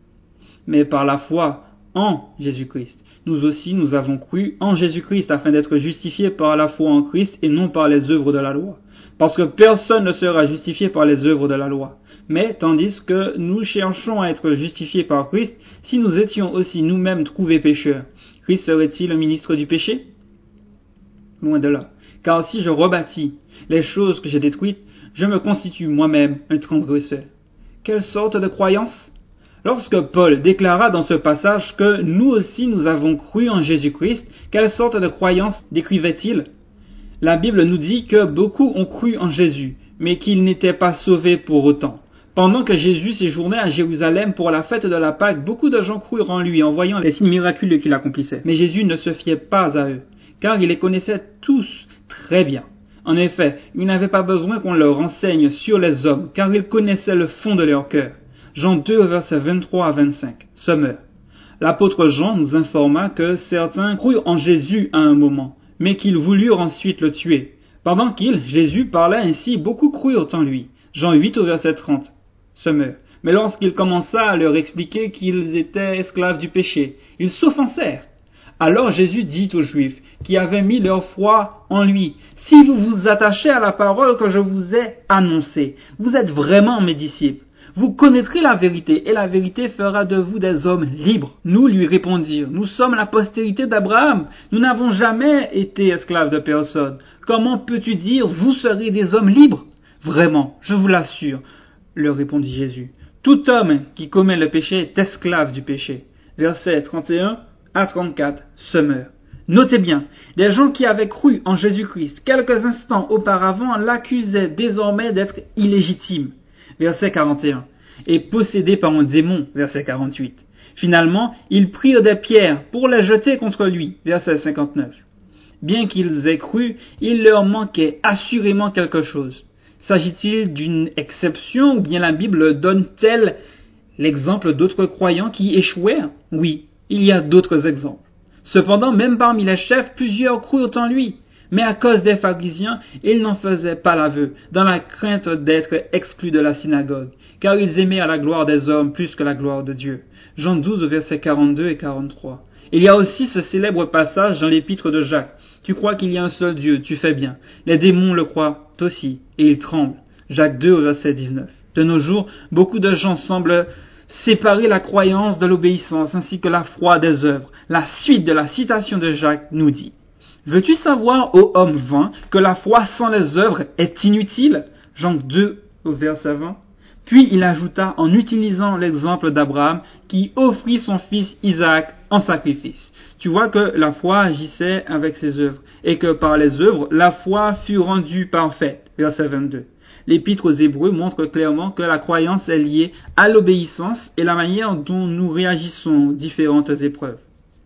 mais par la foi en Jésus-Christ. Nous aussi, nous avons cru en Jésus-Christ afin d'être justifiés par la foi en Christ et non par les œuvres de la loi. Parce que personne ne sera justifié par les œuvres de la loi. Mais, tandis que nous cherchons à être justifiés par Christ, si nous étions aussi nous-mêmes trouvés pécheurs, Christ serait-il le ministre du péché? Loin de là. Car si je rebâtis les choses que j'ai détruites, je me constitue moi-même un transgresseur. Quelle sorte de croyance? Lorsque Paul déclara dans ce passage que nous aussi nous avons cru en Jésus-Christ, quelle sorte de croyance décrivait-il? La Bible nous dit que beaucoup ont cru en Jésus, mais qu'ils n'étaient pas sauvés pour autant. Pendant que Jésus séjournait à Jérusalem pour la fête de la Pâque, beaucoup de gens crurent en lui en voyant les signes miraculeux qu'il accomplissait. Mais Jésus ne se fiait pas à eux, car il les connaissait tous très bien. En effet, il n'avait pas besoin qu'on leur enseigne sur les hommes, car il connaissait le fond de leur cœur. Jean deux, versets vingt-trois à vingt-cinq. Sommeur. L'apôtre Jean nous informa que certains crurent en Jésus à un moment, mais qu'ils voulurent ensuite le tuer. Pendant qu'il, Jésus, parlait ainsi, beaucoup crurent en lui. Jean huit, au verset trente. Sommeur. Mais lorsqu'il commença à leur expliquer qu'ils étaient esclaves du péché, ils s'offensèrent. Alors Jésus dit aux Juifs, qui avaient mis leur foi en lui, « Si vous vous attachez à la parole que je vous ai annoncée, vous êtes vraiment mes disciples. Vous connaîtrez la vérité, et la vérité fera de vous des hommes libres. » Nous lui répondirent, « Nous sommes la postérité d'Abraham. Nous n'avons jamais été esclaves de personne. Comment peux-tu dire, vous serez des hommes libres ? Vraiment, je vous l'assure, leur répondit Jésus. Tout homme qui commet le péché est esclave du péché. Versets trente et un à trente-quatre, Sommeur. Notez bien, des gens qui avaient cru en Jésus-Christ quelques instants auparavant l'accusaient désormais d'être illégitime. Verset quarante et un. Et possédé par un démon. Verset quarante-huit. Finalement, ils prirent des pierres pour les jeter contre lui. Verset cinquante-neuf. Bien qu'ils aient cru, il leur manquait assurément quelque chose. S'agit-il d'une exception ou bien la Bible donne-t-elle l'exemple d'autres croyants qui échouèrent ? Oui, il y a d'autres exemples. Cependant, même parmi les chefs, plusieurs crurent en lui. Mais à cause des pharisiens, ils n'en faisaient pas l'aveu, dans la crainte d'être exclus de la synagogue, car ils aimaient à la gloire des hommes plus que la gloire de Dieu. Jean douze, versets quarante-deux et quarante-trois. Il y a aussi ce célèbre passage dans l'épître de Jacques. Tu crois qu'il y a un seul Dieu, tu fais bien. Les démons le croient aussi, et ils tremblent. Jacques deux, verset dix-neuf. De nos jours, beaucoup de gens semblent séparer la croyance de l'obéissance ainsi que la foi des œuvres. La suite de la citation de Jacques nous dit: veux-tu savoir, ô homme vain, que la foi sans les œuvres est inutile? Jean deux, au verset vingt. Puis il ajouta en utilisant l'exemple d'Abraham qui offrit son fils Isaac en sacrifice. Tu vois que la foi agissait avec ses œuvres et que par les œuvres, la foi fut rendue parfaite. Verset vingt-deux. L'épître aux Hébreux montre clairement que la croyance est liée à l'obéissance et la manière dont nous réagissons aux différentes épreuves.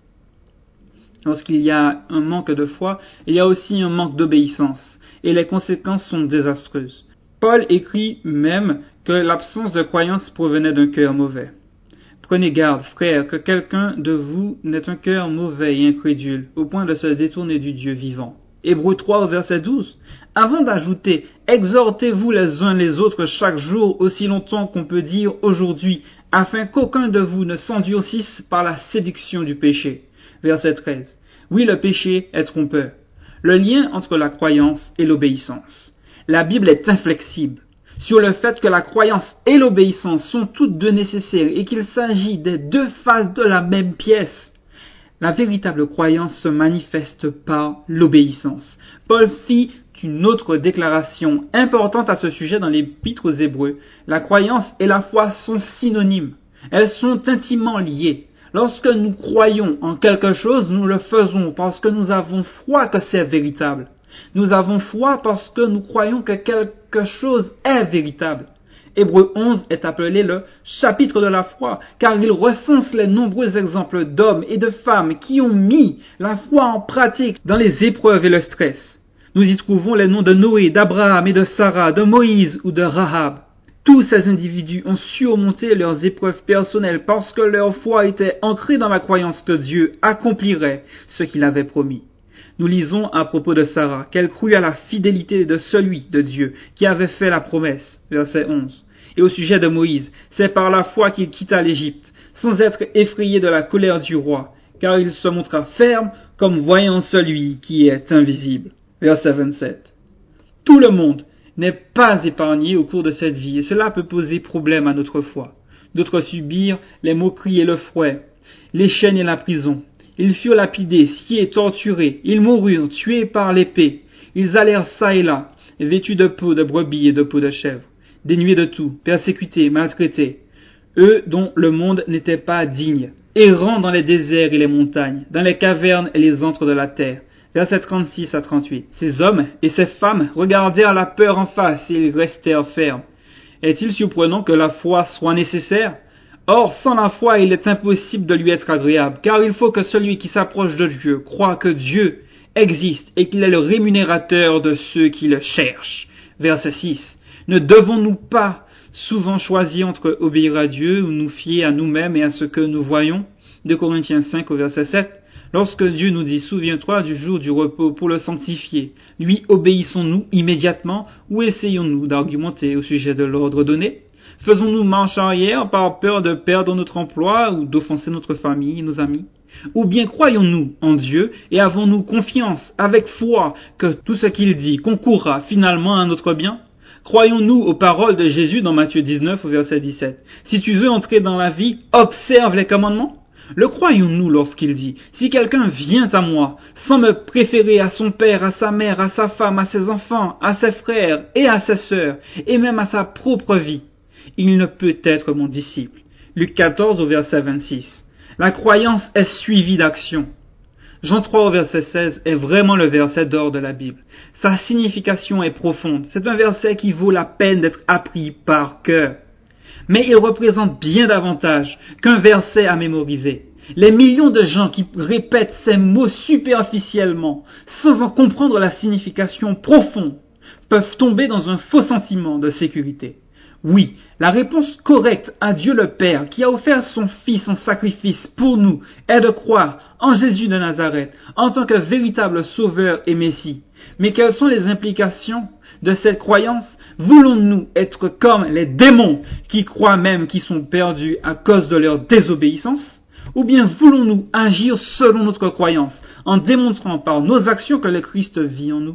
Lorsqu'il y a un manque de foi, il y a aussi un manque d'obéissance, et les conséquences sont désastreuses. Paul écrit même que l'absence de croyance provenait d'un cœur mauvais. Prenez garde, frères, que quelqu'un de vous n'ait un cœur mauvais et incrédule, au point de se détourner du Dieu vivant. Hébreux trois, verset douze. Avant d'ajouter, exhortez-vous les uns les autres chaque jour, aussi longtemps qu'on peut dire aujourd'hui, afin qu'aucun de vous ne s'endurcisse par la séduction du péché. Verset treize. Oui, le péché est trompeur. Le lien entre la croyance et l'obéissance. La Bible est inflexible sur le fait que la croyance et l'obéissance sont toutes deux nécessaires et qu'il s'agit des deux faces de la même pièce. La véritable croyance se manifeste par l'obéissance. Paul fit une autre déclaration importante à ce sujet dans l'épître aux Hébreux. La croyance et la foi sont synonymes. Elles sont intimement liées. Lorsque nous croyons en quelque chose, nous le faisons parce que nous avons foi que c'est véritable. Nous avons foi parce que nous croyons que quelque chose est véritable. Hébreux onze est appelé le chapitre de la foi, car il recense les nombreux exemples d'hommes et de femmes qui ont mis la foi en pratique dans les épreuves et le stress. Nous y trouvons les noms de Noé, d'Abraham et de Sarah, de Moïse ou de Rahab. Tous ces individus ont surmonté leurs épreuves personnelles parce que leur foi était ancrée dans la croyance que Dieu accomplirait ce qu'il avait promis. Nous lisons à propos de Sarah qu'elle crut à la fidélité de celui de Dieu qui avait fait la promesse, verset onze. Et au sujet de Moïse, c'est par la foi qu'il quitta l'Égypte, sans être effrayé de la colère du roi, car il se montra ferme comme voyant celui qui est invisible. Verset vingt-sept. Tout le monde n'est pas épargné au cours de cette vie, et cela peut poser problème à notre foi. D'autres subirent les moqueries et le fouet, les chaînes et la prison. Ils furent lapidés, sciés, torturés. Ils moururent, tués par l'épée. Ils allèrent çà et là, vêtus de peau de brebis et de peau de chèvre, dénués de tout, persécutés, maltraités. Eux dont le monde n'était pas digne, errant dans les déserts et les montagnes, dans les cavernes et les antres de la terre. Versets trente-six à trente-huit. Ces hommes et ces femmes regardèrent la peur en face et ils restèrent fermes. Est-il surprenant que la foi soit nécessaire? Or, sans la foi, il est impossible de lui être agréable, car il faut que celui qui s'approche de Dieu croie que Dieu existe et qu'il est le rémunérateur de ceux qui le cherchent. Verset six. Ne devons-nous pas souvent choisir entre obéir à Dieu ou nous fier à nous-mêmes et à ce que nous voyons? deux Corinthiens cinq au verset sept. Lorsque Dieu nous dit « Souviens-toi du jour du repos pour le sanctifier », lui obéissons-nous immédiatement ou essayons-nous d'argumenter au sujet de l'ordre donné? Faisons-nous marche arrière par peur de perdre notre emploi ou d'offenser notre famille et nos amis? Ou bien croyons-nous en Dieu et avons-nous confiance avec foi que tout ce qu'il dit concourra finalement à notre bien? Croyons-nous aux paroles de Jésus dans Matthieu dix-neuf au verset dix-sept. Si tu veux entrer dans la vie, observe les commandements. Le croyons-nous lorsqu'il dit « Si quelqu'un vient à moi, sans me préférer à son père, à sa mère, à sa femme, à ses enfants, à ses frères et à ses sœurs, et même à sa propre vie, il ne peut être mon disciple. » Luc quatorze au verset vingt-six. La croyance est suivie d'action. Jean trois au verset seize est vraiment le verset d'or de la Bible. Sa signification est profonde. C'est un verset qui vaut la peine d'être appris par cœur. Mais il représente bien davantage qu'un verset à mémoriser. Les millions de gens qui répètent ces mots superficiellement, sans en comprendre la signification profonde, peuvent tomber dans un faux sentiment de sécurité. Oui, la réponse correcte à Dieu le Père, qui a offert son Fils en sacrifice pour nous, est de croire en Jésus de Nazareth, en tant que véritable Sauveur et Messie. Mais quelles sont les implications de cette croyance? Voulons-nous être comme les démons qui croient même qu'ils sont perdus à cause de leur désobéissance? Ou bien voulons-nous agir selon notre croyance, en démontrant par nos actions que le Christ vit en nous?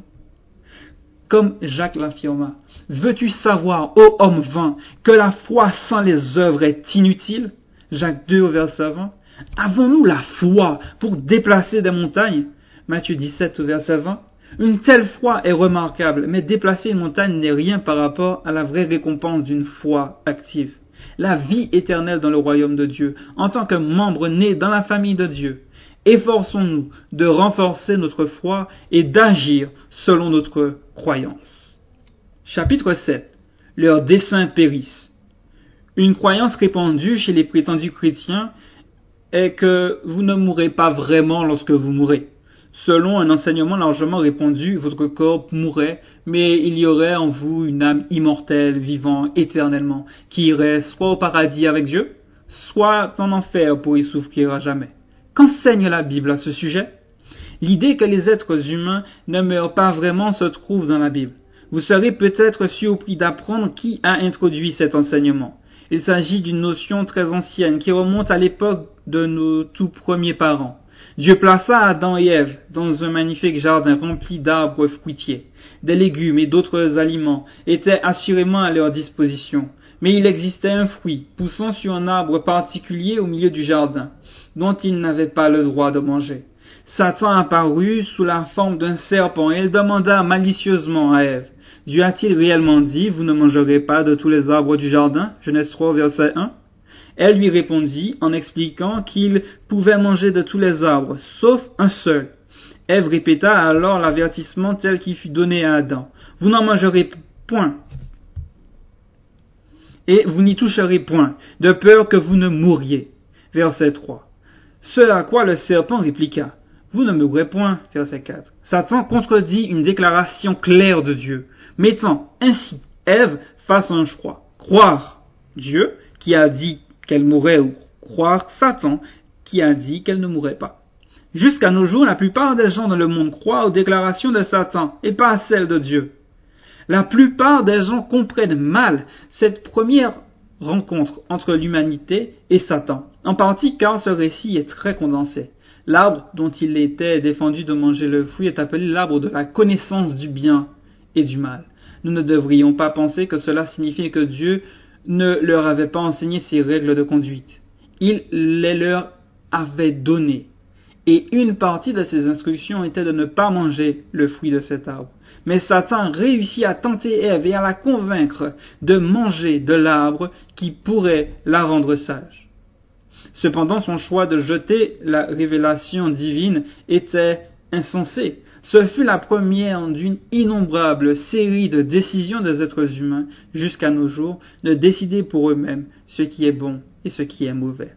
Comme Jacques l'affirma, veux-tu savoir, ô homme vain, que la foi sans les œuvres est inutile? Jacques deux au verset vingt. Avons-nous la foi pour déplacer des montagnes? Matthieu dix-sept au verset vingt. Une telle foi est remarquable, mais déplacer une montagne n'est rien par rapport à la vraie récompense d'une foi active. La vie éternelle dans le royaume de Dieu, en tant que membre né dans la famille de Dieu. Efforçons-nous de renforcer notre foi et d'agir selon notre croyance. Chapitre sept. Leurs desseins périssent. Une croyance répandue chez les prétendus chrétiens est que vous ne mourrez pas vraiment lorsque vous mourrez. Selon un enseignement largement répandu, votre corps mourrait, mais il y aurait en vous une âme immortelle vivant éternellement, qui irait soit au paradis avec Dieu, soit en enfer pour y souffrir à jamais. Qu'enseigne la Bible à ce sujet? L'idée que les êtres humains ne meurent pas vraiment se trouve dans la Bible. Vous serez peut-être surpris d'apprendre qui a introduit cet enseignement. Il s'agit d'une notion très ancienne qui remonte à l'époque de nos tout premiers parents. Dieu plaça Adam et Ève dans un magnifique jardin rempli d'arbres fruitiers. Des légumes et d'autres aliments étaient assurément à leur disposition. Mais il existait un fruit poussant sur un arbre particulier au milieu du jardin, dont ils n'avaient pas le droit de manger. Satan apparut sous la forme d'un serpent et il demanda malicieusement à Ève, « Dieu a-t-il réellement dit, vous ne mangerez pas de tous les arbres du jardin ?» Genèse trois, verset un. Elle lui répondit en expliquant qu'il pouvait manger de tous les arbres, sauf un seul. Ève répéta alors l'avertissement tel qu'il fut donné à Adam. « Vous n'en mangerez point, et vous n'y toucherez point, de peur que vous ne mouriez. » Verset trois. Ce à quoi le serpent répliqua, « Vous ne mourrez point. » Verset quatre. Satan contredit une déclaration claire de Dieu, mettant ainsi Ève face à un choix. Croire Dieu, qui a dit qu'elle mourrait, ou croire Satan, qui a dit qu'elle ne mourrait pas. Jusqu'à nos jours, la plupart des gens dans le monde croient aux déclarations de Satan, et pas à celles de Dieu. La plupart des gens comprennent mal cette première rencontre entre l'humanité et Satan, en partie car ce récit est très condensé. L'arbre dont il était défendu de manger le fruit est appelé l'arbre de la connaissance du bien et du mal. Nous ne devrions pas penser que cela signifie que Dieu ne leur avait pas enseigné ses règles de conduite. Il les leur avait données. Et une partie de ces instructions était de ne pas manger le fruit de cet arbre. Mais Satan réussit à tenter Ève et à la convaincre de manger de l'arbre qui pourrait la rendre sage. Cependant, son choix de jeter la révélation divine était insensé. Ce fut la première d'une innombrable série de décisions des êtres humains jusqu'à nos jours de décider pour eux-mêmes ce qui est bon et ce qui est mauvais.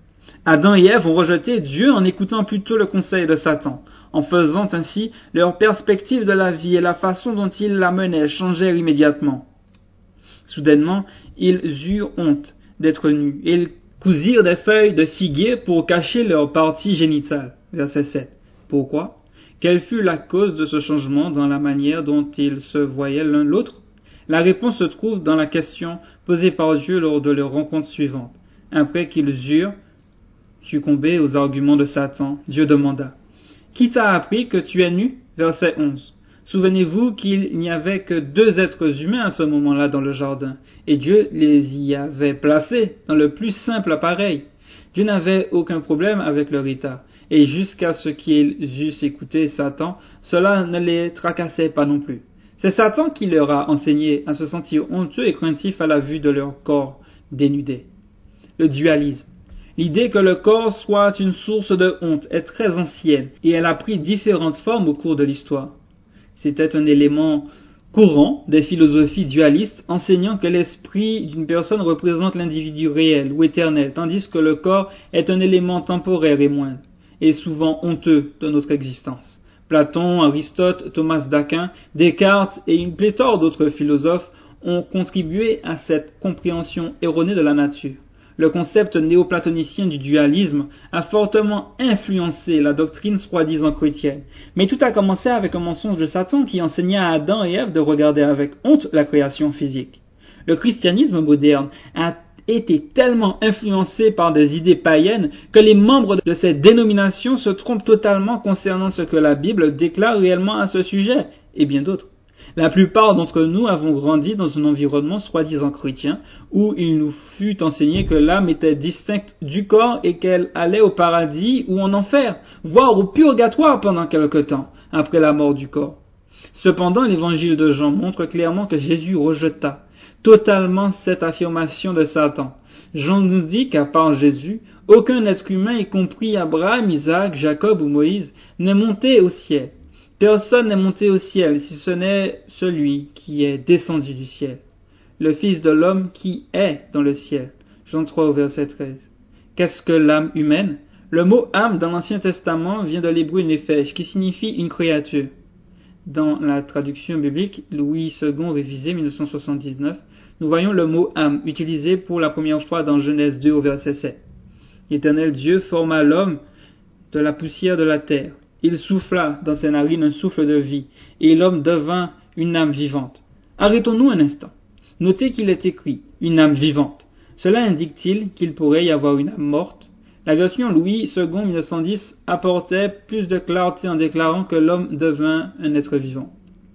Adam et Ève ont rejeté Dieu en écoutant plutôt le conseil de Satan. En faisant ainsi, leur perspective de la vie et la façon dont ils la menaient changèrent immédiatement. Soudainement, ils eurent honte d'être nus et ils cousirent des feuilles de figuier pour cacher leur partie génitale. Verset sept. Pourquoi? Quelle fut la cause de ce changement dans la manière dont ils se voyaient l'un l'autre? La réponse se trouve dans la question posée par Dieu lors de leur rencontre suivante. Après qu'ils eurent succombé aux arguments de Satan, Dieu demanda: Qui t'a appris que tu es nu? Verset onze. Souvenez-vous qu'il n'y avait que deux êtres humains à ce moment-là dans le jardin, et Dieu les y avait placés dans le plus simple appareil. Dieu n'avait aucun problème avec leur état, et jusqu'à ce qu'ils eussent écouté Satan, cela ne les tracassait pas non plus. C'est Satan qui leur a enseigné à se sentir honteux et craintifs à la vue de leur corps dénudé. Le dualisme. L'idée que le corps soit une source de honte est très ancienne, et elle a pris différentes formes au cours de l'histoire. C'était un élément courant des philosophies dualistes enseignant que l'esprit d'une personne représente l'individu réel ou éternel, tandis que le corps est un élément temporaire et moindre, et souvent honteux de notre existence. Platon, Aristote, Thomas d'Aquin, Descartes et une pléthore d'autres philosophes ont contribué à cette compréhension erronée de la nature. Le concept néoplatonicien du dualisme a fortement influencé la doctrine soi-disant chrétienne. Mais tout a commencé avec un mensonge de Satan qui enseigna à Adam et Ève de regarder avec honte la création physique. Le christianisme moderne a été tellement influencé par des idées païennes que les membres de cette dénomination se trompent totalement concernant ce que la Bible déclare réellement à ce sujet, et bien d'autres. La plupart d'entre nous avons grandi dans un environnement soi-disant chrétien où il nous fut enseigné que l'âme était distincte du corps et qu'elle allait au paradis ou en enfer, voire au purgatoire pendant quelque temps, après la mort du corps. Cependant, l'évangile de Jean montre clairement que Jésus rejeta totalement cette affirmation de Satan. Jean nous dit qu'à part Jésus, aucun être humain, y compris Abraham, Isaac, Jacob ou Moïse, n'est monté au ciel. Personne n'est monté au ciel si ce n'est celui qui est descendu du ciel, le Fils de l'homme qui est dans le ciel. Jean trois au verset treize. Qu'est-ce que l'âme humaine? Le mot âme dans l'Ancien Testament vient de l'hébreu nefesh, qui signifie une créature. Dans la traduction biblique Louis second révisé mille neuf cent soixante-dix-neuf, nous voyons le mot âme utilisé pour la première fois dans Genèse deux au verset sept. L'Éternel Dieu forma l'homme de la poussière de la terre. Il souffla dans ses narines un souffle de vie, et l'homme devint une âme vivante. Arrêtons-nous un instant. Notez qu'il est écrit « une âme vivante ». Cela indique-t-il qu'il pourrait y avoir une âme morte? La version Louis second mille neuf cent dix apportait plus de clarté en déclarant que l'homme devint un être vivant.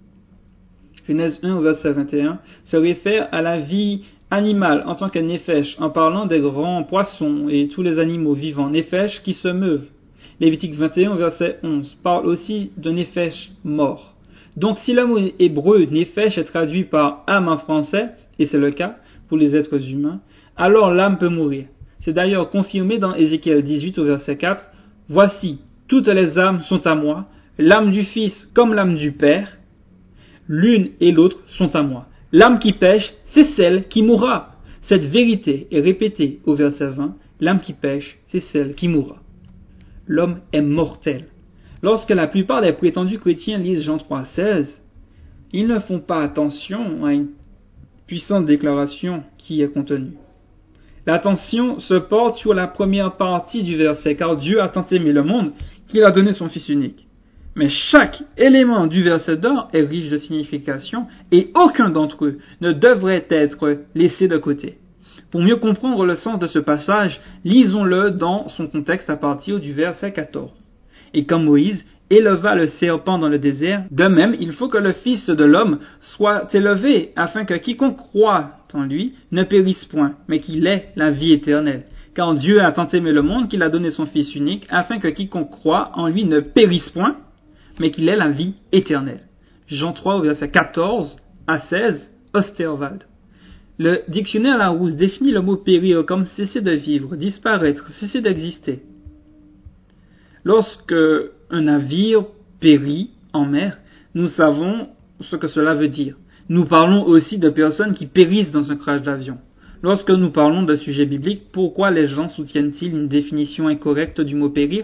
Genèse un au verset vingt et un se réfère à la vie animale en tant que nefesh, en parlant des grands poissons et tous les animaux vivants nefesh qui se meuvent. Lévitique vingt et un, verset onze, parle aussi de nefesh mort. Donc si le mot hébreu nefesh est traduit par âme en français, et c'est le cas pour les êtres humains, alors l'âme peut mourir. C'est d'ailleurs confirmé dans Ézéchiel dix-huit au verset quatre, « Voici, toutes les âmes sont à moi, l'âme du Fils comme l'âme du Père, l'une et l'autre sont à moi. L'âme qui pêche, c'est celle qui mourra. » Cette vérité est répétée au verset vingt, « L'âme qui pêche, c'est celle qui mourra. » L'homme est mortel. Lorsque la plupart des prétendus chrétiens lisent Jean trois seize, ils ne font pas attention à une puissante déclaration qui est contenue. L'attention se porte sur la première partie du verset, car Dieu a tant aimé le monde qu'il a donné son Fils unique. Mais chaque élément du verset d'or est riche de signification et aucun d'entre eux ne devrait être laissé de côté. Pour mieux comprendre le sens de ce passage, lisons-le dans son contexte à partir du verset quatorze. Et quand Moïse éleva le serpent dans le désert, de même il faut que le Fils de l'homme soit élevé, afin que quiconque croit en lui ne périsse point, mais qu'il ait la vie éternelle. Car Dieu a tant aimé le monde qu'il a donné son Fils unique, afin que quiconque croit en lui ne périsse point, mais qu'il ait la vie éternelle. Jean trois, verset quatorze à seize, Osterwald. Le dictionnaire Larousse définit le mot périr comme cesser de vivre, disparaître, cesser d'exister. Lorsque un navire périt, en mer, nous savons ce que cela veut dire. Nous parlons aussi de personnes qui périssent dans un crash d'avion. Lorsque nous parlons d'un sujet biblique, pourquoi les gens soutiennent-ils une définition incorrecte du mot périr?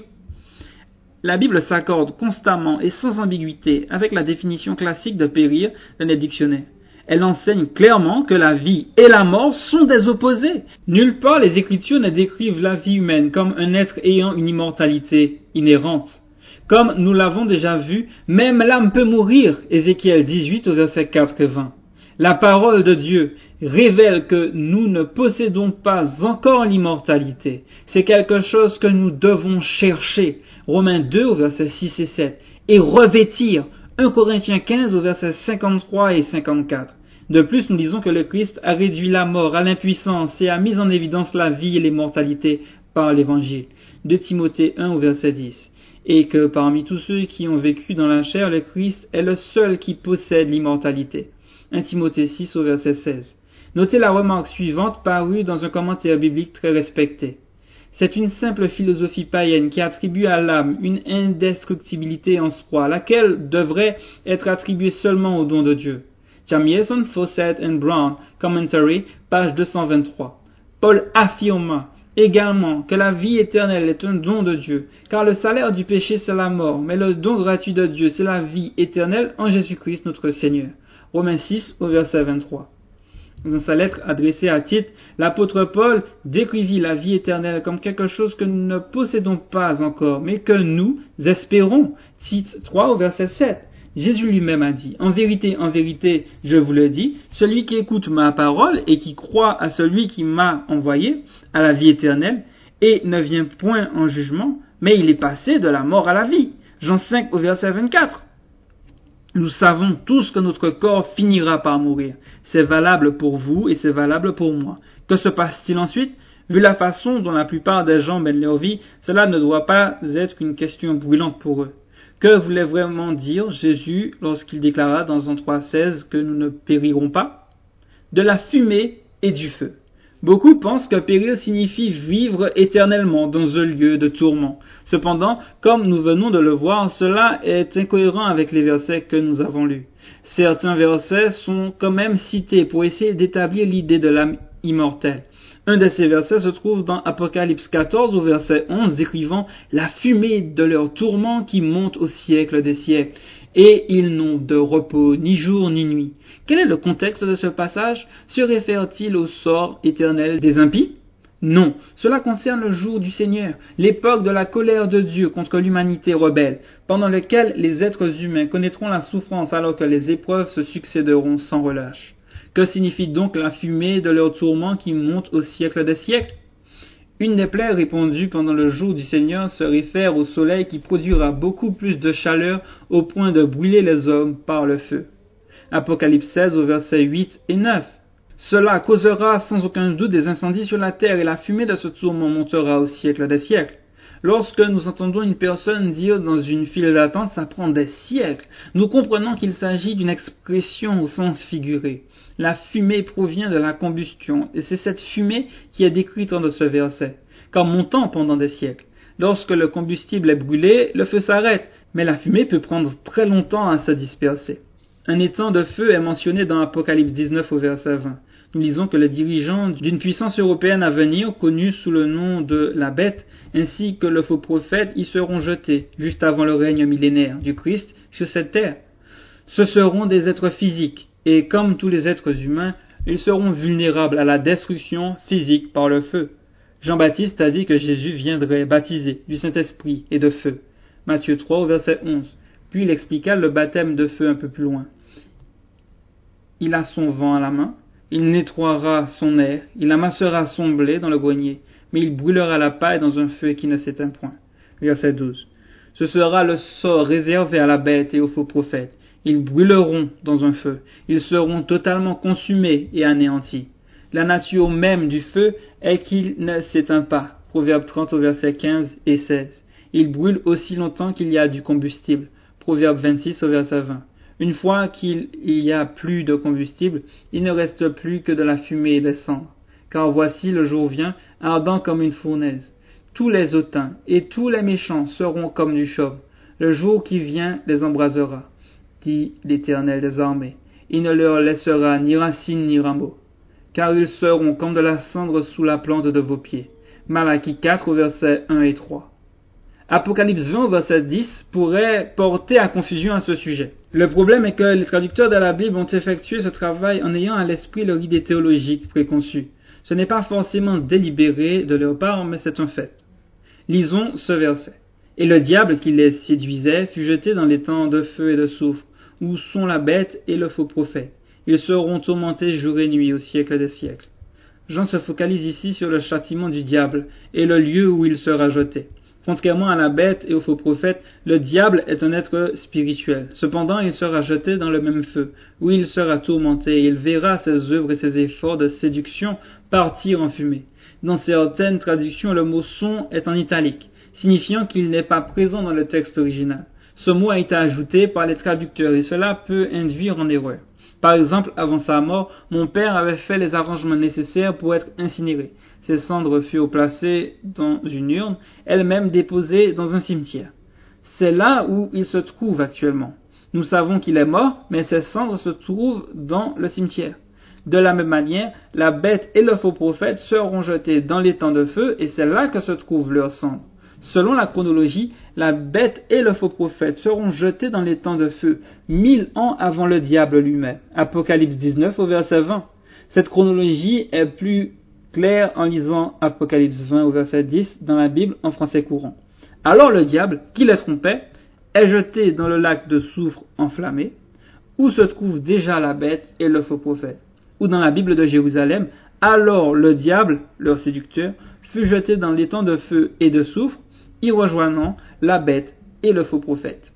La Bible s'accorde constamment et sans ambiguïté avec la définition classique de périr dans les dictionnaires. Elle enseigne clairement que la vie et la mort sont des opposés. Nulle part les Écritures ne décrivent la vie humaine comme un être ayant une immortalité inhérente. Comme nous l'avons déjà vu, même l'âme peut mourir, Ézéchiel dix-huit au verset quatre et vingt. La parole de Dieu révèle que nous ne possédons pas encore l'immortalité. C'est quelque chose que nous devons chercher, Romains deux au verset six et sept, et revêtir, un Corinthiens quinze au verset cinquante-trois et cinquante-quatre. De plus, nous disons que le Christ a réduit la mort à l'impuissance et a mis en évidence la vie et l'immortalité par l'Évangile, deux Timothée un au verset dix. Et que parmi tous ceux qui ont vécu dans la chair, le Christ est le seul qui possède l'immortalité. un Timothée six au verset seize. Notez la remarque suivante parue dans un commentaire biblique très respecté. C'est une simple philosophie païenne qui attribue à l'âme une indestructibilité en soi, laquelle devrait être attribuée seulement au don de Dieu. Jamieson, Fawcett and Brown, Commentary, page deux cent vingt-trois. Paul affirma également que la vie éternelle est un don de Dieu, car le salaire du péché c'est la mort, mais le don gratuit de Dieu c'est la vie éternelle en Jésus-Christ notre Seigneur. Romains six au verset vingt-trois. Dans sa lettre adressée à Tite, l'apôtre Paul décrivit la vie éternelle comme quelque chose que nous ne possédons pas encore, mais que nous espérons. Tite trois au verset sept. Jésus lui-même a dit, « En vérité, en vérité, je vous le dis, celui qui écoute ma parole et qui croit à celui qui m'a envoyé, à la vie éternelle, et ne vient point en jugement, mais il est passé de la mort à la vie. » Jean cinq au verset vingt-quatre. Nous savons tous que notre corps finira par mourir. C'est valable pour vous et c'est valable pour moi. Que se passe-t-il ensuite? Vu la façon dont la plupart des gens mènent leur vie, cela ne doit pas être une question brûlante pour eux. Que voulait vraiment dire Jésus lorsqu'il déclara dans Jean trois seize que nous ne périrons pas? De la fumée et du feu. Beaucoup pensent que périr signifie vivre éternellement dans un lieu de tourment. Cependant, comme nous venons de le voir, cela est incohérent avec les versets que nous avons lus. Certains versets sont quand même cités pour essayer d'établir l'idée de l'âme immortelle. Un de ces versets se trouve dans Apocalypse quatorze au verset onze décrivant la fumée de leur tourment qui monte au siècle des siècles. Et ils n'ont de repos ni jour ni nuit. Quel est le contexte de ce passage? Se réfère-t-il au sort éternel des impies? Non, cela concerne le jour du Seigneur, l'époque de la colère de Dieu contre l'humanité rebelle, pendant laquelle les êtres humains connaîtront la souffrance alors que les épreuves se succéderont sans relâche. Que signifie donc la fumée de leur tourment qui monte au siècle des siècles? Une des plaies répandues pendant le jour du Seigneur se réfère au soleil qui produira beaucoup plus de chaleur au point de brûler les hommes par le feu. Apocalypse seize au verset huit et neuf. Cela causera sans aucun doute des incendies sur la terre et la fumée de ce tourment montera au siècle des siècles. Lorsque nous entendons une personne dire dans une file d'attente ça prend des siècles, nous comprenons qu'il s'agit d'une expression au sens figuré. La fumée provient de la combustion et c'est cette fumée qui est décrite dans ce verset, comme montant pendant des siècles. Lorsque le combustible est brûlé, le feu s'arrête, mais la fumée peut prendre très longtemps à se disperser. Un étang de feu est mentionné dans Apocalypse dix-neuf au verset vingt. Nous lisons que les dirigeants d'une puissance européenne à venir, connue sous le nom de la bête, ainsi que le faux prophète, y seront jetés, juste avant le règne millénaire du Christ sur cette terre. Ce seront des êtres physiques, et comme tous les êtres humains, ils seront vulnérables à la destruction physique par le feu. Jean-Baptiste a dit que Jésus viendrait baptiser du Saint-Esprit et de feu. Matthieu trois au verset onze. Puis il expliqua le baptême de feu un peu plus loin. Il a son vent à la main, il nettoiera son air, il amassera son blé dans le grenier, mais il brûlera la paille dans un feu qui ne s'éteint point. Verset douze. Ce sera le sort réservé à la bête et aux faux prophètes. Ils brûleront dans un feu, ils seront totalement consumés et anéantis. La nature même du feu est qu'il ne s'éteint pas. Proverbe trente au verset quinze et seize. Il brûle aussi longtemps qu'il y a du combustible. Proverbe vingt-six au verset vingt. Une fois qu'il y a plus de combustible, il ne reste plus que de la fumée et des cendres. Car voici le jour vient, ardent comme une fournaise. Tous les hautains et tous les méchants seront comme du chauve. Le jour qui vient les embrasera, dit l'Éternel des armées. Il ne leur laissera ni racine ni rameaux, car ils seront comme de la cendre sous la plante de vos pieds. Malachie quatre, versets un et trois. Apocalypse vingt, verset dix, pourrait porter à confusion à ce sujet. Le problème est que les traducteurs de la Bible ont effectué ce travail en ayant à l'esprit leur idée théologique préconçue. Ce n'est pas forcément délibéré de leur part, mais c'est un fait. Lisons ce verset. Et le diable qui les séduisait fut jeté dans les temps de feu et de soufre, où sont la bête et le faux prophète. Ils seront tourmentés jour et nuit au siècle des siècles. Jean se focalise ici sur le châtiment du diable et le lieu où il sera jeté. Contrairement à la bête et au faux prophète, le diable est un être spirituel. Cependant, il sera jeté dans le même feu, où il sera tourmenté, et il verra ses œuvres et ses efforts de séduction partir en fumée. Dans certaines traductions, le mot son est en italique, signifiant qu'il n'est pas présent dans le texte original. Ce mot a été ajouté par les traducteurs et cela peut induire en erreur. Par exemple, avant sa mort, mon père avait fait les arrangements nécessaires pour être incinéré. Ses cendres furent placées dans une urne, elles-mêmes déposées dans un cimetière. C'est là où il se trouve actuellement. Nous savons qu'il est mort, mais ses cendres se trouvent dans le cimetière. De la même manière, la bête et le faux prophète seront jetés dans l'étang de feu et c'est là que se trouvent leurs cendres. Selon la chronologie, la bête et le faux prophète seront jetés dans l'étang de feu, mille ans avant le diable lui-même. Apocalypse dix-neuf au verset vingt. Cette chronologie est plus claire en lisant Apocalypse vingt au verset dix dans la Bible en français courant. Alors le diable, qui les trompait, est jeté dans le lac de soufre enflammé, où se trouvent déjà la bête et le faux prophète. Ou dans la Bible de Jérusalem, alors le diable, leur séducteur, fut jeté dans l'étang de feu et de soufre, y rejoignant la bête et le faux prophète.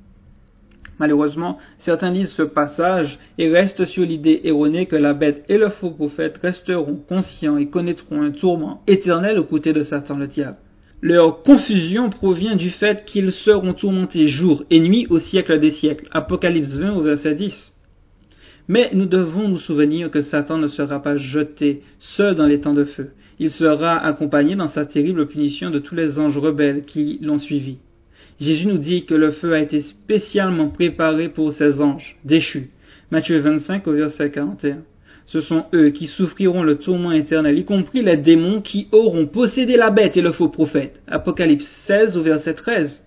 Malheureusement, certains lisent ce passage et restent sur l'idée erronée que la bête et le faux prophète resteront conscients et connaîtront un tourment éternel aux côtés de Satan le diable. Leur confusion provient du fait qu'ils seront tourmentés jour et nuit au siècle des siècles. Apocalypse vingt au verset dix. Mais nous devons nous souvenir que Satan ne sera pas jeté seul dans les temps de feu. Il sera accompagné dans sa terrible punition de tous les anges rebelles qui l'ont suivi. Jésus nous dit que le feu a été spécialement préparé pour ces anges déchus. Matthieu vingt-cinq au verset quarante et un. Ce sont eux qui souffriront le tourment éternel, y compris les démons qui auront possédé la bête et le faux prophète. Apocalypse seize au verset treize.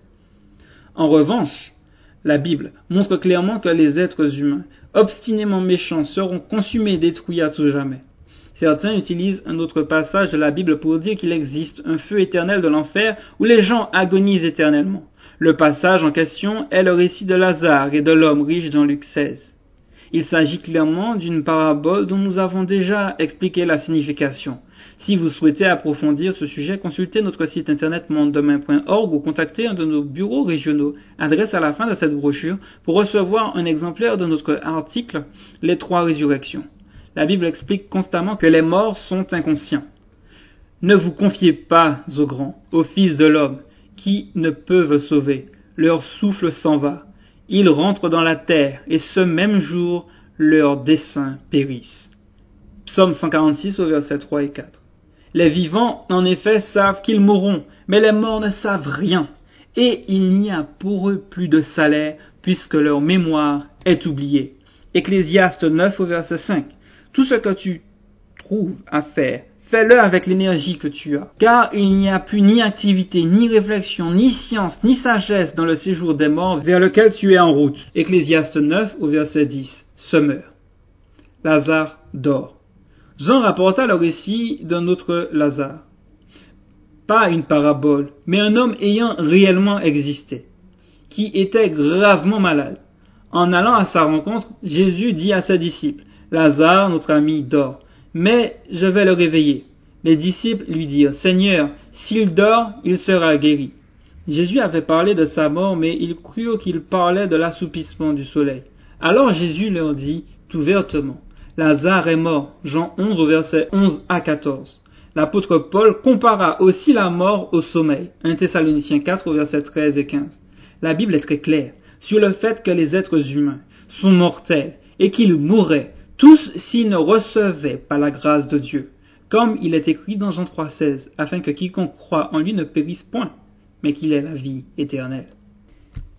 En revanche, la Bible montre clairement que les êtres humains, obstinément méchants, seront consumés et détruits à tout jamais. Certains utilisent un autre passage de la Bible pour dire qu'il existe un feu éternel de l'enfer où les gens agonisent éternellement. Le passage en question est le récit de Lazare et de l'homme riche dans Luc seize. Il s'agit clairement d'une parabole dont nous avons déjà expliqué la signification. Si vous souhaitez approfondir ce sujet, consultez notre site internet monde demain point org ou contactez un de nos bureaux régionaux. Adresse à la fin de cette brochure pour recevoir un exemplaire de notre article « Les trois résurrections ». La Bible explique constamment que les morts sont inconscients. Ne vous confiez pas aux grands, aux fils de l'homme, qui ne peuvent sauver. Leur souffle s'en va. Ils rentrent dans la terre, et ce même jour, leurs desseins périssent. Psaume cent quarante-six au verset trois et quatre. Les vivants, en effet, savent qu'ils mourront, mais les morts ne savent rien. Et il n'y a pour eux plus de salaire, puisque leur mémoire est oubliée. Ecclésiaste neuf au verset cinq. Tout ce que tu trouves à faire, fais-le avec l'énergie que tu as. Car il n'y a plus ni activité, ni réflexion, ni science, ni sagesse dans le séjour des morts vers lequel tu es en route. Ecclésiaste neuf au verset dix. Se meurt. Lazare dort. Jean rapporta le récit d'un autre Lazare. Pas une parabole, mais un homme ayant réellement existé, qui était gravement malade. En allant à sa rencontre, Jésus dit à ses disciples, « Lazare, notre ami, dort, mais je vais le réveiller. » Les disciples lui dirent, « Seigneur, s'il dort, il sera guéri. » Jésus avait parlé de sa mort, mais ils crurent qu'il parlait de l'assoupissement du soleil. Alors Jésus leur dit tout ouvertement, « Lazare est mort. » Jean onze au verset onze à quatorze. L'apôtre Paul compara aussi la mort au sommeil. un Thessaloniciens quatre au verset treize et quinze. La Bible est très claire sur le fait que les êtres humains sont mortels et qu'ils mourraient tous s'ils ne recevaient pas la grâce de Dieu, comme il est écrit dans Jean trois seize, afin que quiconque croit en lui ne périsse point, mais qu'il ait la vie éternelle.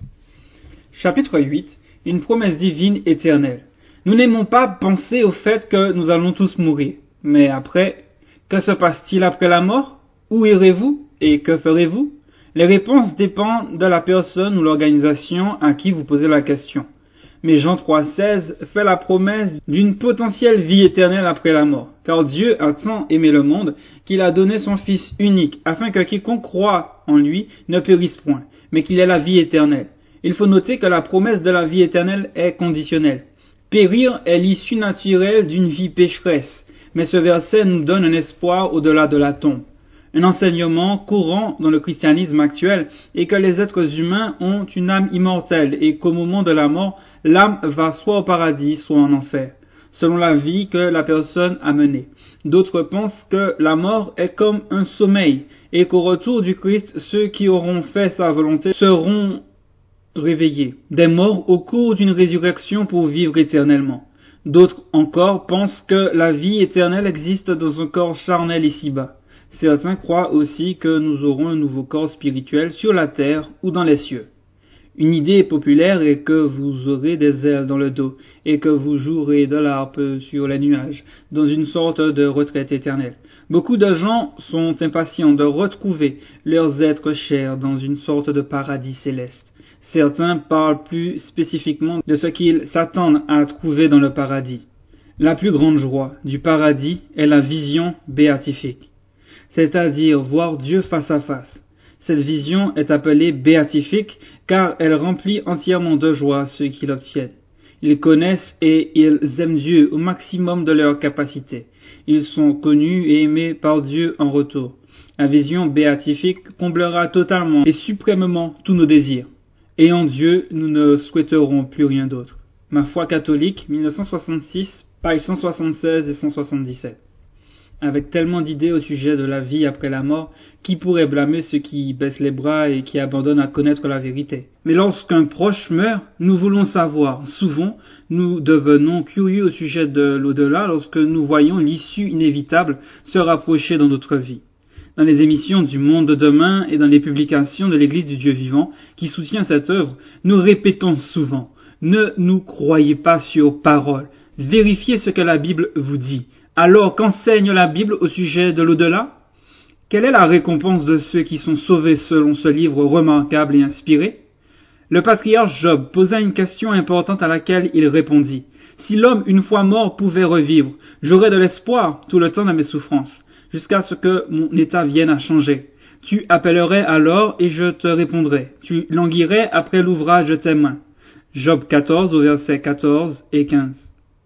Chapitre huit. Une promesse divine éternelle. Nous n'aimons pas penser au fait que nous allons tous mourir. Mais après, que se passe-t-il après la mort? Où irez-vous? Et que ferez-vous? Les réponses dépendent de la personne ou l'organisation à qui vous posez la question. Mais Jean trois seize fait la promesse d'une potentielle vie éternelle après la mort. Car Dieu a tant aimé le monde qu'il a donné son Fils unique, afin que quiconque croit en lui ne périsse point, mais qu'il ait la vie éternelle. Il faut noter que la promesse de la vie éternelle est conditionnelle. Périr est l'issue naturelle d'une vie pécheresse, mais ce verset nous donne un espoir au-delà de la tombe. Un enseignement courant dans le christianisme actuel est que les êtres humains ont une âme immortelle et qu'au moment de la mort, l'âme va soit au paradis, soit en enfer, selon la vie que la personne a menée. D'autres pensent que la mort est comme un sommeil et qu'au retour du Christ, ceux qui auront fait sa volonté seront réveillés, des morts au cours d'une résurrection pour vivre éternellement. D'autres encore pensent que la vie éternelle existe dans un corps charnel ici-bas. Certains croient aussi que nous aurons un nouveau corps spirituel sur la terre ou dans les cieux. Une idée populaire est que vous aurez des ailes dans le dos et que vous jouerez de l'harpe sur les nuages, dans une sorte de retraite éternelle. Beaucoup de gens sont impatients de retrouver leurs êtres chers dans une sorte de paradis céleste. Certains parlent plus spécifiquement de ce qu'ils s'attendent à trouver dans le paradis. La plus grande joie du paradis est la vision béatifique, c'est-à-dire voir Dieu face à face. Cette vision est appelée béatifique car elle remplit entièrement de joie ceux qui l'obtiennent. Ils connaissent et ils aiment Dieu au maximum de leur capacité. Ils sont connus et aimés par Dieu en retour. La vision béatifique comblera totalement et suprêmement tous nos désirs. Et en Dieu, nous ne souhaiterons plus rien d'autre. Ma foi catholique, mille neuf cent soixante-six, pages cent soixante-seize et cent soixante-dix-sept. Avec tellement d'idées au sujet de la vie après la mort, qui pourrait blâmer ceux qui baissent les bras et qui abandonnent à connaître la vérité? Mais lorsqu'un proche meurt, nous voulons savoir. Souvent, nous devenons curieux au sujet de l'au-delà lorsque nous voyons l'issue inévitable se rapprocher dans notre vie. Dans les émissions du Monde de demain et dans les publications de l'Église du Dieu vivant qui soutient cette œuvre, nous répétons souvent: ne nous croyez pas sur parole, vérifiez ce que la Bible vous dit. Alors qu'enseigne la Bible au sujet de l'au-delà? Quelle est la récompense de ceux qui sont sauvés selon ce livre remarquable et inspiré? Le patriarche Job posa une question importante à laquelle il répondit: si l'homme une fois mort pouvait revivre, j'aurais de l'espoir tout le temps de mes souffrances, jusqu'à ce que mon état vienne à changer. Tu appellerais alors et je te répondrai. Tu languirais après l'ouvrage de tes mains. Job quatorze au verset quatorze et quinze.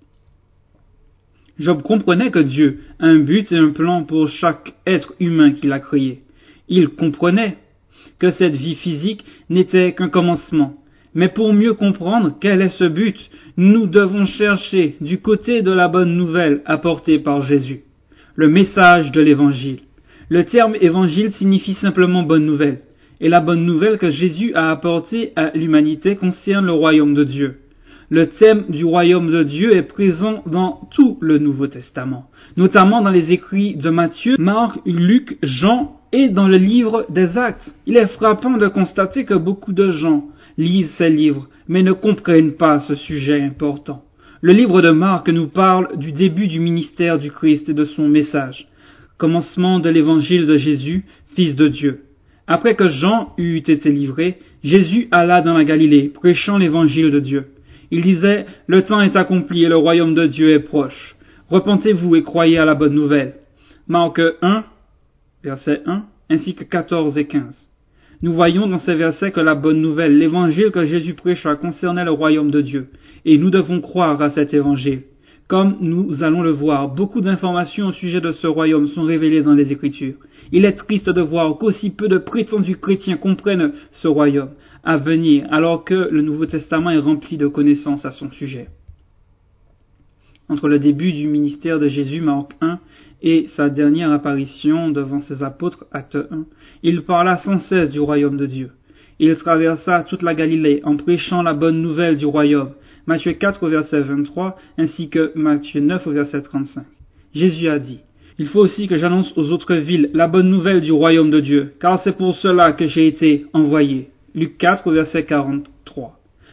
Job comprenait que Dieu a un but et un plan pour chaque être humain qu'il a créé. Il comprenait que cette vie physique n'était qu'un commencement. Mais pour mieux comprendre quel est ce but, nous devons chercher du côté de la bonne nouvelle apportée par Jésus. Le message de l'évangile. Le terme évangile signifie simplement bonne nouvelle. Et la bonne nouvelle que Jésus a apportée à l'humanité concerne le royaume de Dieu. Le thème du royaume de Dieu est présent dans tout le Nouveau Testament, notamment dans les écrits de Matthieu, Marc, Luc, Jean et dans le livre des Actes. Il est frappant de constater que beaucoup de gens lisent ces livres, mais ne comprennent pas ce sujet important. Le livre de Marc nous parle du début du ministère du Christ et de son message, commencement de l'évangile de Jésus, Fils de Dieu. Après que Jean eut été livré, Jésus alla dans la Galilée, prêchant l'évangile de Dieu. Il disait: le temps est accompli et le royaume de Dieu est proche. Repentez-vous et croyez à la bonne nouvelle. Marc un, verset un, ainsi que quatorze et quinze. Nous voyons dans ces versets que la bonne nouvelle, l'évangile que Jésus prêcha, concernait le royaume de Dieu. Et nous devons croire à cet évangile. Comme nous allons le voir, beaucoup d'informations au sujet de ce royaume sont révélées dans les Écritures. Il est triste de voir qu'aussi peu de prétendus chrétiens comprennent ce royaume à venir, alors que le Nouveau Testament est rempli de connaissances à son sujet. Entre le début du ministère de Jésus, Marc un, et sa dernière apparition devant ses apôtres, Acte un, il parla sans cesse du royaume de Dieu. Il traversa toute la Galilée en prêchant la bonne nouvelle du royaume, Matthieu quatre au verset vingt-trois, ainsi que Matthieu neuf au verset trente-cinq. Jésus a dit: il faut aussi que j'annonce aux autres villes la bonne nouvelle du royaume de Dieu, car c'est pour cela que j'ai été envoyé. Luc quatre au verset quarante-trois.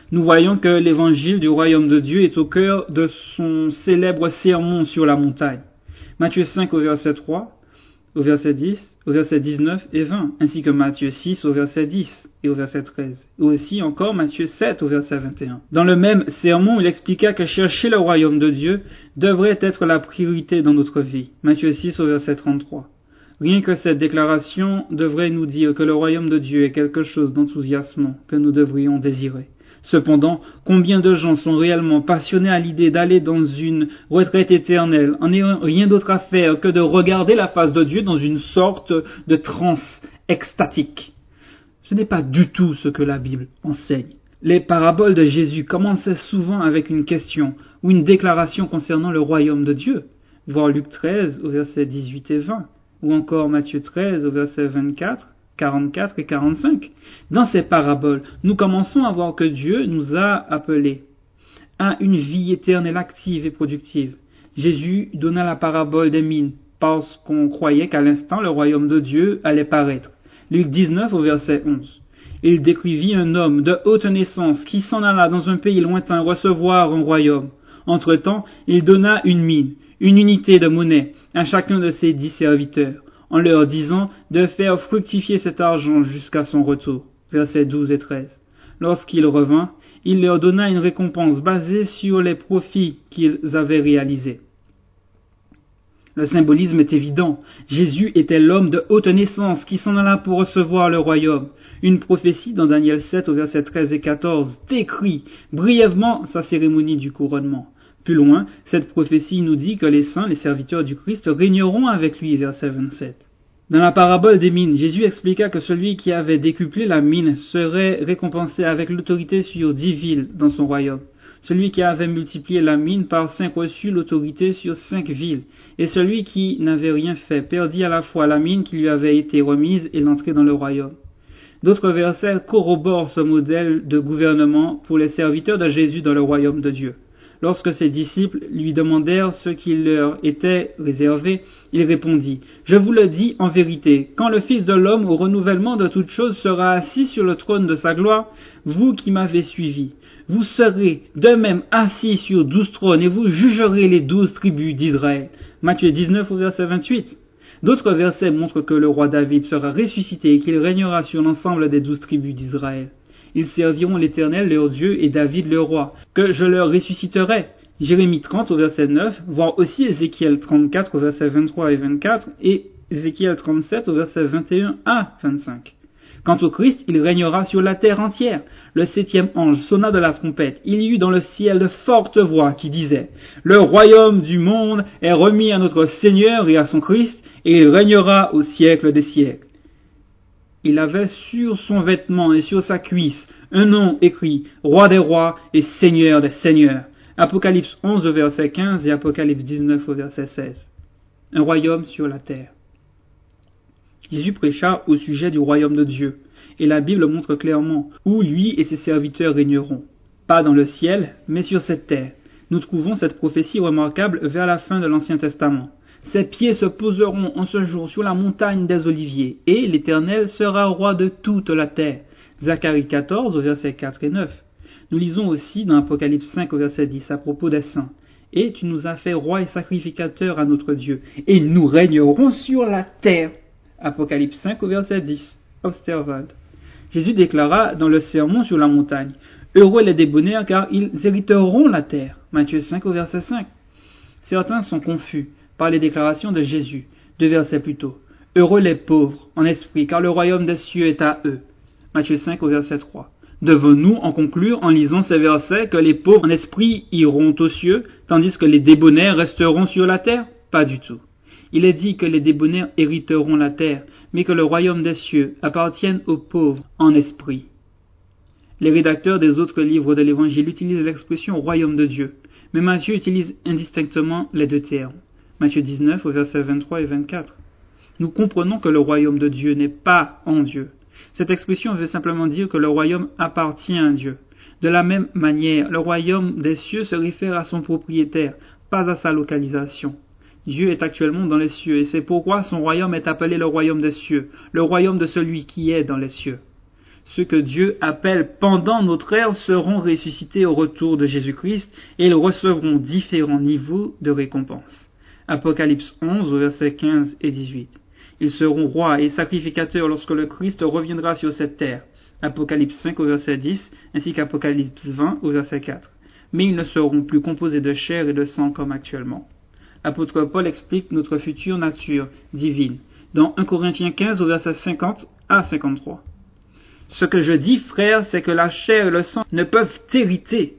Nous voyons que l'évangile du royaume de Dieu est au cœur de son célèbre sermon sur la montagne. Matthieu cinq au verset trois, au verset dix, au verset dix-neuf et vingt, ainsi que Matthieu six au verset dix et au verset treize, et aussi encore Matthieu sept au verset vingt et un. Dans le même sermon, il expliqua que chercher le royaume de Dieu devrait être la priorité dans notre vie. Matthieu six au verset trente-trois. Rien que cette déclaration devrait nous dire que le royaume de Dieu est quelque chose d'enthousiasmant que nous devrions désirer. Cependant, combien de gens sont réellement passionnés à l'idée d'aller dans une retraite éternelle en n'ayant rien d'autre à faire que de regarder la face de Dieu dans une sorte de transe extatique? Ce n'est pas du tout ce que la Bible enseigne. Les paraboles de Jésus commençaient souvent avec une question ou une déclaration concernant le royaume de Dieu. Voir Luc treize au verset dix-huit et vingt, ou encore Matthieu treize au verset vingt-quatre, quarante-quatre et quarante-cinq. Dans ces paraboles, nous commençons à voir que Dieu nous a appelés à une vie éternelle active et productive. Jésus donna la parabole des mines parce qu'on croyait qu'à l'instant le royaume de Dieu allait paraître. Luc dix-neuf au verset onze. Il décrivit un homme de haute naissance qui s'en alla dans un pays lointain recevoir un royaume. Entre-temps, il donna une mine, une unité de monnaie à chacun de ses dix serviteurs, en leur disant de faire fructifier cet argent jusqu'à son retour. Versets douze et treize. Lorsqu'il revint, il leur donna une récompense basée sur les profits qu'ils avaient réalisés. Le symbolisme est évident. Jésus était l'homme de haute naissance qui s'en alla pour recevoir le royaume. Une prophétie dans Daniel sept au verset treize et quatorze décrit brièvement sa cérémonie du couronnement. Plus loin, cette prophétie nous dit que les saints, les serviteurs du Christ, régneront avec lui, verset vingt-sept. Dans la parabole des mines, Jésus expliqua que celui qui avait décuplé la mine serait récompensé avec l'autorité sur dix villes dans son royaume. Celui qui avait multiplié la mine par cinq reçut l'autorité sur cinq villes, et celui qui n'avait rien fait perdit à la fois la mine qui lui avait été remise et l'entrée dans le royaume. D'autres versets corroborent ce modèle de gouvernement pour les serviteurs de Jésus dans le royaume de Dieu. Lorsque ses disciples lui demandèrent ce qui leur était réservé, il répondit « Je vous le dis en vérité, quand le Fils de l'homme au renouvellement de toutes choses sera assis sur le trône de sa gloire, vous qui m'avez suivi, vous serez de même assis sur douze trônes et vous jugerez les douze tribus d'Israël. » Matthieu dix-neuf au verset vingt-huit. D'autres versets montrent que le roi David sera ressuscité et qu'il régnera sur l'ensemble des douze tribus d'Israël. Ils serviront l'Éternel leur Dieu et David leur roi, que je leur ressusciterai. Jérémie trente au verset neuf, voire aussi Ézéchiel trente-quatre au verset vingt-trois et vingt-quatre et Ézéchiel trente-sept au verset vingt et un à vingt-cinq. Quant au Christ, il régnera sur la terre entière. Le septième ange sonna de la trompette. Il y eut dans le ciel de fortes voix qui disaient « Le royaume du monde est remis à notre Seigneur et à son Christ, et il régnera au siècle des siècles. » Il avait sur son vêtement et sur sa cuisse un nom écrit « Roi des rois et Seigneur des seigneurs ». Apocalypse onze au verset quinze et Apocalypse dix-neuf au verset seize. Un royaume sur la terre. Jésus prêcha au sujet du royaume de Dieu, et la Bible montre clairement où lui et ses serviteurs régneront. Pas dans le ciel, mais sur cette terre. Nous trouvons cette prophétie remarquable vers la fin de l'Ancien Testament. Ses pieds se poseront en ce jour sur la montagne des Oliviers, et l'Éternel sera roi de toute la terre. Zacharie quatorze au verset quatre et neuf. Nous lisons aussi dans Apocalypse cinq au verset dix à propos des saints. Et tu nous as fait roi et sacrificateur à notre Dieu, et nous régnerons sur la terre. Apocalypse cinq au verset dix. Observade. Jésus déclara dans le sermon sur la montagne, heureux les débonnaires car ils hériteront la terre. Matthieu cinq au verset cinq. Certains sont confus par les déclarations de Jésus, deux versets plus tôt. Heureux les pauvres en esprit, car le royaume des cieux est à eux. Matthieu cinq au verset trois. Devons-nous en conclure en lisant ces versets que les pauvres en esprit iront aux cieux, tandis que les débonnaires resteront sur la terre? Pas du tout. Il est dit que les débonnaires hériteront la terre, mais que le royaume des cieux appartienne aux pauvres en esprit. Les rédacteurs des autres livres de l'Évangile utilisent l'expression royaume de Dieu, mais Matthieu utilise indistinctement les deux termes. Matthieu dix-neuf au verset vingt-trois et vingt-quatre. Nous comprenons que le royaume de Dieu n'est pas en Dieu. Cette expression veut simplement dire que le royaume appartient à Dieu. De la même manière, le royaume des cieux se réfère à son propriétaire, pas à sa localisation. Dieu est actuellement dans les cieux, et c'est pourquoi son royaume est appelé le royaume des cieux, le royaume de celui qui est dans les cieux. Ceux que Dieu appelle pendant notre ère seront ressuscités au retour de Jésus-Christ et ils recevront différents niveaux de récompense. Apocalypse onze, versets quinze et dix-huit. Ils seront rois et sacrificateurs lorsque le Christ reviendra sur cette terre. Apocalypse cinq, verset dix, ainsi qu'Apocalypse vingt, verset quatre. Mais ils ne seront plus composés de chair et de sang comme actuellement. L'apôtre Paul explique notre future nature divine dans un Corinthiens quinze, verset cinquante à cinquante-trois. Ce que je dis, frères, c'est que la chair et le sang ne peuvent hériter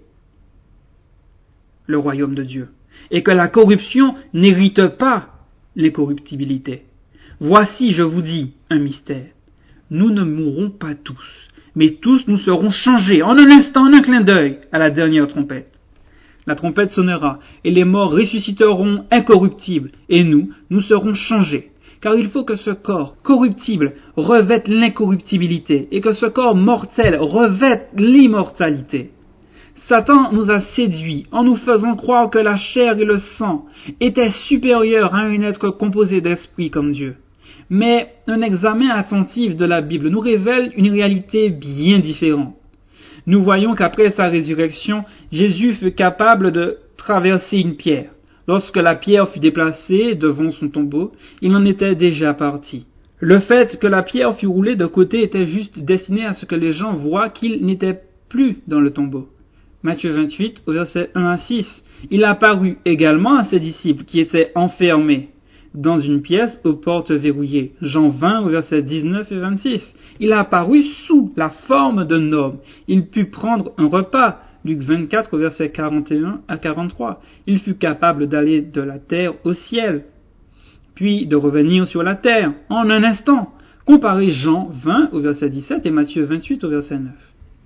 le royaume de Dieu, et que la corruption n'hérite pas l'incorruptibilité. Voici, je vous dis, un mystère. Nous ne mourrons pas tous, mais tous nous serons changés en un instant, en un clin d'œil, à la dernière trompette. La trompette sonnera, et les morts ressusciteront incorruptibles, et nous, nous serons changés. Car il faut que ce corps corruptible revête l'incorruptibilité et que ce corps mortel revête l'immortalité. Satan nous a séduits en nous faisant croire que la chair et le sang étaient supérieurs à un être composé d'esprit comme Dieu. Mais un examen attentif de la Bible nous révèle une réalité bien différente. Nous voyons qu'après sa résurrection, Jésus fut capable de traverser une pierre. Lorsque la pierre fut déplacée devant son tombeau, il en était déjà parti. Le fait que la pierre fût roulée de côté était juste destiné à ce que les gens voient qu'il n'était plus dans le tombeau. Matthieu vingt-huit, au verset un à six. Il apparut également à ses disciples qui étaient enfermés dans une pièce aux portes verrouillées. Jean vingt, au verset dix-neuf et vingt-six. Il apparut sous la forme d'un homme. Il put prendre un repas. Luc vingt-quatre, versets quarante et un à quarante-trois. Il fut capable d'aller de la terre au ciel, puis de revenir sur la terre en un instant. Comparez Jean vingt au verset dix-sept et Matthieu vingt-huit au verset neuf.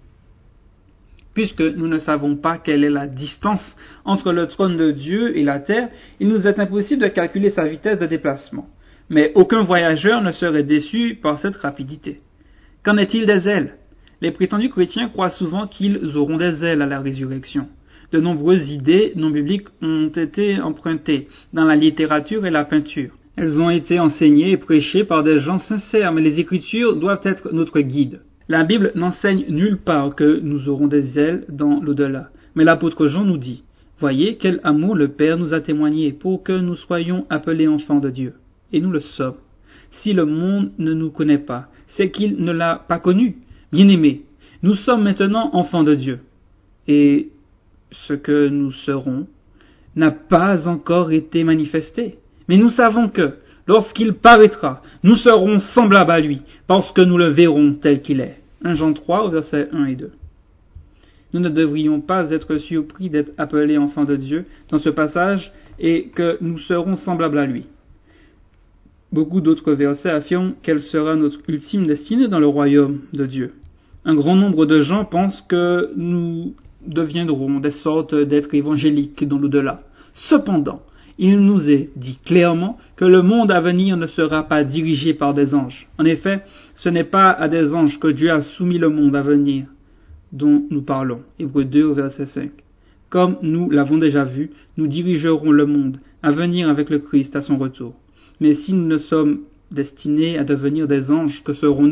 Puisque nous ne savons pas quelle est la distance entre le trône de Dieu et la terre, il nous est impossible de calculer sa vitesse de déplacement. Mais aucun voyageur ne serait déçu par cette rapidité. Qu'en est-il des ailes ? Les prétendus chrétiens croient souvent qu'ils auront des ailes à la résurrection. De nombreuses idées non bibliques ont été empruntées dans la littérature et la peinture. Elles ont été enseignées et prêchées par des gens sincères, mais les Écritures doivent être notre guide. La Bible n'enseigne nulle part que nous aurons des ailes dans l'au-delà. Mais l'apôtre Jean nous dit, « Voyez quel amour le Père nous a témoigné pour que nous soyons appelés enfants de Dieu. » Et nous le sommes. Si le monde ne nous connaît pas, c'est qu'il ne l'a pas connu. Bien-aimés, nous sommes maintenant enfants de Dieu, et ce que nous serons n'a pas encore été manifesté. Mais nous savons que, lorsqu'il paraîtra, nous serons semblables à lui, parce que nous le verrons tel qu'il est. premier Jean trois, versets un et deux. Nous ne devrions pas être surpris d'être appelés enfants de Dieu dans ce passage, et que nous serons semblables à lui. Beaucoup d'autres versets affirment quelle sera notre ultime destinée dans le royaume de Dieu. Un grand nombre de gens pensent que nous deviendrons des sortes d'êtres évangéliques dans l'au-delà. Cependant, il nous est dit clairement que le monde à venir ne sera pas dirigé par des anges. En effet, ce n'est pas à des anges que Dieu a soumis le monde à venir dont nous parlons. Hébreux deux, verset cinq. Comme nous l'avons déjà vu, nous dirigerons le monde à venir avec le Christ à son retour. Mais si nous ne sommes destinés à devenir des anges, que serons-nous ?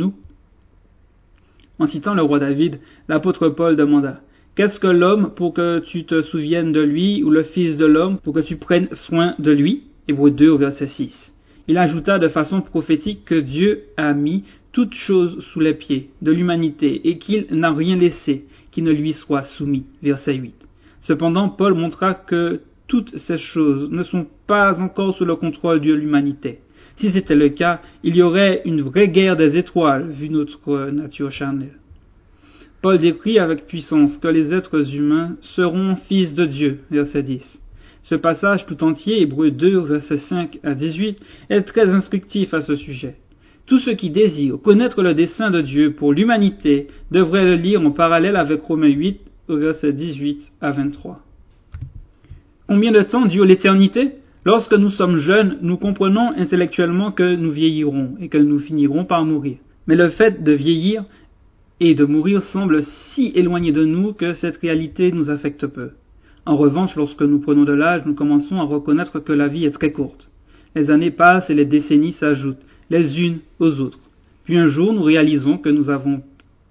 En citant le roi David, l'apôtre Paul demanda « Qu'est-ce que l'homme pour que tu te souviennes de lui, ou le fils de l'homme pour que tu prennes soin de lui ?» Hébreux deux, verset six. Il ajouta de façon prophétique que Dieu a mis toutes choses sous les pieds de l'humanité et qu'il n'a rien laissé qui ne lui soit soumis. Verset huit. Cependant, Paul montra que toutes ces choses ne sont pas encore sous le contrôle de l'humanité. Si c'était le cas, il y aurait une vraie guerre des étoiles, vu notre nature charnelle. Paul décrit avec puissance que les êtres humains seront fils de Dieu, verset dix. Ce passage tout entier, Hébreux deux, versets cinq à dix-huit, est très instructif à ce sujet. Tous ceux qui désirent connaître le dessein de Dieu pour l'humanité devraient le lire en parallèle avec Romains huit, au verset dix-huit à vingt-trois. Combien de temps dure l'éternité ? Lorsque nous sommes jeunes, nous comprenons intellectuellement que nous vieillirons et que nous finirons par mourir. Mais le fait de vieillir et de mourir semble si éloigné de nous que cette réalité nous affecte peu. En revanche, lorsque nous prenons de l'âge, nous commençons à reconnaître que la vie est très courte. Les années passent et les décennies s'ajoutent, les unes aux autres. Puis un jour, nous réalisons que nous avons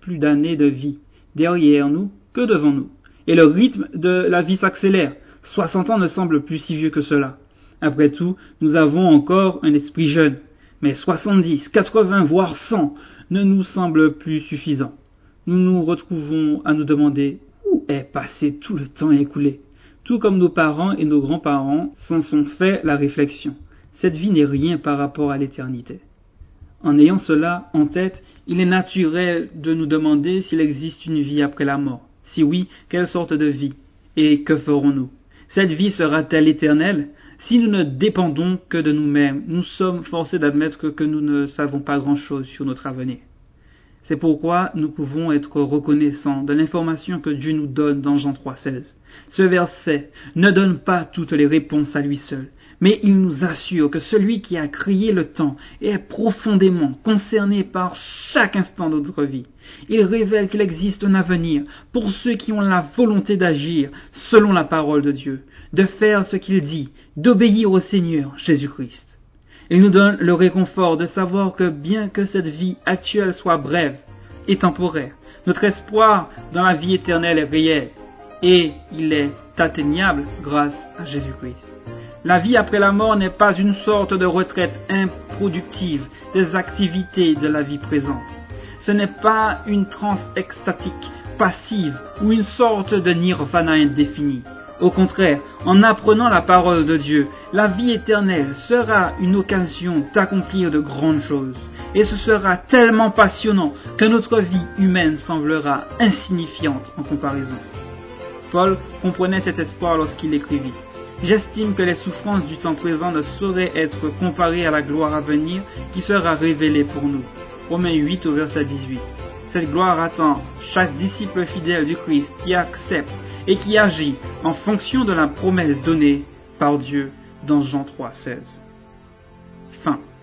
plus d'années de vie derrière nous que devant nous. Et le rythme de la vie s'accélère. soixante ans ne semble plus si vieux que cela. Après tout, nous avons encore un esprit jeune. Mais soixante-dix, quatre-vingts, voire cent ne nous semblent plus suffisants. Nous nous retrouvons à nous demander où est passé tout le temps écoulé. Tout comme nos parents et nos grands-parents s'en sont fait la réflexion. Cette vie n'est rien par rapport à l'éternité. En ayant cela en tête, il est naturel de nous demander s'il existe une vie après la mort. Si oui, quelle sorte de vie? Et que ferons-nous? Cette vie sera-t-elle éternelle? Si nous ne dépendons que de nous-mêmes, nous sommes forcés d'admettre que nous ne savons pas grand-chose sur notre avenir. C'est pourquoi nous pouvons être reconnaissants de l'information que Dieu nous donne dans Jean trois seize. Ce verset ne donne pas toutes les réponses à lui seul, mais il nous assure que celui qui a créé le temps est profondément concerné par chaque instant de notre vie. Il révèle qu'il existe un avenir pour ceux qui ont la volonté d'agir selon la parole de Dieu, de faire ce qu'il dit, d'obéir au Seigneur Jésus-Christ. Il nous donne le réconfort de savoir que bien que cette vie actuelle soit brève et temporaire, notre espoir dans la vie éternelle est réel et il est atteignable grâce à Jésus-Christ. La vie après la mort n'est pas une sorte de retraite improductive des activités de la vie présente. Ce n'est pas une transe extatique, passive ou une sorte de nirvana indéfini. Au contraire, en apprenant la parole de Dieu, la vie éternelle sera une occasion d'accomplir de grandes choses. Et ce sera tellement passionnant que notre vie humaine semblera insignifiante en comparaison. Paul comprenait cet espoir lorsqu'il écrivit. J'estime que les souffrances du temps présent ne sauraient être comparées à la gloire à venir qui sera révélée pour nous. Romains huit au verset dix-huit. Cette gloire attend chaque disciple fidèle du Christ qui accepte et qui agit en fonction de la promesse donnée par Dieu dans Jean trois seize. Fin.